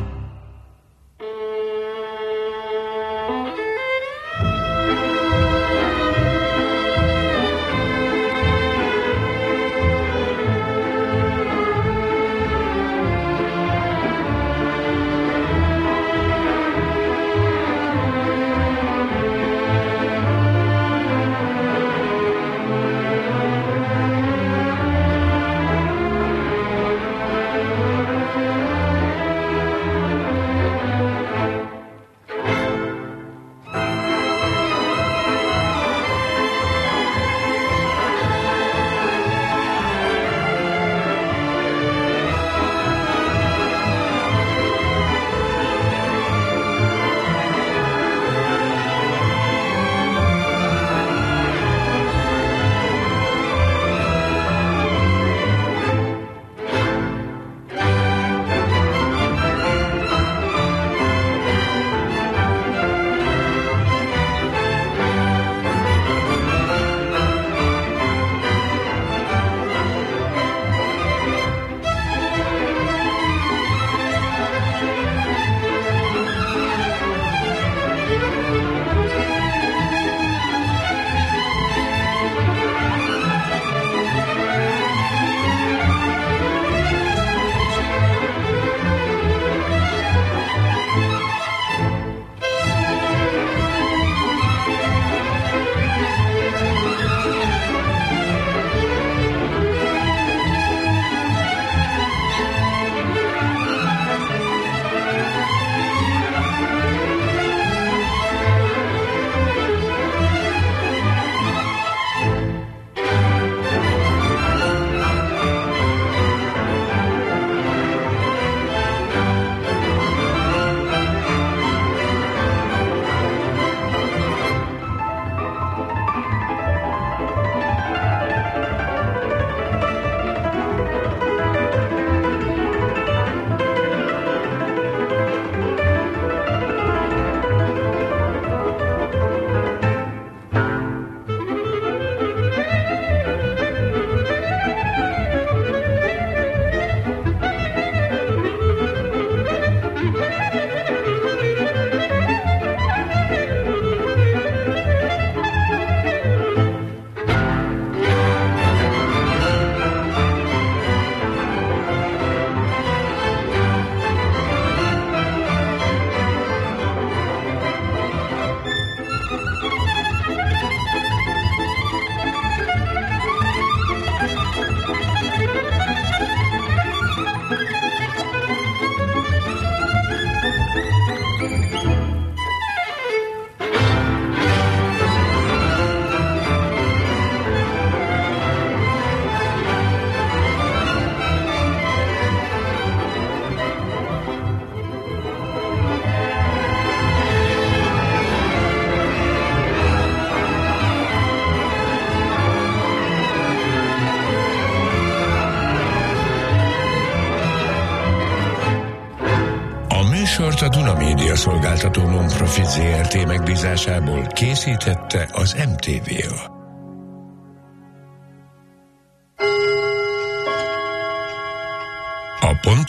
műsort a Duna Média Szolgáltató Non-Profit Zé Er Té megbízásából készítette az em té vé á.